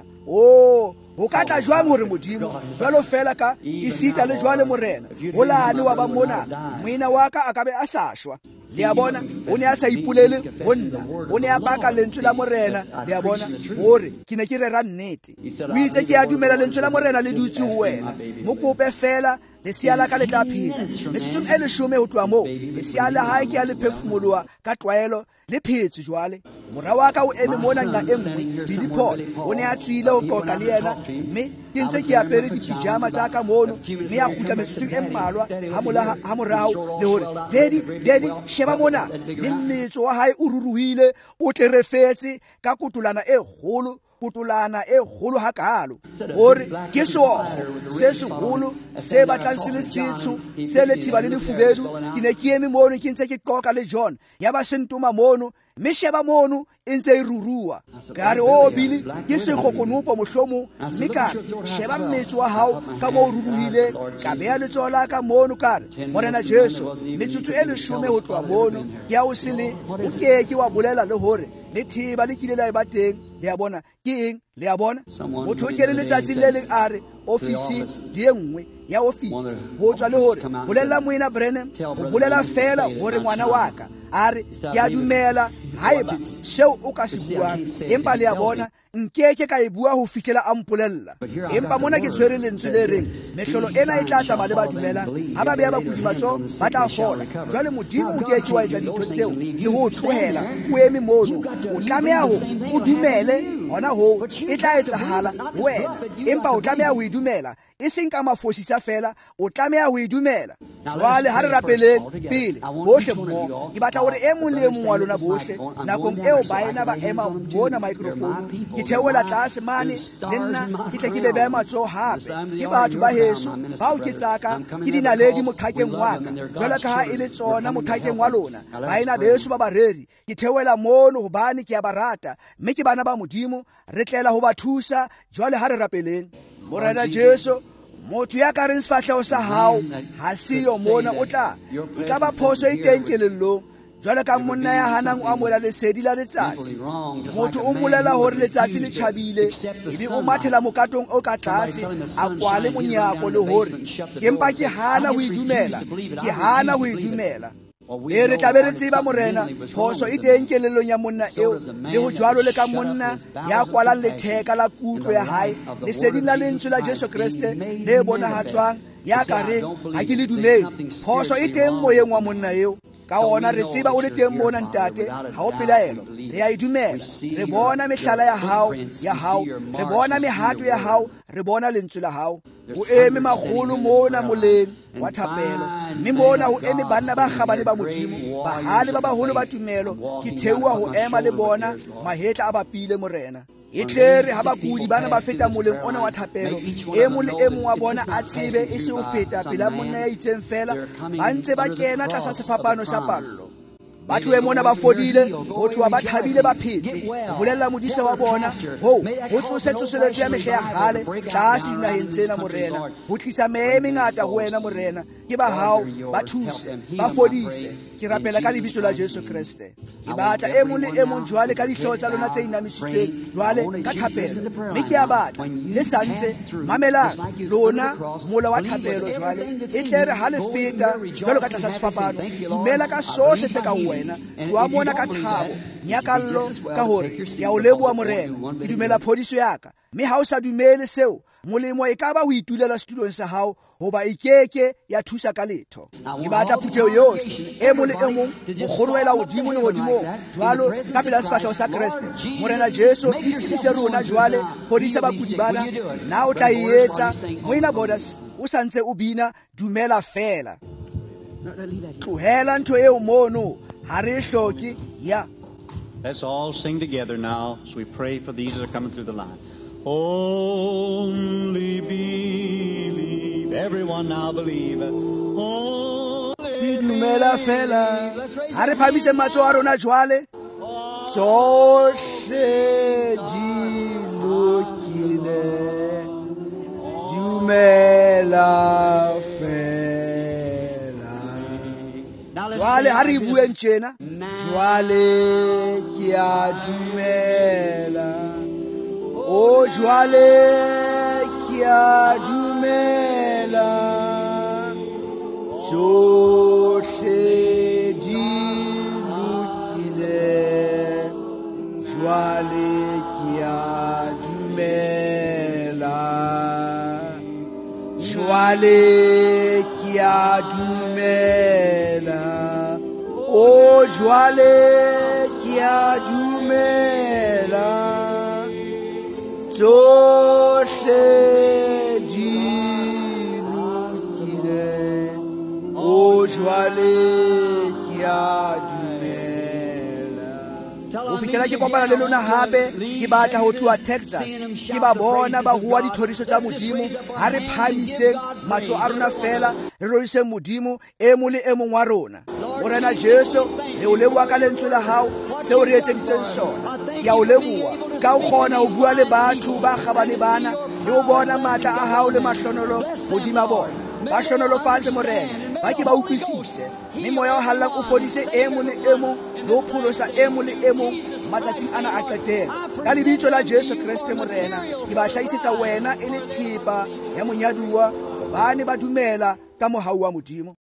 O ho ka tla jwang hore Modimo jwalo fela ka isita le jwale morena o lane wa ba mona moina wa ka a ka be a sa shwa. Le a bona o ne a sa ipulele ho nna, o ne a baka lentswe la morena. Le a bona hore ke ne ke rera nnete. O itse ke a dumela lentswe la morena le dutse ho wena. Mo kope fela lesia la ka le tla phela. Metsotso e leshome ho tloha moo lesia la hae ke a le phefumoloha ka tlwaelo le phetse jwale. Mora wa ka o eme mona nqa e nngwe, Billy Paul o ne a tswile ho qoqa le yena, mme ke ntse ke apere dipijama tsa ka mono, mme a kgutla metsotsong e mmalwa ha morao le hore Daddy, Daddy, sheba mona. Mme mmetso wa hae o ruruhile, o tlerefetse ka kotolana e kgolo, kotolana e kgolo hakalo, hore ke seokgo se seholo se batlang se le setsho se le thiba le lefubedu. Ke ne ke eme mono ke ntse ke qoqa le John, ya ba sentoma mono mme sheba mono e ntse e rurua ka re o bile ke segokonopo mohlomong mme ka sheba mmetso wa hao ka mo ruruhile ka beya letsoho la ka mono ka re Morena Jesu metsotso e leshome ho tloha mono ke a o sele o keke wa bolela le hore le thiba le kile la e ba teng le a bona ke eng le a bona motho o kele letsatsi le leng a re ofisi di nngwe ya ofisi ho tswa le hore bolela moina Branham o bolela fela hore ngwana wa ka a re ke a dumela haeba seo o ka se buang empa le a bona nkeke ka e bua ho fihlela a mpolella empa mona ke tshwere lentswe le reng mehlolo ena e tla tsamaya le ba dumelang ha ba beya bakudi matsoho ba tla fola jwale modimo o keke wa etsa dintho tseo le ho tlohela o eme mono o tlameha ho o dumele hona ho e tla etsahala wena empa o tlameha ho e dumela e seng ka mafosisa fela o tlameha ho e dumela jwale ha re rapeleng pele bohle mmoho ke batla hore e mong le e mong wa lona bohle nakong eo baena ba ema bona microphone ke theola tlase mane le nna ke tle ke be beya matsoho hape ke batho ba heso bao ke tsaka ke dinaledi moqhakeng wa ka jwalo ka ha e le tsona moqhakeng wa lona baena beso ba bareri ke theola mono hobane ke a ba rata mme ke bana ba modimo re tlela ho ba thusa jwale ha re rapeleng Morena Jesu motho ya ka reng sefahleho sa hao ha siyo mona o tla e ka ba phoso e teng kelellong jwale ka monna ya hanang o amohela lesedi la letsatsi motho o molela hore letsatsi le tjhabile ebe o mathela mokatong o ka tlase a kwale monyako le hore ke mpa ke hana ho idumela ke hana ho idumela e re tla be re tseba Morena phoso e teng kelellong ya monna eo le ho jwalo le ka monna ya kwalang letheka la kutlo ya hae leseding la lentswe la Jesu Kriste le bonahatswang ya ka reng ha ke le dumele phoso e teng moyeng wa monna eo ka ona re tseba o le teng mona ntate ha o pelaelo re a idumela re bona mehlala ya hao ya hao re bona mehato ya hao re bona lentswe la hao o eme magolo mona moleng wa thapelo mme mona o eme banna ba kgabane ba modimo bahale ba baholo ba tumelo ke theua ho ema le bona mahetla a bapile Morena e tlere ha bakudi bana ba feta moleng ona wa thapelo e mong le e mong wa bona a tsebe e se o feta pela monna ya itseng fela ba ntse ba kena tlasa sefapano sa pallo ba tlohe mona ba fodile ho tloha ba thabile ba phetse ho bolella modisa wa bona ho ho tsose tsoseletso ya mehle ya kgale tlase dinaheng tsena Morena ho tlisa mehe mengata ho wena Morena ke ba hao ba thuse ba fodise ke rapela ka lebitso la Jesu Kriste ke batla e mong le e mong jwale ka dihlooho tsa lona tse inamisitsweng jwale ka thapelo mme ke a batla le santse mamelang lona mola wa thapelo jwale e tle re ha le feta jwalo ka tlasa sefapano dumela ka sohle se ka wena wa mona ka thabo nyakallo ka hore ya o leboa Morena ke dumela phodiso ya ka mme ha o sa dumele seo molemo e ka ba ho itulela setulong sa hao hoba ikeke ya thusa ka letho ke batla phuteo yohle e mong le e mong ho kgoroela hodimo le hodimong jwalo ka pela sefahleho sa Kriste Morena Jesu itsebise rona jwale fodisa bakudi bana na o tla e etsa moina Bodas o santse o bina dumela fela tlohela ntho eo mono ha re hloke ya. Let's all sing together now as we pray for these that are coming through the line. Only believe. Everyone now believe. Only dumela fela. Ha re phamise matsoho a rona jwale. Tsohle di lokile. Dumela fela. Jwale ha re bueng tjena. Jwale ke a dumela. O jwale ke a dumela. Tsohle di lokile. Jwale ke a dumela. Jwale ke a dumela. O jwale ke a dumela. Tsohle di lokile. O jwale ke a dumela. O fikela ke kopana le lona hape ke batla ho tloha Texas ke ba bona ba hua dithoriso tsa modimo ha re phamiseng matso a rona fela re roriseng modimo e mong le e mong wa rona Morena Jesu re o leboha ka lentswe la hao seo re etseditseng sona. Ke a o leboha ka o kgona ho bua le batho ba kgabane bana le ho bona matla a hao le mahlonolo hodima bona. Ba hlonolofatse Morena, ba ke ba utlwisise, mme moya o hallang o fodise e mong le e mong le ho pholosa e mong le e mong matsatsing ana a qetela. Ka lebitso la Jesu Kriste Morena, ke ba hlahisetsa wena e le thipa ya monyaduwa, hobane ba dumela ka mohau wa Modimo.